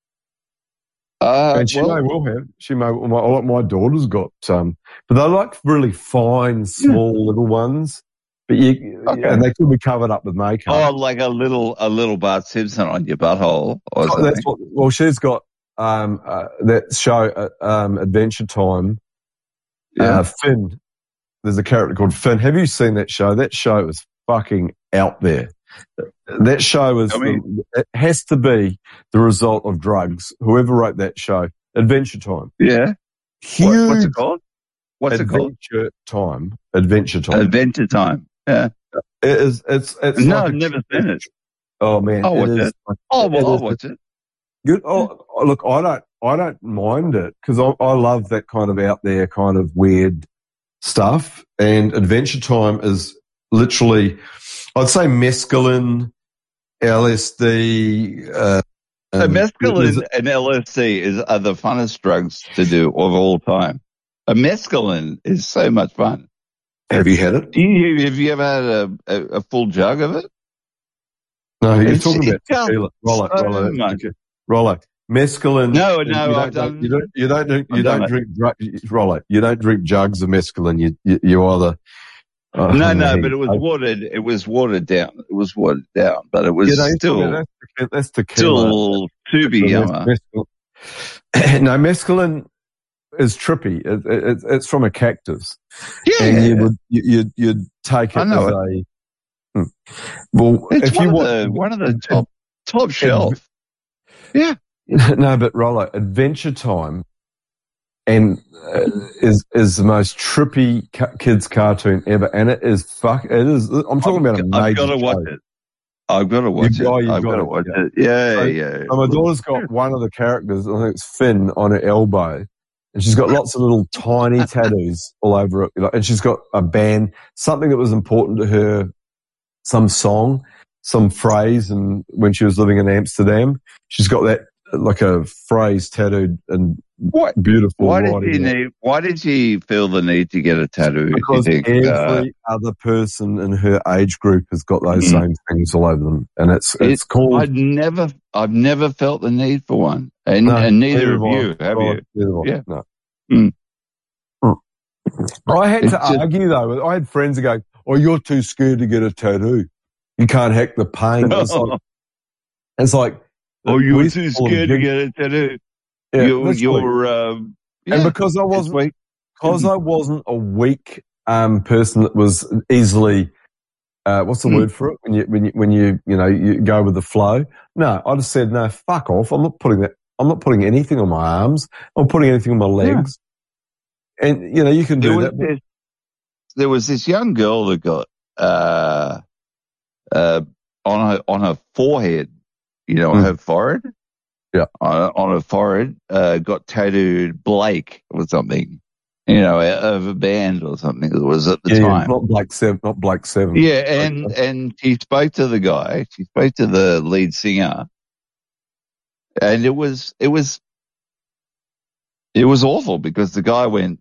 Uh, and she well, may well have. She may. My, my daughter's got um, but they're like really fine, small yeah. little ones. But you, okay. and they could be covered up with makeup. Oh, like a little, a little Bart Simpson on your butthole. Or oh, that's what, well, she's got um, uh, that show, uh, um, Adventure Time. Yeah. Uh, Finn. There's a character called Finn. Have you seen that show? That show is fucking out there. That show is, I mean, the, it has to be the result of drugs. Whoever wrote that show, Adventure Time. Yeah. Huge. What, what's it called? What's Adventure it called? Time. Adventure Time. Adventure Time. Yeah. It is, it's, it's. No, like I've never seen it. Oh man. I'll watch it. it. Is, oh, well, it I'll is, watch it. Good. Oh, look, I don't, I don't mind it because I, I love that kind of out there kind of weird stuff. And Adventure Time is literally, I'd say mescaline, L S D. Uh, so um, mescaline and L S D is are the funnest drugs to do of all time. A mescaline is so much fun. Have you had it? You, have you ever had a, a, a full jug of it? No, you're it's, talking about tequila. Rollo, so Rollo, much. Rollo. Mescaline. No, no, you I've don't, done. You don't. You don't. You I've don't drink. Rollo. You don't drink jugs of mescaline. You. You, you either. Uh, no, no, but it was watered. It was watered down. It was watered down, but it was yeah, still. That's, that's tequila. Still tubby yummer. No, mescaline is trippy. It, it, it's from a cactus. Yeah, and you would you you'd, you'd take it I know as it. a. Hmm. Well, it's if one you of want the, one of the top top shelf. Yeah. No, but Rollo, Adventure Time, and uh, is is the most trippy ca- kids cartoon ever, and it is fuck. It is. I'm talking I've, about a major. I've got to watch show. it. I've got to watch you've, it. Oh, you've I've got, got to watch it. Yeah, so, yeah. So my daughter's got one of the characters. I think it's Finn on her elbow, and she's got lots of little tiny tattoos all over it. And she's got a band, something that was important to her, some song, some phrase, and when she was living in Amsterdam, she's got that. Like a phrase tattooed and what beautiful. Why did you need? Why did she feel the need to get a tattoo? Because think, every uh, other person in her age group has got those mm. same things all over them, and it's it's it, called. I've never, I've never felt the need for one, and, no, and neither of you have right, you. Yeah, no. Mm. I had it's to just, argue though. I had friends that go, "Oh, you're too scared to get a tattoo. You can't hack the pain." It's like, it's like oh, you're too scared to get a tattoo. Yeah, you're, you're um, yeah, and because I wasn't, because I wasn't a weak um, person that was easily, uh, what's the mm. word for it? When you, when you, when you, you know, you go with the flow. No, I just said, no, fuck off. I'm not putting that, I'm not putting anything on my arms. I'm not putting anything on my legs. Yeah. And, you know, you can do there that. Was this, there was this young girl that got, uh, uh, on her, on her forehead, you know, mm. her forehead. Yeah. On, on her forehead, uh, got tattooed Blake or something, you know, of a band or something it was at the Yeah, time. not Blake Seven, not Blake Seven. Yeah, and, and she spoke to the guy, she spoke to the lead singer, and it was, it was, it was awful because the guy went,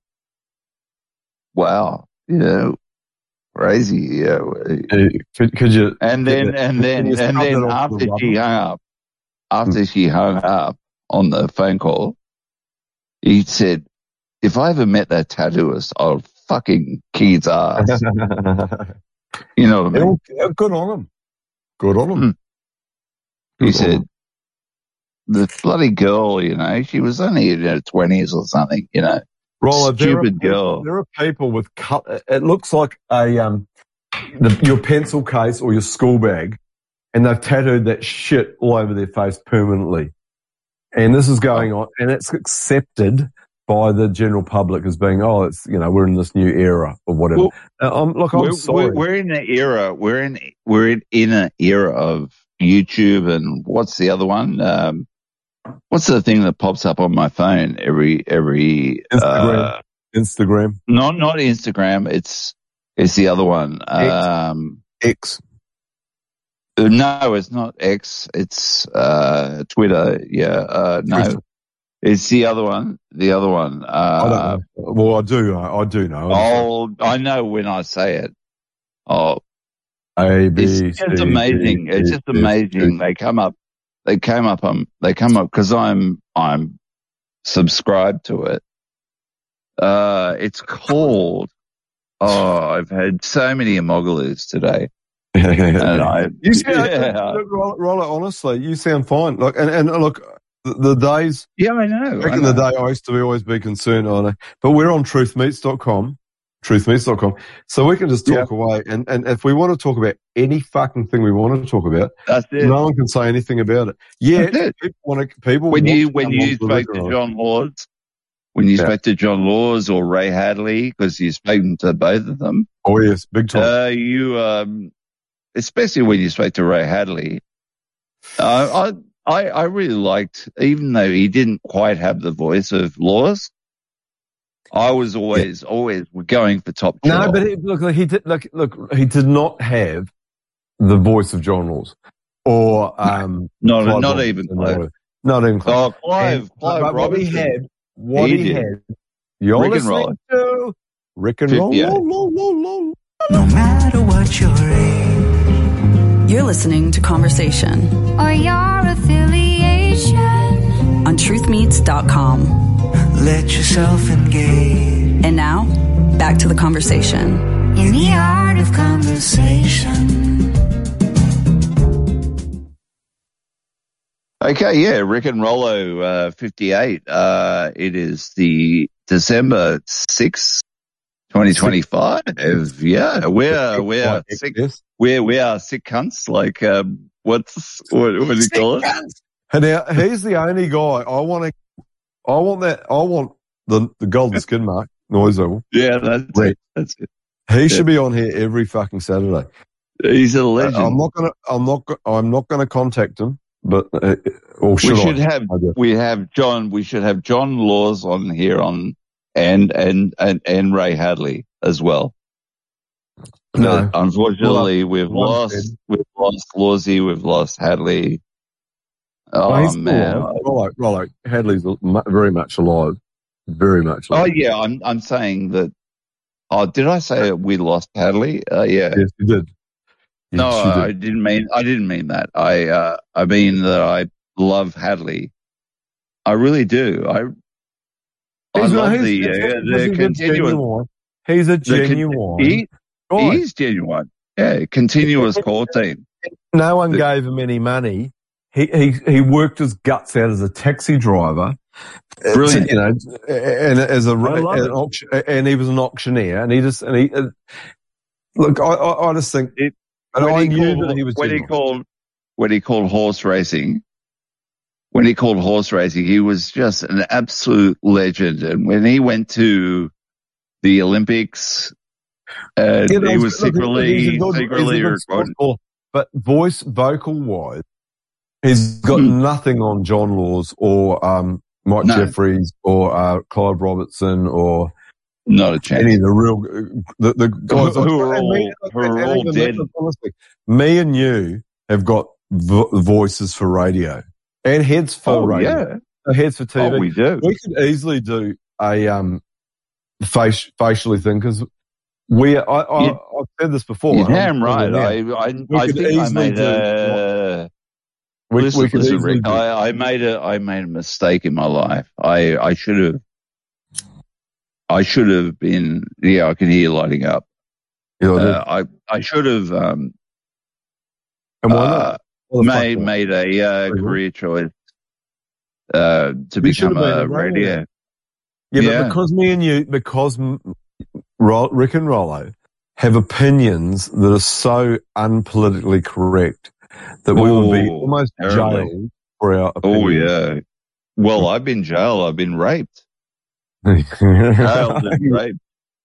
wow, you know, crazy. Yeah. Could, could you? And then, could, and then, and and then after the she hung up, after mm. she hung up on the phone call, he said, if I ever met that tattooist, I'll fucking kick his ass. You know what I mean? Yeah, good on him. Good on him. Mm. He Good said, on him. the bloody girl, you know, she was only in her twenties or something, you know. Roller, Stupid there are, girl. There are people with cut. It looks like a um, the, your pencil case or your school bag, and they've tattooed that shit all over their face permanently. And this is going on, and it's accepted by the general public as being, oh, it's you know, we're in this new era or whatever. Well, uh, I'm, look, I'm we're, sorry. We're, we're in an era. We're in we're in, in an era of YouTube and what's the other one? Um, What's the thing that pops up on my phone every every Instagram? Uh, Instagram? Not not Instagram. It's it's the other one. Um, X. No, it's not X. It's uh, Twitter. Yeah. Uh, no, Twitter. It's the other one. The other one. Uh, I don't know. Well, I do. I, I do know. Oh, I know when I say it. Oh, A B. It's just amazing. It's just amazing. They come up. They came up on, they come up because I'm, I'm subscribed to it. Uh, it's called, oh, I've had so many amogalus today. and I, you sound, yeah. look, Roller, honestly, you sound fine. Look, and, and look, the, the days. Yeah, I know. Back I in know. the day, I used to be, always be concerned on it. But we're on truth meats dot com. truth meats dot com. So we can just talk yeah. away. And, and if we want to talk about any fucking thing we want to talk about, That's it. No one can say anything about it. Yeah, people want to, people when want you to when you spoke to John Laws, when you yeah. spoke to John Laws or Ray Hadley, because you've spoken to both of them. Oh yes, big time. Uh, you, um, especially when you spoke to Ray Hadley, uh, I I I really liked, even though he didn't quite have the voice of Laws. I was always, yeah. always going for top. No, job. but he, look, he did. Look, look, he did not have the voice of John Laws, or um, no, not, Clive not Robinson, even Clive. Not even Clive. Oh, Clive, and, Clive but Robinson. What he had, what he, he had. You're Rick listening and to Rick and Roll. Yeah. Roll, roll, roll, roll. No matter what your age, you're listening to Conversation or your affiliation on truth meats dot com. Let yourself engage. And now, back to the conversation. In the art of conversation. Okay, yeah, Rick and Rollo, uh, fifty-eight. Uh, it is the December sixth, twenty twenty-five. Yeah, we're, we're sick, we're, we are sick cunts. Like, um, what's, what, what do you call it? And now, he's the only guy I want to, I want that, I want the, the golden skin mark. Noise level. Yeah, that's right. it. That's it. He yeah. should be on here every fucking Saturday. He's a legend. Uh, I'm not gonna. I'm not. I'm not gonna contact him. But uh, or should we should I? have. We have John. We should have John Laws on here on and and and, and Ray Hadley as well. No, but unfortunately, well, we've lost. Said. We've lost Lawsy. We've lost Hadley. Oh well, man, Rollo, Rollo, Hadley's very much alive. Very much. Oh yeah, I'm I'm saying that. Oh, did I say we lost Hadley? Uh, yeah. Yes, you did. Yes, no, you did. I didn't mean I didn't mean that. I uh, I mean that I love Hadley. I really do. I he's I love he's, the, he's, uh, he's the continuous. He's a genuine. He, he's genuine. Yeah, continuous core team. No one gave him any money. He he he worked his guts out as a taxi driver. Brilliant, you know, and as a an auction, and he was an auctioneer, and he just and he uh, look. I, I I just think it. And when I he knew called, that he was when he genuine. called when he called horse racing. When he called horse racing, he was just an absolute legend. And when he went to the Olympics, uh, You know, he was look, secretly he's a good- secretly he's a good recorded. sports ball, but voice vocal wise, He's got Hmm. nothing on John Laws or um, Mike No. Jeffries or uh, Clive Robertson or Not a chance. any of the real the, the guys Who- who are and all- me- who are and all even dead. me, honestly, me and you have got vo- voices for radio and heads for Oh, radio, yeah. heads for T V. Oh, we do. We could easily do a um face facially thing because we. I, I, You- I've said this before. You're and I'm damn right. doing it I, now. I, We I could think I easily made do a. we, listen, we could listen, easily Rick. do. I, I made a. I made a mistake in my life. I, I should have. I should have been. Yeah, I can hear you lighting up. You know, Uh, I, I should have. Um, and why uh, not? What the fuck made not? made a uh, Mhm. career choice uh, to You should become have been a a radio. radio. Yeah, Yeah. but because me and you, because m- Ro- Rick and Rollo have opinions that are so unpolitically correct that we would be Oh, almost terribly. jailed for our Oh opinions. yeah. Well, I've been jailed. I've been raped. Jailed and raped.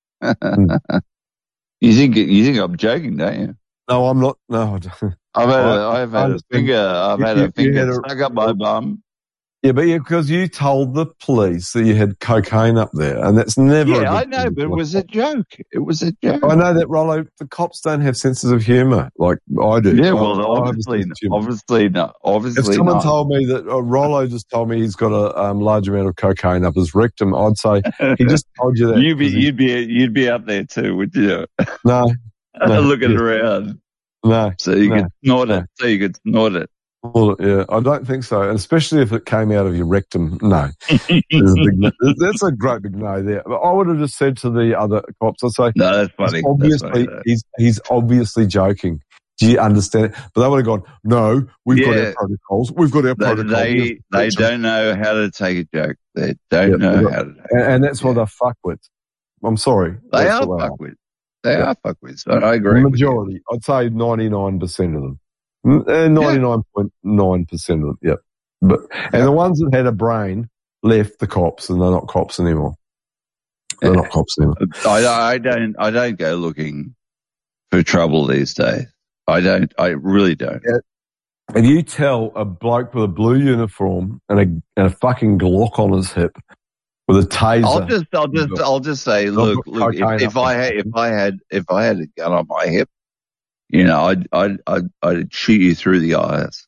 you think you think I'm joking, don't you? No, I'm not. No, I don't. I've had I- a, I've I had a understand. finger. I've You- had you- a you finger had a- stuck up my bum. yeah, but yeah, because you told the police that you had cocaine up there, and that's never. a Yeah, I good know, thing but it to was a joke. It was a joke. I know that, Rollo. The cops don't have senses of humour like I do. Yeah, I- well, I have a obviously, sense of humour. obviously not. If Obviously someone not. told me that uh, Rollo just told me he's got a um, large amount of cocaine up his rectum, I'd say he just told you that. you'd be, 'cause he- you'd be, you'd be up there too, would you? no, no, Looking yes, around, no. so you no. could snort no. it. So you could snort it. Well, yeah, I don't think so, and especially if it came out of your rectum. No, There's a big no. That's a great big no there. But I would have just said to the other cops, I'd say, No, that's funny. he's That's obviously funny, though. he's he's obviously joking. Do you understand it? But they would have gone, no, we've got Yeah. our protocols. We've got our They, protocols. they, they don't know how to take a joke. They don't Yeah, know they don't. how to. Take and, and that's what Yeah. they're fuck with. I'm sorry. They That's are what fuck with. They Yeah. are fuck with. So I The agree. with you. majority, I'd say ninety-nine percent of them. ninety-nine point nine percent of them, yep. But, and Yeah. the ones that had a brain left the cops and they're not cops anymore. They're Yeah. not cops anymore. I, I don't. I don't go looking for trouble these days. I don't. I really don't. If you tell a bloke with a blue uniform and a, and a fucking Glock on his hip with a taser. I'll just. I'll just. I'll just say. Look. got Look. If, cocaine if up I there. had. If I had. If I had a gun on my hip, you know, I'd. I'd. I'd, I'd shoot you through the eyes.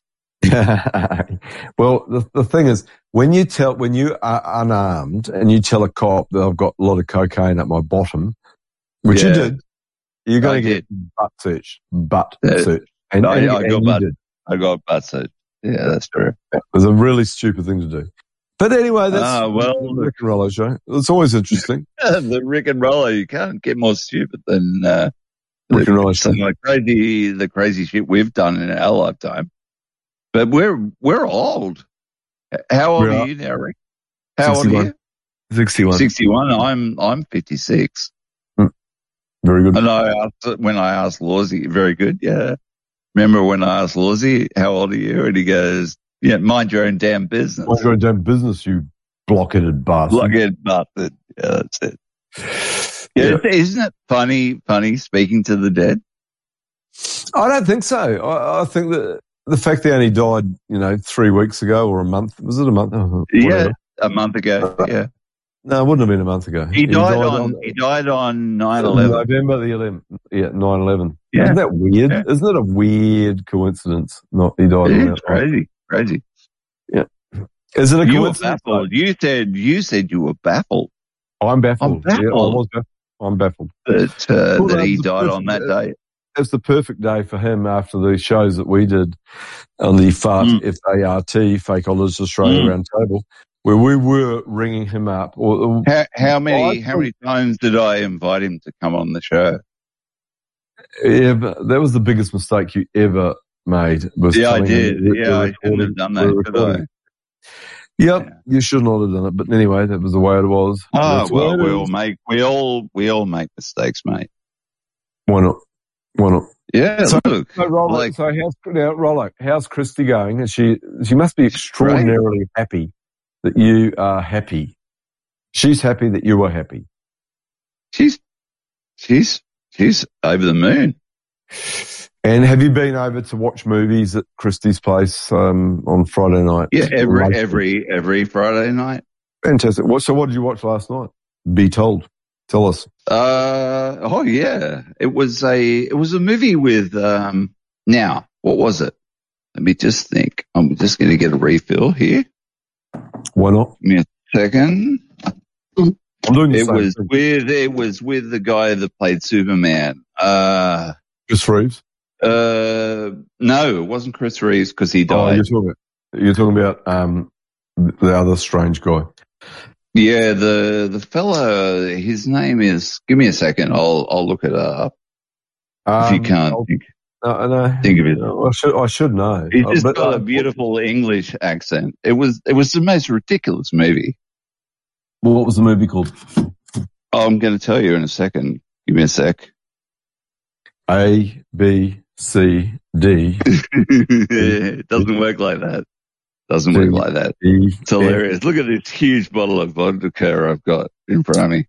Well, the, the thing is, when you tell, when you are unarmed and you tell a cop that I've got a lot of cocaine up my bottom, which Yeah. you did, you're I going to did. get butt search, butt Yeah. search. And, I- and, I and got you butt- did. I got butts. It. Yeah, that's true. It was a really stupid thing to do. But anyway, that's Ah, well, the Rick and Rollo show. It's always interesting. the Rick and Rollo. You can't get more stupid than uh, Rick and Rollo show. some of the crazy, the crazy shit we've done in our lifetime. But we're we're old. How old We are are. you now, Rick? How old are sixty-one. you? sixty-one. Sixty-one. I'm I'm fifty-six. Very good. And I asked when I asked Lawsy, very good. Yeah. Remember when I asked Lawsy, how old are you? And he goes, "Yeah, mind your own damn business." Mind your own damn business, you blockheaded bastard. Blockhead bastard. Yeah, that's it. Yeah, Yeah. isn't it funny? Funny speaking to the dead. I don't think so. I, I think that the fact they only died, you know, three weeks ago or a month. Was it a month? Oh, Yeah, whatever. a month ago. Yeah, No, it wouldn't have been a month ago. he died on he died on nine eleven. November the eleventh. Yeah, nine eleven. Yeah. Isn't that weird? Yeah. Isn't that a weird coincidence? Not he died on It's that. crazy, crazy. Is it a You were coincidence? baffled. You said you said you were baffled I'm baffled. I'm baffled. Yeah, I was baffled. I'm baffled. that uh, Well, that he that's the died on perfect- that day. It's the perfect day for him after the shows that we did on the FART, Mm. F A R T, Fake Olives Australia Mm. Round Table, where we were ringing him up. Or, or- How, how many I how many times did I invite him to come on the show? Yeah, but that was the biggest mistake you ever made. Was Yeah, I telling him did. that we're Yeah, I shouldn't have recording- done we're that, should I? recording. Yep, you should not have done it. But anyway, that was the way it was. Oh That's the well, way it we all is. make we all we all make mistakes, mate. Why not? Why not? Yeah, So, look, so Rollo, like- so how's now, Rollo, how's Christy going? Is she she must be extraordinarily happy that you are happy. She's happy that you are happy. she's she's she's over the moon. And have you been over to watch movies at Christie's place um, on Friday night? Yeah, every every every Friday night. Fantastic. What, so what did you watch last night? Be told. Tell us. Uh oh yeah, it was a it was a movie with um. Now what was it? Let me just think. I'm just going to get a refill here. Why not? Give me a second. I'm doing the It same was thing. with it was with the guy that played Superman. Uh, Chris Reeves. uh, no, it wasn't Chris Reeves because he Oh, died. you're talking about, you're talking about um, the other strange guy. Yeah, the the fella. His name is. Give me a second. I'll I'll look it up. Um, if you can't I'll- think, No, no. think of it. I should, I should know. He's just But, got uh, a beautiful English accent. It was it was the most ridiculous movie. Well, what was the movie called? Oh, I'm going to tell you in a second. Give me a sec. A, B, C, D. It doesn't work like that. Doesn't work like that. E, It's hilarious. Look at this huge bottle of vodka I've got in front of me.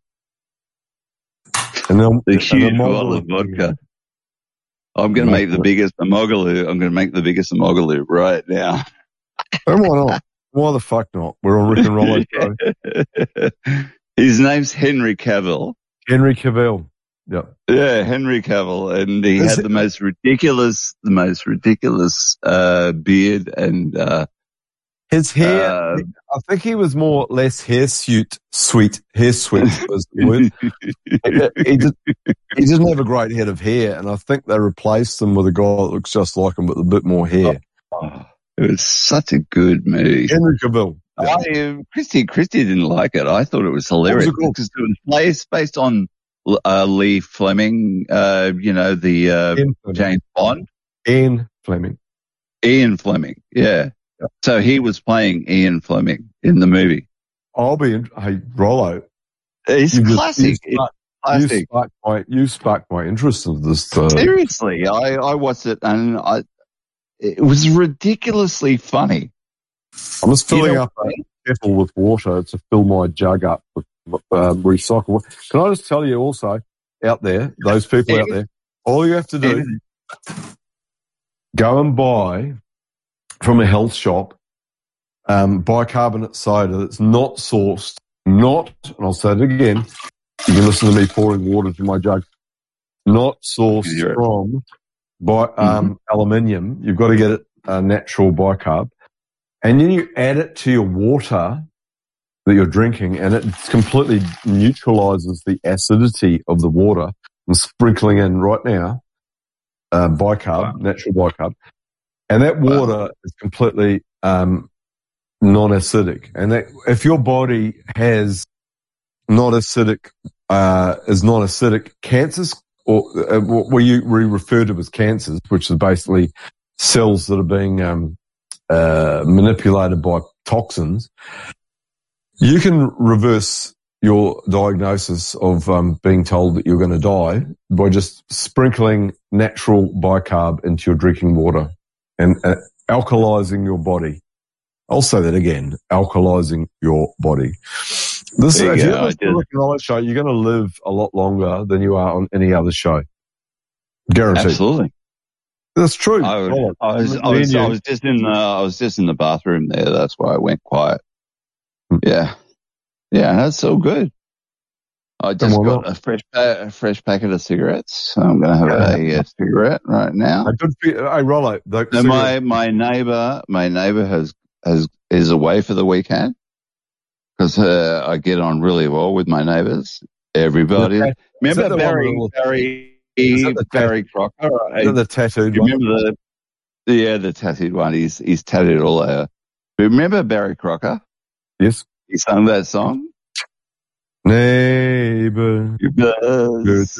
And then, The and huge then bottle of vodka. I'm going to make the biggest Amogaloo. I'm going to make the biggest Amogaloo right now. And why not? Why the fuck not? We're on Rick and Rollo show. His name's Henry Cavill. Henry Cavill. Yep. Yeah, Henry Cavill, and he Is had it- the most ridiculous, the most ridiculous uh, beard, and uh, His hair, uh, I think he was more less hirsute, sweet, hirsute was the word. he, just, he didn't have a great head of hair, and I think they replaced him with a guy that looks just like him with a bit more hair. oh, it was such a good movie. Henry Cavill. Yeah. I, uh, Christy, Christy didn't like it. I thought it was hilarious What was it called? because it was based, based on uh, Lee Fleming, uh, you know, the uh, Ian Fleming. James Bond. Ian Fleming. Ian Fleming, yeah. Yeah. So he was playing Ian Fleming in the movie. I'll be in, hey, Rollo. It's You just- classic. you It's sparked- classic. You sparked my, you sparked my interest in this. Uh, Seriously, I, I watched it and I, it was ridiculously funny. I'm just filling You know- up a kettle with water to fill my jug up with uh, recycled water. Can I just tell you also, out there, those people out there, all you have to do, go and buy from a health shop um, bicarbonate soda that's not sourced, not, and I'll say it again, you can listen to me pouring water to my jug, not sourced You're- from by um, aluminium. You've got to get it uh, natural bicarb. And then you add it to your water that you're drinking, and it completely neutralizes the acidity of the water. I'm sprinkling in right now uh, bicarb, Wow. natural bicarb, and that water is completely um, non-acidic. And that if your body has non-acidic, uh, is non-acidic cancers, or uh, what we, we refer to as cancers, which is basically cells that are being um, uh, manipulated by toxins, you can reverse your diagnosis of um, being told that you're going to die by just sprinkling natural bicarb into your drinking water and uh, alkalizing your body. I'll say that again, alkalizing your body. This There is, you if go, you I listen to did. the Rick and Rollo show, you're going to live a lot longer than you are on any other show. Guaranteed. Absolutely. That's true. I, would- Rollo. I was, I Me was, and I you. was just in the, I was just in the bathroom there. That's why I went quiet. Hmm. Yeah. Yeah, that's so good. I just why got not? a fresh, pa- a fresh packet of cigarettes. So I'm going to have a, uh cigarette right now. I could feel, hey, Rollo. the So my, cigarette- my neighbor, my neighbor has, has, is away for the weekend because uh, I get on really well with my neighbors. Everybody. Is that Remember the one Barry, with Barry, Is that the Barry Crocker? Is that the tattooed You one? remember the, yeah, the tattooed one. He's, he's tattooed all over. But remember Barry Crocker? Yes. He sung that song. Neighbor. Because,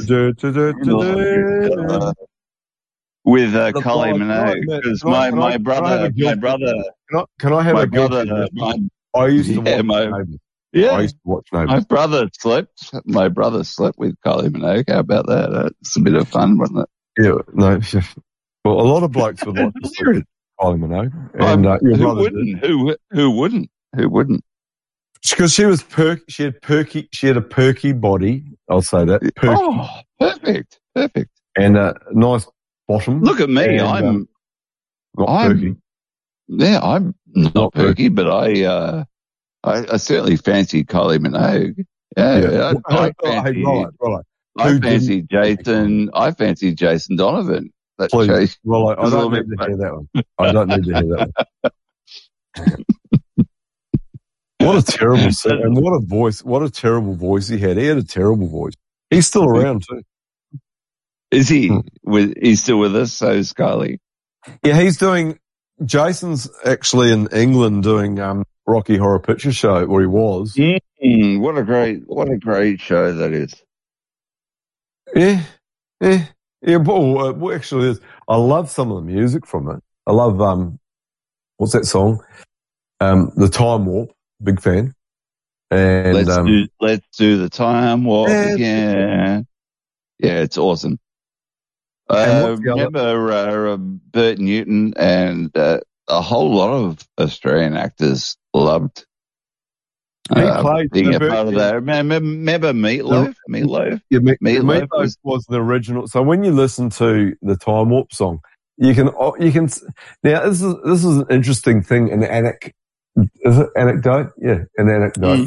with uh, Look, Kylie can I Minogue. admit- Because can I- my, can I- my can I brother, have a my guilty- brother, Can I, can I have my a guilty brother, pleasure? my, I used to yeah, watch my- Neighbours. I yeah, used to watch my Neighbours. brother slept, my brother slept with Kylie Minogue. How about that? It's a bit of fun, wasn't it? Yeah, no. Well, a lot of blokes would like to sleep with Kylie Minogue. And uh, your who brother wouldn't? Who, who wouldn't? Who wouldn't? Because she was perk, she had perky, she had a perky body. I'll say that. Perky. Oh, perfect. Perfect. And a nice bottom. Look at me. and, I'm, um, not I'm, perky. yeah, I'm not, Not perky, but I, uh, I, I certainly fancy Kylie Minogue. Yeah, Yeah. I, I Hey, fancy, Rollo, Rollo, I who fancy didn't- Jason. I fancy Jason Donovan. That Please, chase Rollo, I is a don't little need bit to hear that one. I don't need to hear that one. What a terrible sing- and what a voice! What a terrible voice he had. He had a terrible voice. He's still around too. Is he? Hmm. With he's still with us? So is Kylie. Yeah, he's doing. Jason's actually in England doing um, Rocky Horror Picture Show, or he was. Mm, what a great, what a great show that is. Yeah, yeah, yeah. Well, uh, well, actually, is. I love some of the music from it. I love um, what's that song? Um, the Time Warp. Big fan. And let's um, do, let's do the time warp Yeah, again. Yeah, it's awesome. And Uh, what's the other- remember uh, Bert Newton and uh, a whole lot of Australian actors loved He uh, played- being so a Bert part of that. Remember, remember Meatloaf? Meatloaf? Yeah, Me- Meatloaf Meatloaf was- was the original. So when you listen to the Time Warp song, you can you can now this is this is an interesting thing. An anec, is it anecdote? Yeah, an anecdote.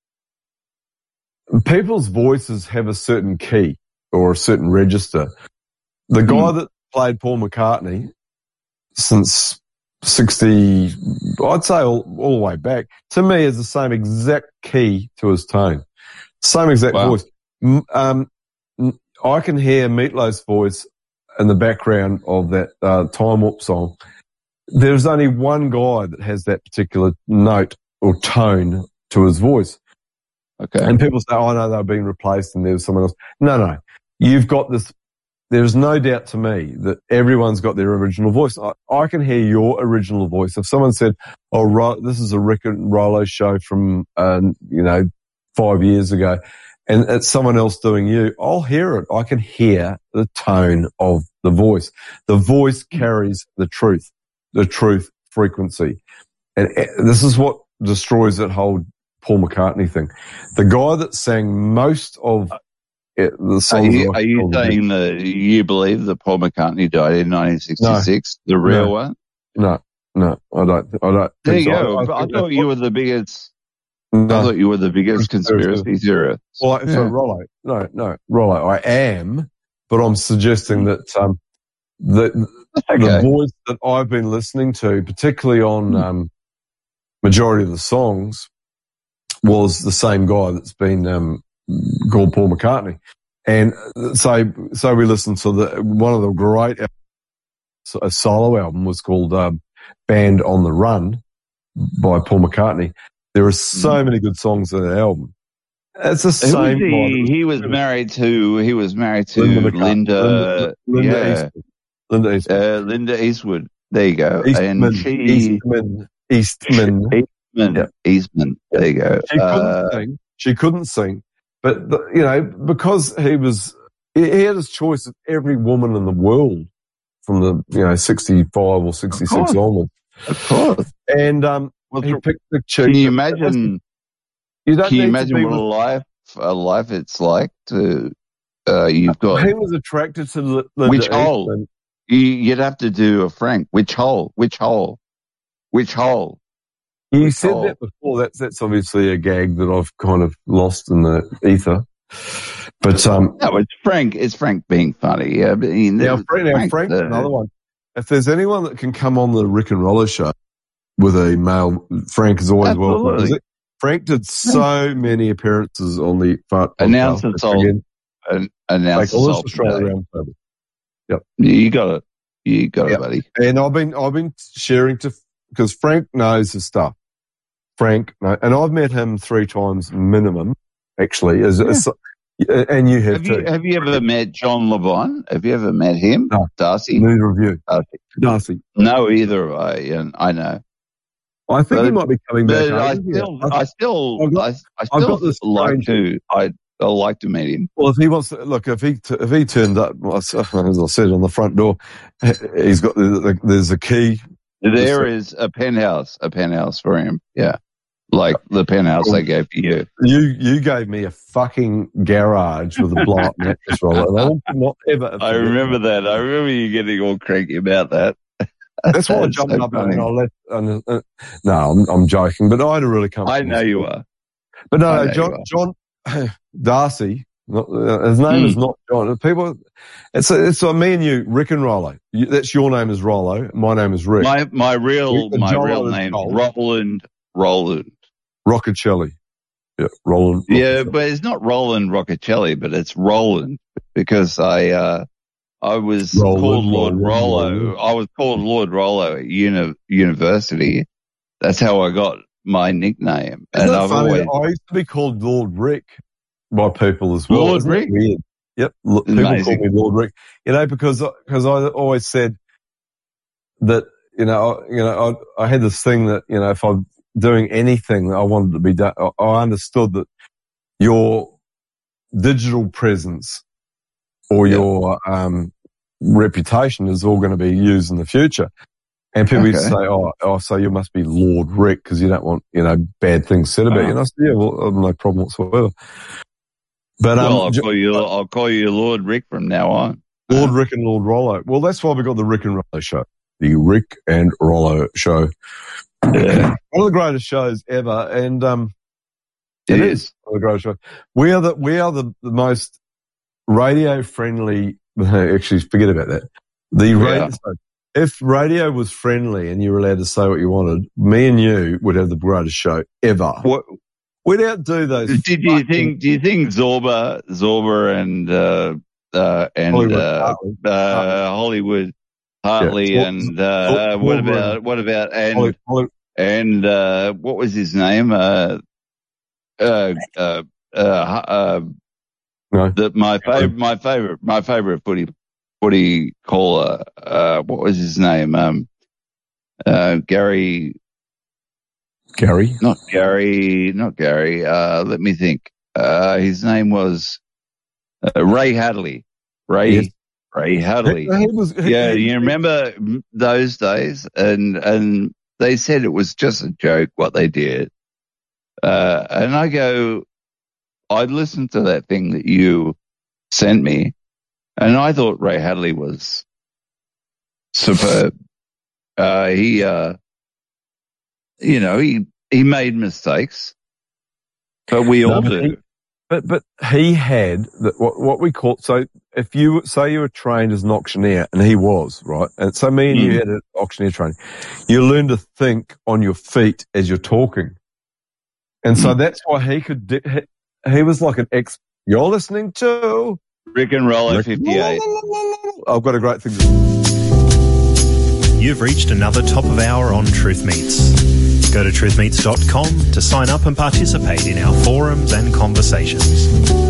People's voices have a certain key or a certain register. The guy that played Paul McCartney since sixty, I'd say all, all the way back, to me is the same exact key to his tone. Same exact Wow. voice. M- Um, n- I can hear Meatloaf's voice in the background of that uh, Time Warp song. There's only one guy that has that particular note or tone to his voice. Okay. And people say, oh, no, they're being replaced and there's someone else. No, no. You've got this. There's no doubt to me that everyone's got their original voice. I, I can hear your original voice. If someone said, oh, Ro- this is a Rick and Rollo show from, uh, you know, five years ago, and it's someone else doing you, I'll hear it. I can hear the tone of the voice. The voice carries the truth, the truth frequency. And uh, this is what destroys that whole Paul McCartney thing. The guy that sang most of it, the Are songs. you, that I are you called saying that you believe that Paul McCartney died in nineteen sixty-six? The real No. one? No, no, I don't. I don't. There think you so. go. I, I But I think thought that's you what- were the biggest. No. I thought you were the biggest conspiracy theorist. Well, so Yeah. Rollo, no, no, Rollo, I am, but I'm suggesting that um, the Okay. the voice that I've been listening to, particularly on um, majority of the songs, was the same guy that's been um, called Paul McCartney, and so so we listened to the one of the great al- a solo album was called um, Band on the Run by Paul McCartney. There are so many good songs in that album. It's the Who same. was guy that he? was- He was married to. He was married to Linda Linda. McCartney. Linda, Linda yeah, Eastwood. Linda Eastwood. uh, Linda Eastwood. There you go. Eastman. and she Eastman. Eastman. Eastman. Yeah. Eastman. There you go. She couldn't Uh, sing. She couldn't sing. But, the, you know, because he was, he he had his choice of every woman in the world from the, you know, sixty-five or sixty-six course. onwards. of course. And um, Well, he picked the chick. Can you imagine? You don't Can you need imagine to be what a with, life a life it's like to? Uh, you've got he was attracted to Li- Linda which hole? Eastman. You, you'd have to do a Frank. Which hole? Which hole? Which hole? You Which said hole? that before. That's that's obviously a gag that I've kind of lost in the ether. But um, No, it's Frank. It's Frank being funny. Yeah, but he, now, Frank, now Frank's Frank's uh, another one. If there's anyone that can come on the Rick and Roller show with a male, Frank is always welcome. Absolutely. Is it? Frank did so many appearances on the Fart Announce podcast. it's all- Again, an, announce like all this assault Australia today. round table. Yep. You got it. You got Yep. it, buddy. And I've been I've been sharing to because Frank knows his stuff. Frank, no, and I've met him three times minimum, actually. As, as and you have, Have too. you have you ever met John LeBon? Have you ever met him? No. Darcy? Neither of you, Darcy. Darcy. No, either have I. And I know. I think But- he might be coming back. But I over here. still, I still, I've got- I, I I've still got this like strange- to. I I like to meet him. Well, if he wants to look, if he t- if he turned up, as I said, on the front door, he's got the, the, there's a key. There is a penthouse, a penthouse for him. Yeah. Like the penthouse they gave to you. You you gave me a fucking garage with a blow up mattress roller. And I will not ever. I remember that. I remember you getting all cranky about that. That's why I jumped so up funny. and I left. And, uh, no, I'm, I'm joking, but I had a really comfortable. I know you are. But no, I no know John, you John Darcy, not, uh, his name Mm. is not John. People, it's it's uh, me and you, Rick and Rollo. You, that's your name is Rollo. My name is Rick. My my real Rick- my Joel real is name Joel. Roland Roland. Roccacelli. Yeah, Roland. Yeah, but it's not Roland Roccacelli, but it's Roland because I uh I was Roland, called Lord Roland, Rollo. Roland. I was called Lord Rollo at uni- university. That's how I got my nickname. Isn't and that I've funny? always I used to be called Lord Rick by people as well. Lord Isn't that Rick? weird? Yep. L- People Amazing. call me Lord Rick. You know, because because I always said that you know I, you know I, I had this thing that you know if I'm doing anything that I wanted to be done, I, I understood that your digital presence or Yeah. your um, reputation is all going to be used in the future. And people used to Okay. say, oh, oh, so you must be Lord Rick because you don't want, you know, bad things said about you. And I said, yeah, well, no problem whatsoever. But, um, Well, I'll Jo- call you I'll call you Lord Rick from now on. Lord Rick and Lord Rollo. Well, that's why we got the Rick and Rollo show. The Rick and Rollo show. Yeah. One of the greatest shows ever. And, um, It it is. is one of the greatest shows. We are the, we are the, the most radio friendly, actually forget about that. The radio, so if radio was friendly and you were allowed to say what you wanted, me and you would have the greatest show ever. What We'd outdo those. did you think? Do you think Zorba, Zorba, and uh, uh, and Hollywood uh, Hartley. uh, Hollywood Hartley, Yeah. and uh, Zor- what Zorba about and what about and Holly, Holly, and uh, what was his name? Uh, uh, uh, uh, uh, no. the, my favorite, my favorite, my favorite footy footy caller. Uh, what was his name? Um, uh, Gary. Gary. Not Gary, not Gary. Uh, let me think. Uh, his name was uh, Ray Hadley. Ray, Yes. Ray Hadley. He, he was, he, Yeah, he- you remember those days? And and they said it was just a joke what they did. Uh, and I go, I listened to that thing that you sent me, and I thought Ray Hadley was superb. Uh, he, uh, you know, he he made mistakes, but we all No, but do. he- But but he had the, what what we call so if you say you were trained as an auctioneer and he was right, and so me and you Mm. had an auctioneer training, you learn to think on your feet as you're talking, and so Mm. that's why he could. Di- he, he was like an ex. You're listening to Rick and Rollo Rick- fifty-eight. I've got a great thing. To, You've reached another top of hour on Truth Meets. Go to truth meets dot com to sign up and participate in our forums and conversations.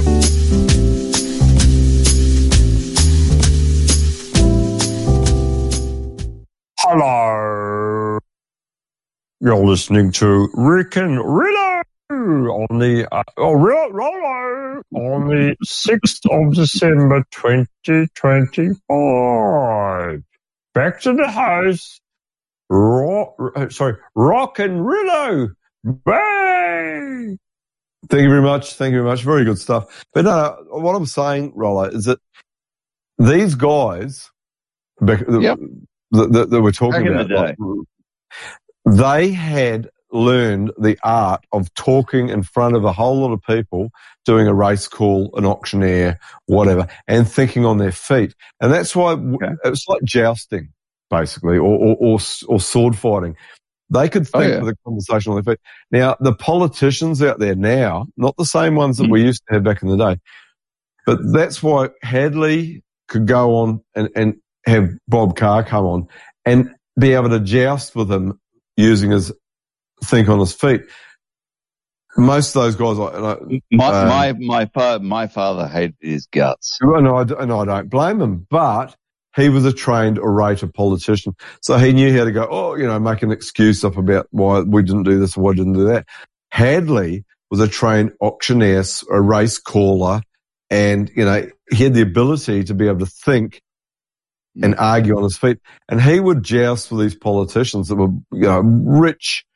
Hello. You're listening to Rick and Rillo on the uh, oh, Rillo, Rollo on the sixth of December, twenty twenty-five. Back to the house. Rock, sorry, Rock and Rillo. Bang! Thank you very much. Thank you very much. Very good stuff. But no, no what I'm saying, Rollo, is that these guys back, Yep. that, that, that we're talking Back in about, the like, they had learned the art of talking in front of a whole lot of people, doing a race call, an auctioneer, whatever, and thinking on their feet. And that's why w Okay. it's like jousting, basically, or, or, or, or sword fighting. They could Oh, think yeah. with a conversation on their feet. Now, the politicians out there now, not the same ones that Mm. we used to have back in the day, but that's why Hadley could go on and, and have Bob Carr come on and be able to joust with him using his think on his feet. Most of those guys, like, like My um, my my fa- my father hated his guts. and I, and I don't blame him, but he was a trained orator politician. So he knew how to go, oh, you know, make an excuse up about why we didn't do this and why we didn't do that. Hadley was a trained auctioneer, a race caller, and, you know, he had the ability to be able to think and argue on his feet. And he would joust with these politicians that were, you know, rich,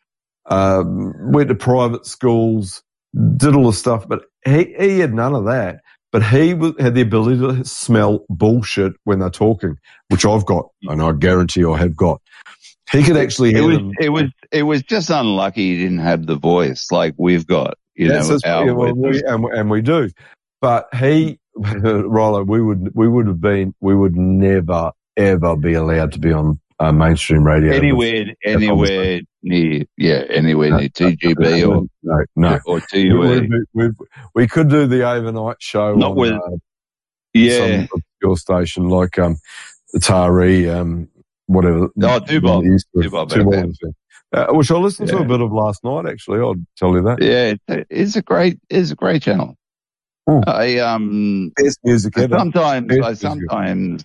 um, went to private schools, did all the stuff, but he, he had none of that. But he was, had the ability to smell bullshit when they're talking, which I've got, and I guarantee I have got. He could actually It hear was, them. it was, it was just unlucky he didn't have the voice like we've got, you Yes, know, that's- our yeah, well, we, and, and we do. But he, Rollo, we would, we would have been, we would never, ever be allowed to be on uh, mainstream radio. anywhere, anywhere near, yeah, anywhere near T G B or, no, no. or T We, U E. would be- we, we could do the overnight show Not on with- uh, Yeah. some obscure station like um, Atari, um, whatever. Oh, Tubob. East of- Tubob Tubob, uh, which I listened to Yeah. a bit of last night, actually. I'll tell you that. Yeah, it's- it's a great, it's a great channel. Mm. I, um, Best music ever. sometimes, Best I music ever. sometimes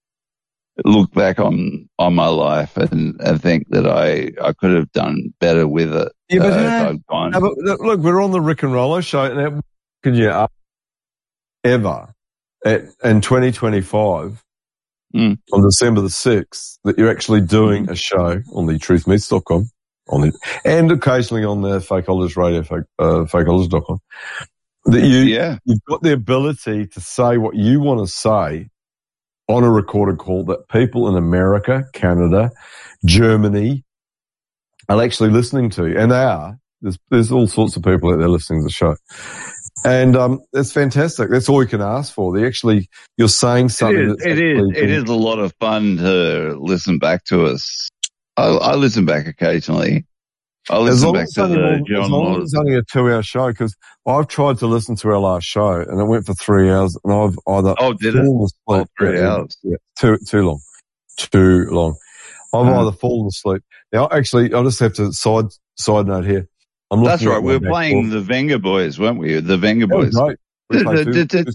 look back on, on my life and, and think that I, I could have done better with it. Yeah, but, uh, if uh, I'd gone. No, but look, look, we're on the Rick and Rollo show, and how could you uh, ever at, in twenty twenty-five Mm. on December the sixth that you're actually doing a show on the truth meets dot com on the, and occasionally on the Fakeologist Radio, fake, uh, fakeologist dot com, that you, Yeah. you've got the ability to say what you want to say on a recorded call that people in America, Canada, Germany are actually listening to, and they are. There's, there's all sorts of people out there listening to the show. And um, it's fantastic. That's all you can ask for. They actually, you're saying something. It is, that's it is, actually it is a lot of fun to listen back to us. I, I listen back occasionally. I As listen long back as, to it's only, the more, John as long as Laws. it's only a two-hour show, because I've tried to listen to our last show, and it went for three hours, and I've either Oh, did it? fallen asleep. Oh, three Yeah, hours. Yeah, too too long, too long. I've Uh. either fallen asleep. Now, actually, I just have to side side note here. I'm That's looking right. at my We were back playing door. the Venga Boys, weren't we? The Venga That was Boys. great. We played two- two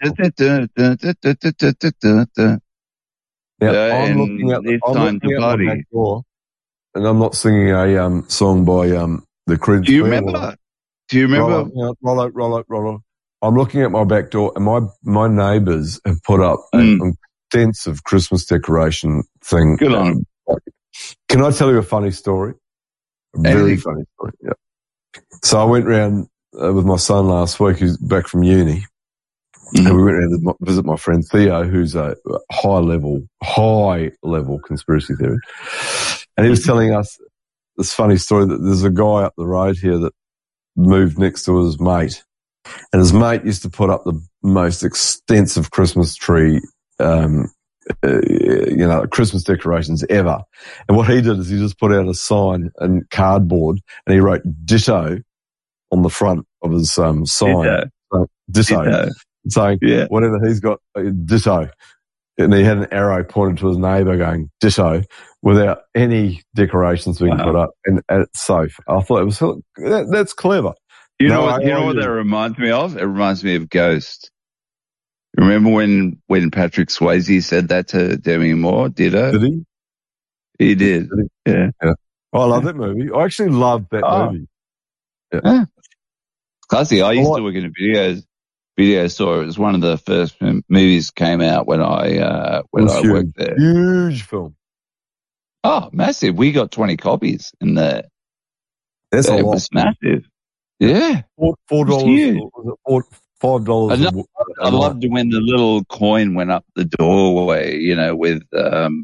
songs. Now, Yeah, I'm and looking at, it's I'm time looking to at my party. back door, and I'm not singing a um, song by um, the Creedence Do you Clearwater. remember? Do you remember? Roll out, you know, roll out, roll out, roll out. I'm looking at my back door, and my my neighbours have put up an Mm. extensive Christmas decoration thing. Good on 'em. Can I tell you a funny story? A very Anything. funny story. Yeah. So I went round uh, with my son last week, who's back from uni, Mm-hmm. and we went round to my- visit my friend Theo, who's a high level, high level conspiracy theorist, and he was telling us this funny story that there's a guy up the road here that moved next to his mate, and his mate used to put up the most extensive Christmas tree, um, uh, you know, Christmas decorations ever. And what he did is he just put out a sign in cardboard, and he wrote "ditto" on the front of his um, sign. Ditto. Uh, ditto, Ditto. saying Yeah. whatever he's got, uh, ditto. And he had an arrow pointed to his neighbour going ditto, without any decorations being Wow. put up, and, and it's safe. I thought it was that, that's clever. You No, know what? I- You know what that reminds me of? It reminds me of Ghost. Remember when when Patrick Swayze said that to Demi Moore? Ditto. Did he? He did. Did he? Yeah. Yeah. I love that movie. I actually love that Oh. movie. Yeah. Classy. I used I to work in a video video store. It was one of the first m- movies came out when I uh, It when was I huge. worked there. Huge film. Oh, massive! We got twenty copies in there. That's a It lot. was massive. Yeah. Four, four It was dollars. huge. Was it four, five dollars. I, a know, w- I a night. loved when the little coin went up the doorway, you know, with, um,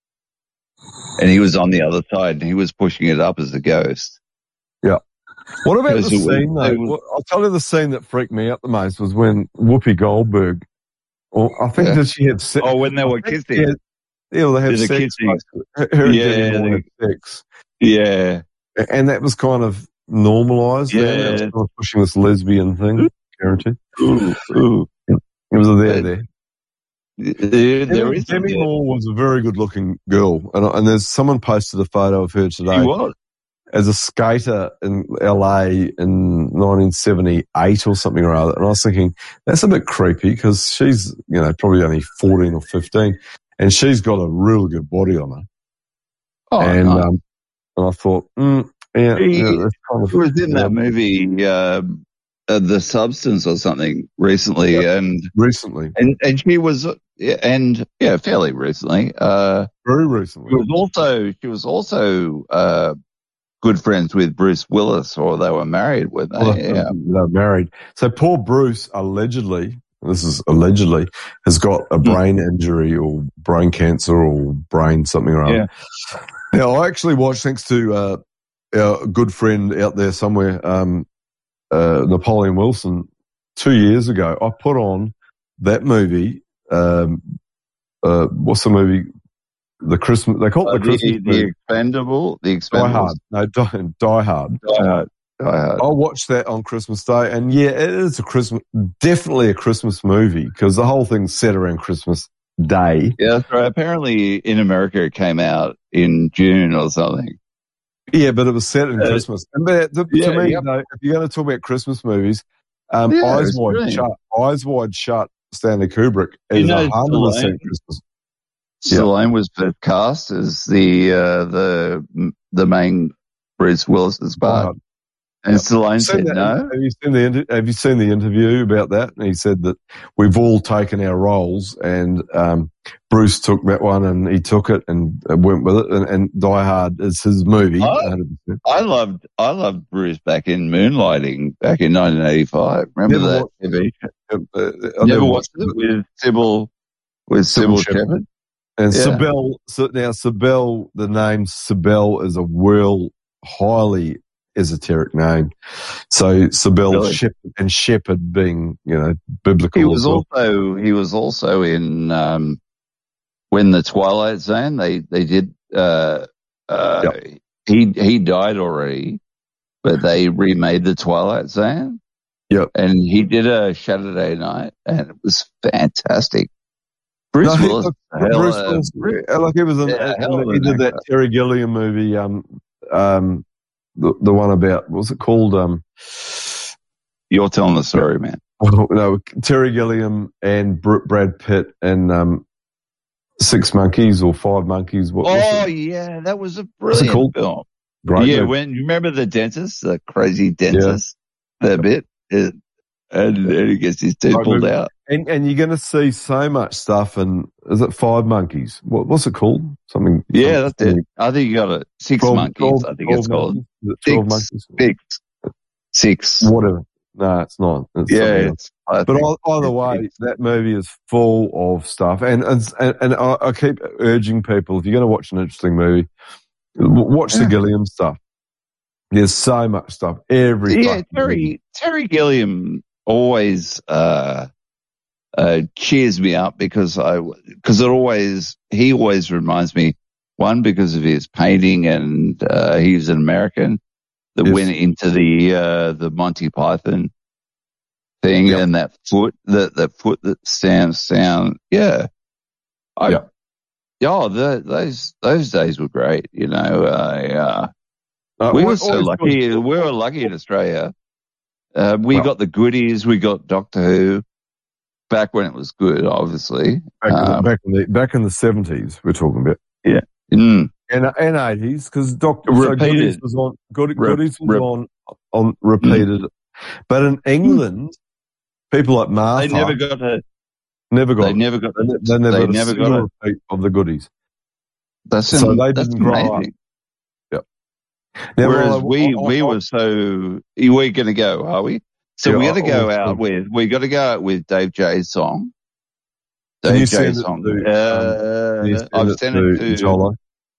and he was on the other side and he was pushing it up as a ghost. Yeah. What about the Because it was- scene though? it was- What- I'll tell you the scene that freaked me out the most was when Whoopi Goldberg, or I think Yeah. that she had sex. Oh, when they I were think kissing. she had- yeah, well, they have Did the sex. kissing. Her her and Yeah, Demi Moore they- have sex. Yeah. And that was kind of normalised. then. That was Yeah. kind of pushing this lesbian thing, guaranteed. Ooh, ooh. It was a there Uh, there. There, there Demi, is Demi a- Moore was a very good looking girl. And, and there's someone posted a photo of her today. She was. As a skater in L A in nineteen seventy-eight or something or other. And I was thinking, that's a bit creepy because she's, you know, probably only fourteen or fifteen and she's got a real good body on her. Oh, and, nice. um, and I thought, mm, yeah, He- yeah, that's kind of, She was in yeah, that movie, uh, uh, The Substance or something recently. And, recently, and, and she was, yeah, and yeah, fairly recently, uh, very she recently. was also, she was also, uh, good friends with Bruce Willis, or they were married, were they? Well, yeah. They were married. So poor Bruce allegedly, this is allegedly, has got a brain injury or brain cancer or brain something or other. Yeah. Now, I actually watched, thanks to uh, our good friend out there somewhere, um, uh, Napoleon Wilson, two years ago, I put on that movie. Um, uh, what's the movie? The Christmas. They call it Oh, the Christmas the, movie. the Expendable, the Die Expendables. Hard. No, Die, Die Hard. Die Hard. Die Hard. I watched that on Christmas Day, and yeah, it is a Christmas, definitely a Christmas movie because the whole thing's set around Christmas Day. Yeah, that's right. Apparently, in America, it came out in June or something. Yeah, but it was set in Uh, Christmas. And but, the, yeah, to me, yep. though, if you're going to talk about Christmas movies, um, Yeah, Eyes it's Wide brilliant. Shut, Eyes Wide Shut, Stanley Kubrick You is know, a hundred Stallone- percent Christmas. Stallone was first cast as the uh, the the main Bruce Willis's part, Hard. and Stallone Seen said that- no. Have you seen the inter- Have you seen the interview about that? And he said that we've all taken our roles, and um, Bruce took that one, and he took it and uh, went with it. And, and Die Hard is his movie. Oh. one hundred percent. I loved I loved Bruce back in Moonlighting back in nineteen eighty-five. Remember Never that watched T V show? Uh, uh, I Never watched it with Sybil with Sybil Sybil Shepherd. Shepherd. And Yeah. Sibel, so now Sibel, the name Sibel is a real highly esoteric name. So Sibel Really? Shepherd, and Shepherd being, you know, biblical. He as was well. also he was also in um, when the Twilight Zone they they did uh, uh, he he died already, but they remade the Twilight Zone. Yep. And he did a Saturday night, and it was fantastic. Bruce No, he- Willis, look, hell, Bruce uh, Willis, uh, like he was in, yeah, uh, hell of he an did that actor. Terry Gilliam movie, um, um, the, the one about, what was it called? Um, You're telling the story, man. oh, no, Terry Gilliam and Br- Brad Pitt and, um, Six Monkeys or Five Monkeys. What was Oh it? yeah, that was a What's it brilliant called? film. Great yeah, movie. when you remember the dentist, the crazy dentist, that bit, it, and, and he gets his teeth Great pulled movie. out. And, and you're going to see so much stuff. And is it Five Monkeys? What, what's it called? Something. Yeah, that's something, it. I think you got it. Six twelve, monkeys, twelve, I think it's twelve called. monkeys? Is it twelve Six, monkeys? six, six. Whatever. No, it's not. It's Yeah, something else. it's, I But think ei- either way, that movie is full of stuff. And and and, and I, I keep urging people, if you're going to watch an interesting movie, w- watch the Yeah. Gilliam stuff. There's so much stuff. Every yeah, fucking movie. Terry Terry Gilliam always uh, uh, cheers me up because I because it always he always reminds me, one, because of his painting, and uh, he's an American that Yes. went into the uh, the Monty Python thing, Yep. and that foot that that foot that stands down. Yeah, I, Yep. yeah, the, those those days were great. You know, I, uh, Uh, we al- were so always lucky. good. We were lucky in Australia. Uh, we Well- got the goodies. We got Doctor Who back when it was good, obviously. Back, in the, Um, back in the back in the seventies, we're talking about. yeah. Mm. And and eighties, because Doctor so Repeated. Goodies was on. Good, Rep- Goodies was rep- on on repeated. But in England, people like Martha They never got to. never got. They never got. They, To, they never, they had a never single got it. repeat of the Goodies. That's So am- they that's didn't grow up. amazing. Yep. Now, Whereas I- we I- I- we I- were so we're going to go, are we? So Yeah, we got to I- go I- out with we got to go out with Dave J's song. Can you Dave send J's it song. to, um, uh, can you send I've it sent to it to Jolo?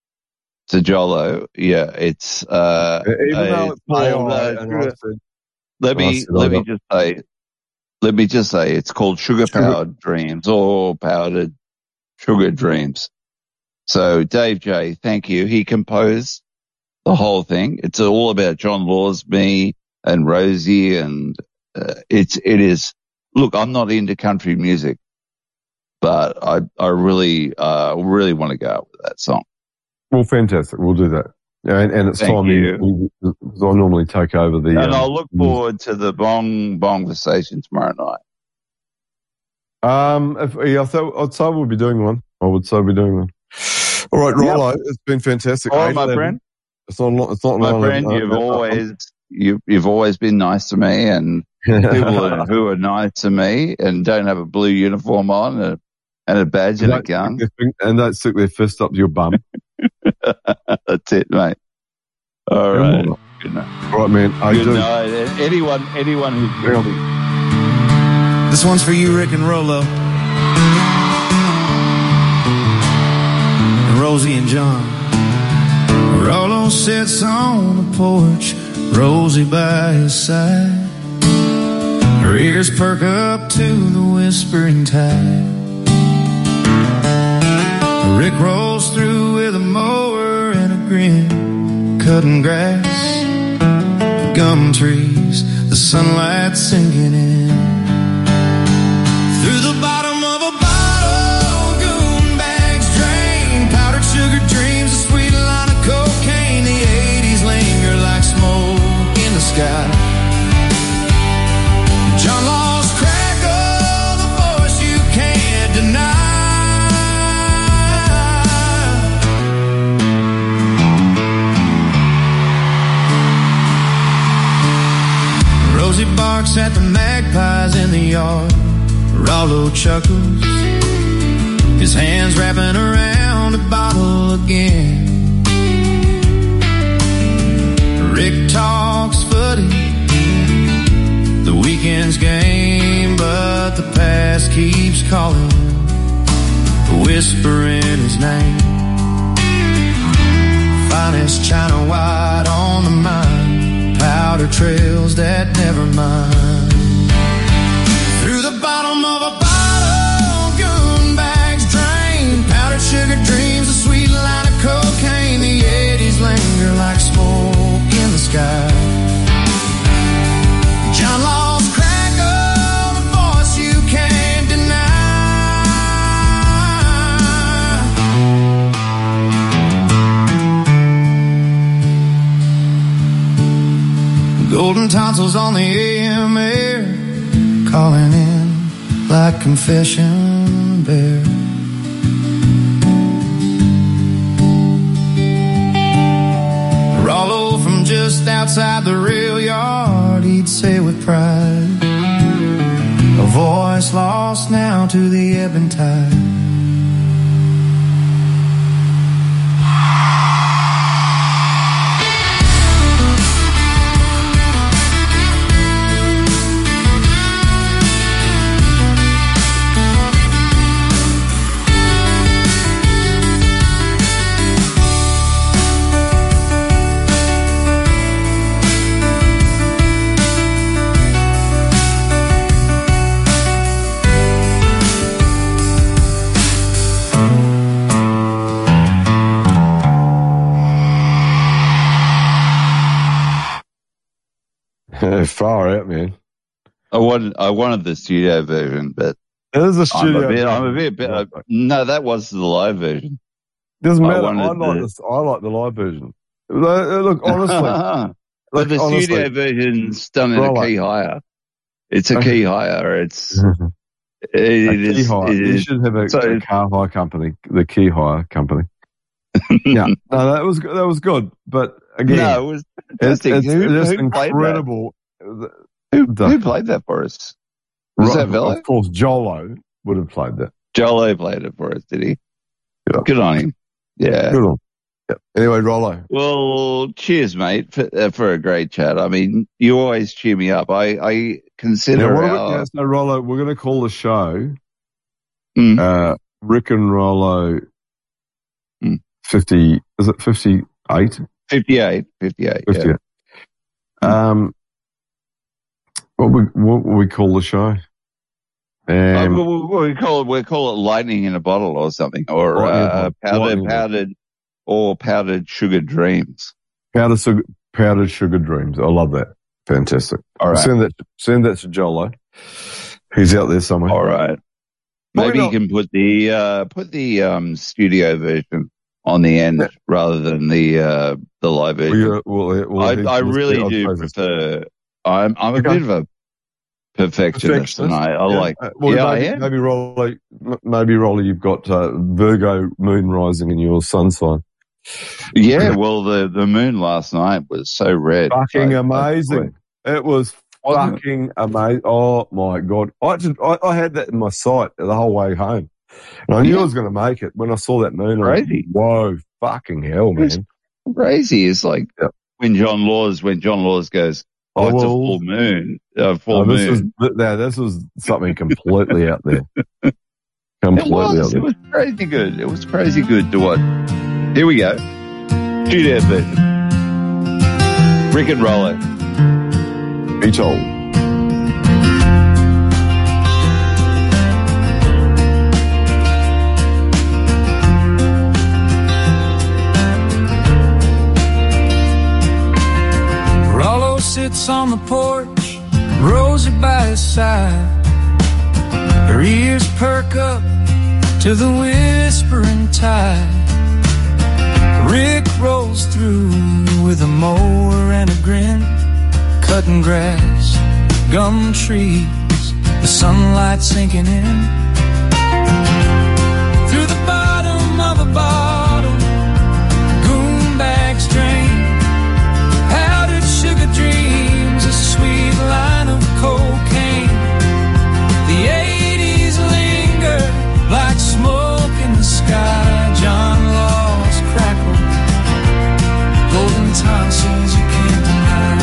to Jolo. Yeah, it's uh, Even uh, though it's A called, I, uh, and I said, let and I me said, let I me got- just say let me just say it's called Sugar Powered Dreams or Powdered Sugar Dreams. So Dave J, thank you. He composed the whole thing. It's all about John Laws, me, and Rosie, and uh, it's it is. Look, I'm not into country music, but I I really uh really want to go out with that song. well, fantastic. We'll do that. And, and it's Thank time you. we- we- because I normally take over the. And um, I'll look forward to the bong bong conversation tomorrow night. Um, if, yeah, I thought, I'd say we'll be doing one. I would say we'll be doing one. All right, Rollo, it's been fantastic. Oh, eight my eleven. friend. It's not. lo- It's not. My nine friend, eleven. you've Uh, uh, always you you've always been nice to me, and people are, who are nice to me and don't have a blue uniform on and, and a badge and a don't gun. stick their fin- and don't stick their fist up your bum. That's it, mate. All right. Good night. All right, man. I Good do. night. Anyone, anyone who's really. This one's for you, Rick and Rolo. And Rosie and John. Rolo sits on the porch, Rosie by his side. Her ears perk up to the whispering tide. Rick rolls through with a mower and a grin, cutting grass, gum trees, the sunlight sinking in. Through the bottom of a bottle, goon bags drain, powdered sugar dreams, a sweet line of cocaine. The eighties linger like smoke in the sky. John lost track of the voice you can't deny. Rosie barks at the magpies in the yard. Rollo chuckles, his hands wrapping around a bottle again. Rick talks footy, the weekend's game, but the past keeps calling, whispering his name. Finest China white on the mind, powder trails that never mind. Through the bottom of a bottle, goon bags drain, powdered sugar dreams, a sweet line of cocaine. The eighties linger like smoke in the sky. John lost track of the voice you can't deny. Golden tonsils on the A M air, calling in like confession bear. Rollo from just outside the rail yard, he'd say with pride, a voice lost now to the ebb and tide. Far out, man. I wanted, I wanted the studio version, but it is a studio. I'm a bit, I'm a bit, bit uh, no, that was the live version. Doesn't matter. I, I like the, this. I like the live version. Look, honestly, but look, the honestly, studio version's done in right. a key higher. It's a key higher. It's it, a it key is. hire. It you is. should have a, So, a car hire company, the key hire company. Yeah, no, that was that was good, but again, no, it was it's, it's who, just who incredible. Who, who played that for us? Was Right, that Velo? Of course, Jolo would have played that. Jolo played it for us, did he? Yeah. Good on him. Yeah. Good on. Yeah. Anyway, Rollo. Well, cheers, mate, for, uh, for a great chat. I mean, you always cheer me up. I, I consider Now, what our... are we, yeah, so Rollo, we're going to call the show Mm. uh, Rick and Rollo Mm. fifty. Is it fifty-eight? fifty-eight. fifty-eight, fifty-eight. Yeah. Um, what we what will we call the show? Um, Uh, we, we call it we call it lightning in a bottle or something, or Lightning in a uh, bottle. powdered Lightning. powdered or powdered sugar dreams. powdered sugar, powdered sugar dreams. I love that. Fantastic. All right. Send that. Send that to Jolo. He's out there somewhere. All right. Well, Maybe we you can put the uh, put the um, studio version on the end Yeah. rather than the uh, the live Well, version. yeah, well, well, I, he- I let's really see, I'll do try this. prefer. I'm I'm a Okay. bit of a perfectionist, and I, I Yeah. like. Uh, well, yeah, maybe, I am. maybe Rolly, m- maybe Rolly, you've got uh, Virgo moon rising in your sun sign. Yeah, well, the the moon last night was so red. Fucking Like, amazing! It was Wasn't it? fucking amazing. Oh my god! I, actually, I I had that in my sight the whole way home, and I knew Yeah. I was going to make it when I saw that moon. I was, Crazy. Whoa! Fucking hell, It's man! crazy. It's like Yeah. when John Laws, when John Laws goes, oh, it's a full moon, uh, full oh, this moon. Was, no, this was something completely out there. Completely it was, out there. It was crazy good. It was crazy good to watch. Here we go. Shoot out version. Rick and Rollo. Be told. Rollo sits on the porch, Rosie by his side. Her ears perk up to the whispering tide. Rick rolls through with a mower and a grin, cutting grass, gum trees, the sunlight sinking in. Through the bottom of a bottle, goon bags drain, powdered sugar dreams, a sweet line of cocaine. The eighties linger like smoke in the sky. John Laws crackle, golden tonsils you can't deny.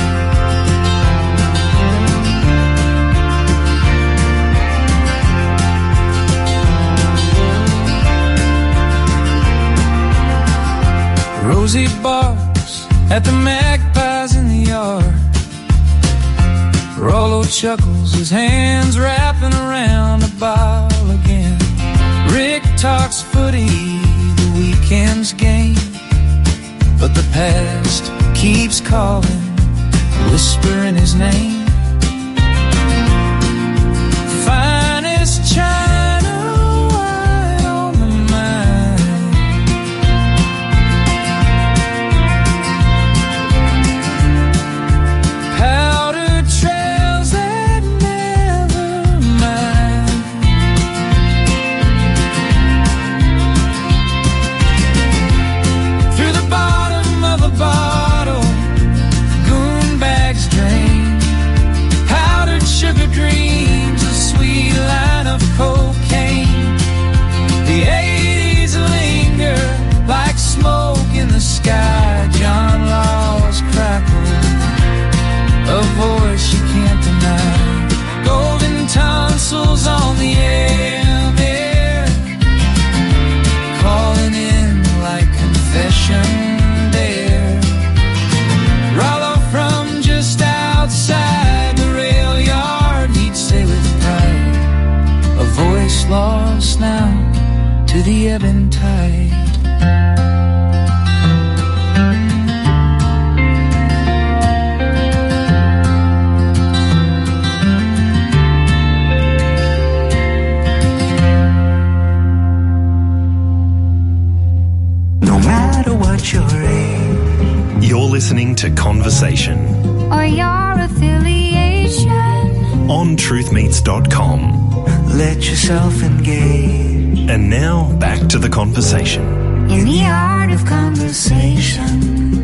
Rosie barks at the magpies in the yard. Rollo chuckles, his hands wrapping around a bottle again. Rick talks footy, the weekend's game, but the past keeps calling, whispering his name. Finest China wine on the mind. Powdered trails that never mind. Through the bottom of a bottle, goon bags drain, powdered sugar dreams, a sweet line of cocaine. The eighties linger like smoke in the sky. John Laws crackle, a voice you can't deny. Golden tonsils on the air, air, calling in like confession dare. Rollo from just outside the rail yard, he'd say with pride, a voice lost now to the ebbing tide. No matter what your age You're listening to Conversation or your affiliation, on truth meets dot com. let yourself engage And now back to the conversation. in the art of conversation.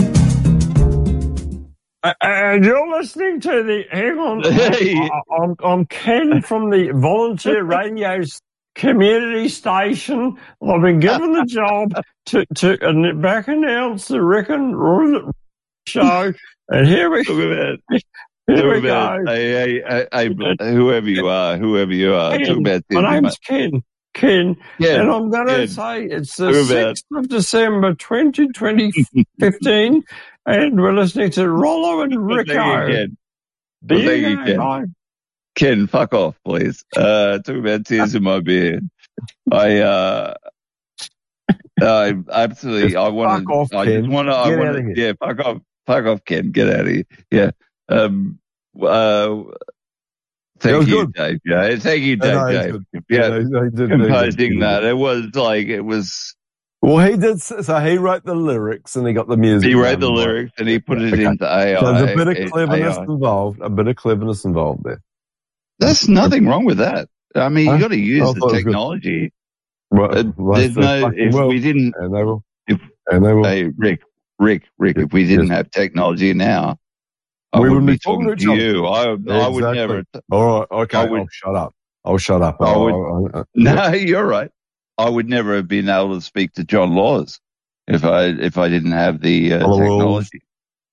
Uh, And you're listening to the, hang on, Hey. I- I'm, I'm Ken from the Volunteer Radio s- Community Station. I've been given the job to, to an- back announce the Rick and Roll show. And here we, Talk about, here talk we about go. hey, hey, hey, hey, whoever you are, whoever you are, Ken, talk about my Disney, name's Ken. Ken. Ken, And I'm going to Ken. say it's the Talk about- sixth of December, twenty fifteen, and we're listening to Rollo and Well, Rico. thank you, Ken. There Well, thank you you, go, Ken. bye. Ken, fuck off, please. Uh, talk about tears in my beard. I, uh, I absolutely, I want fuck off, to, I Ken. just want to, I Get want outta to, here. yeah, fuck off, fuck off, Ken, get out of here. Yeah. Um, uh, That thank was you, good. Dave. Yeah, thank you, No, Dave. no, he's Dave. good. Yeah, No, he did- composing he did- that. It was like, it was, Well, he did. So he wrote the lyrics and he got the music. he wrote the done. lyrics and he put it Okay. into A I. So there's a bit A of cleverness I. involved. A bit of cleverness involved there. There's nothing wrong with that. I mean, you Huh? got to use I the thought it was good. technology. Well, Uh, well, there's they no, fucking if will. we didn't, And they will. if, And they will. hey, Rick, Rick, Rick, if we didn't have technology now, I We wouldn't wouldn't be be talking talking to to each other. you. I, I would Exactly. never. All right. Okay. I would- I'll shut up. I'll shut up. I would- I'll- I'll- No, you're right. I would never have been able to speak to John Laws if I if I didn't have the uh, All the rules. technology.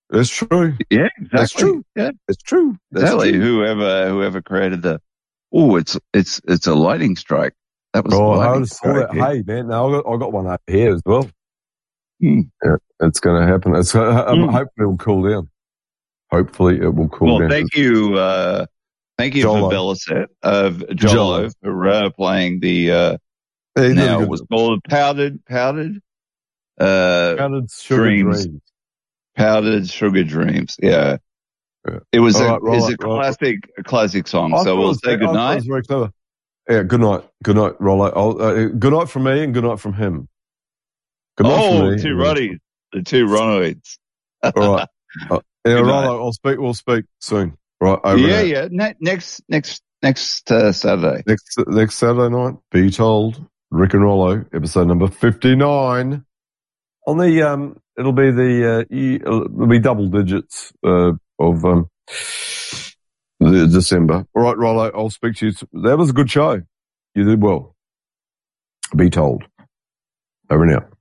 That's true. Yeah, exactly. That's true. Yeah, it's true. That's exactly. true. Whoever whoever created the oh, it's it's it's a lightning strike. That was Oh, a I lightning just saw strike. that. yeah. Hey, man, now I got I got one up here as well. Hmm. Yeah, it's going to happen. It's uh, um, Hmm. hopefully it will cool down. Hopefully it will cool Well, down. thank you, uh, thank you Jolo. for Belisset of Jolo, Jolo. for uh, playing the. Uh, Yeah, he did a now good it was job. called powdered powdered. Uh, Powdered Sugar Dreams. Dreams. Powdered Sugar Dreams. Yeah. Yeah. It was All a right, right, is a right. classic a classic song. I So thought it we'll was, say I good thought it night. was very clever. Yeah, good night. Good night, Rollo. I'll, uh, good night from me and good night from him. Good night from Oh, me. two and good night- Roddies. The two Ronalds. All right. Uh, yeah, Good night. Rollo, I'll speak. We'll speak soon. Right. Over Yeah, and out. yeah. Ne- next next next uh, Saturday. Next next Saturday night, Be Told, Rick and Rollo, episode number fifty-nine. On the um, it'll be the uh, e- it'll be double digits uh, of um, the December. All right, Rollo, I'll speak to you. That was a good show. You did well. Be Told. Over and out.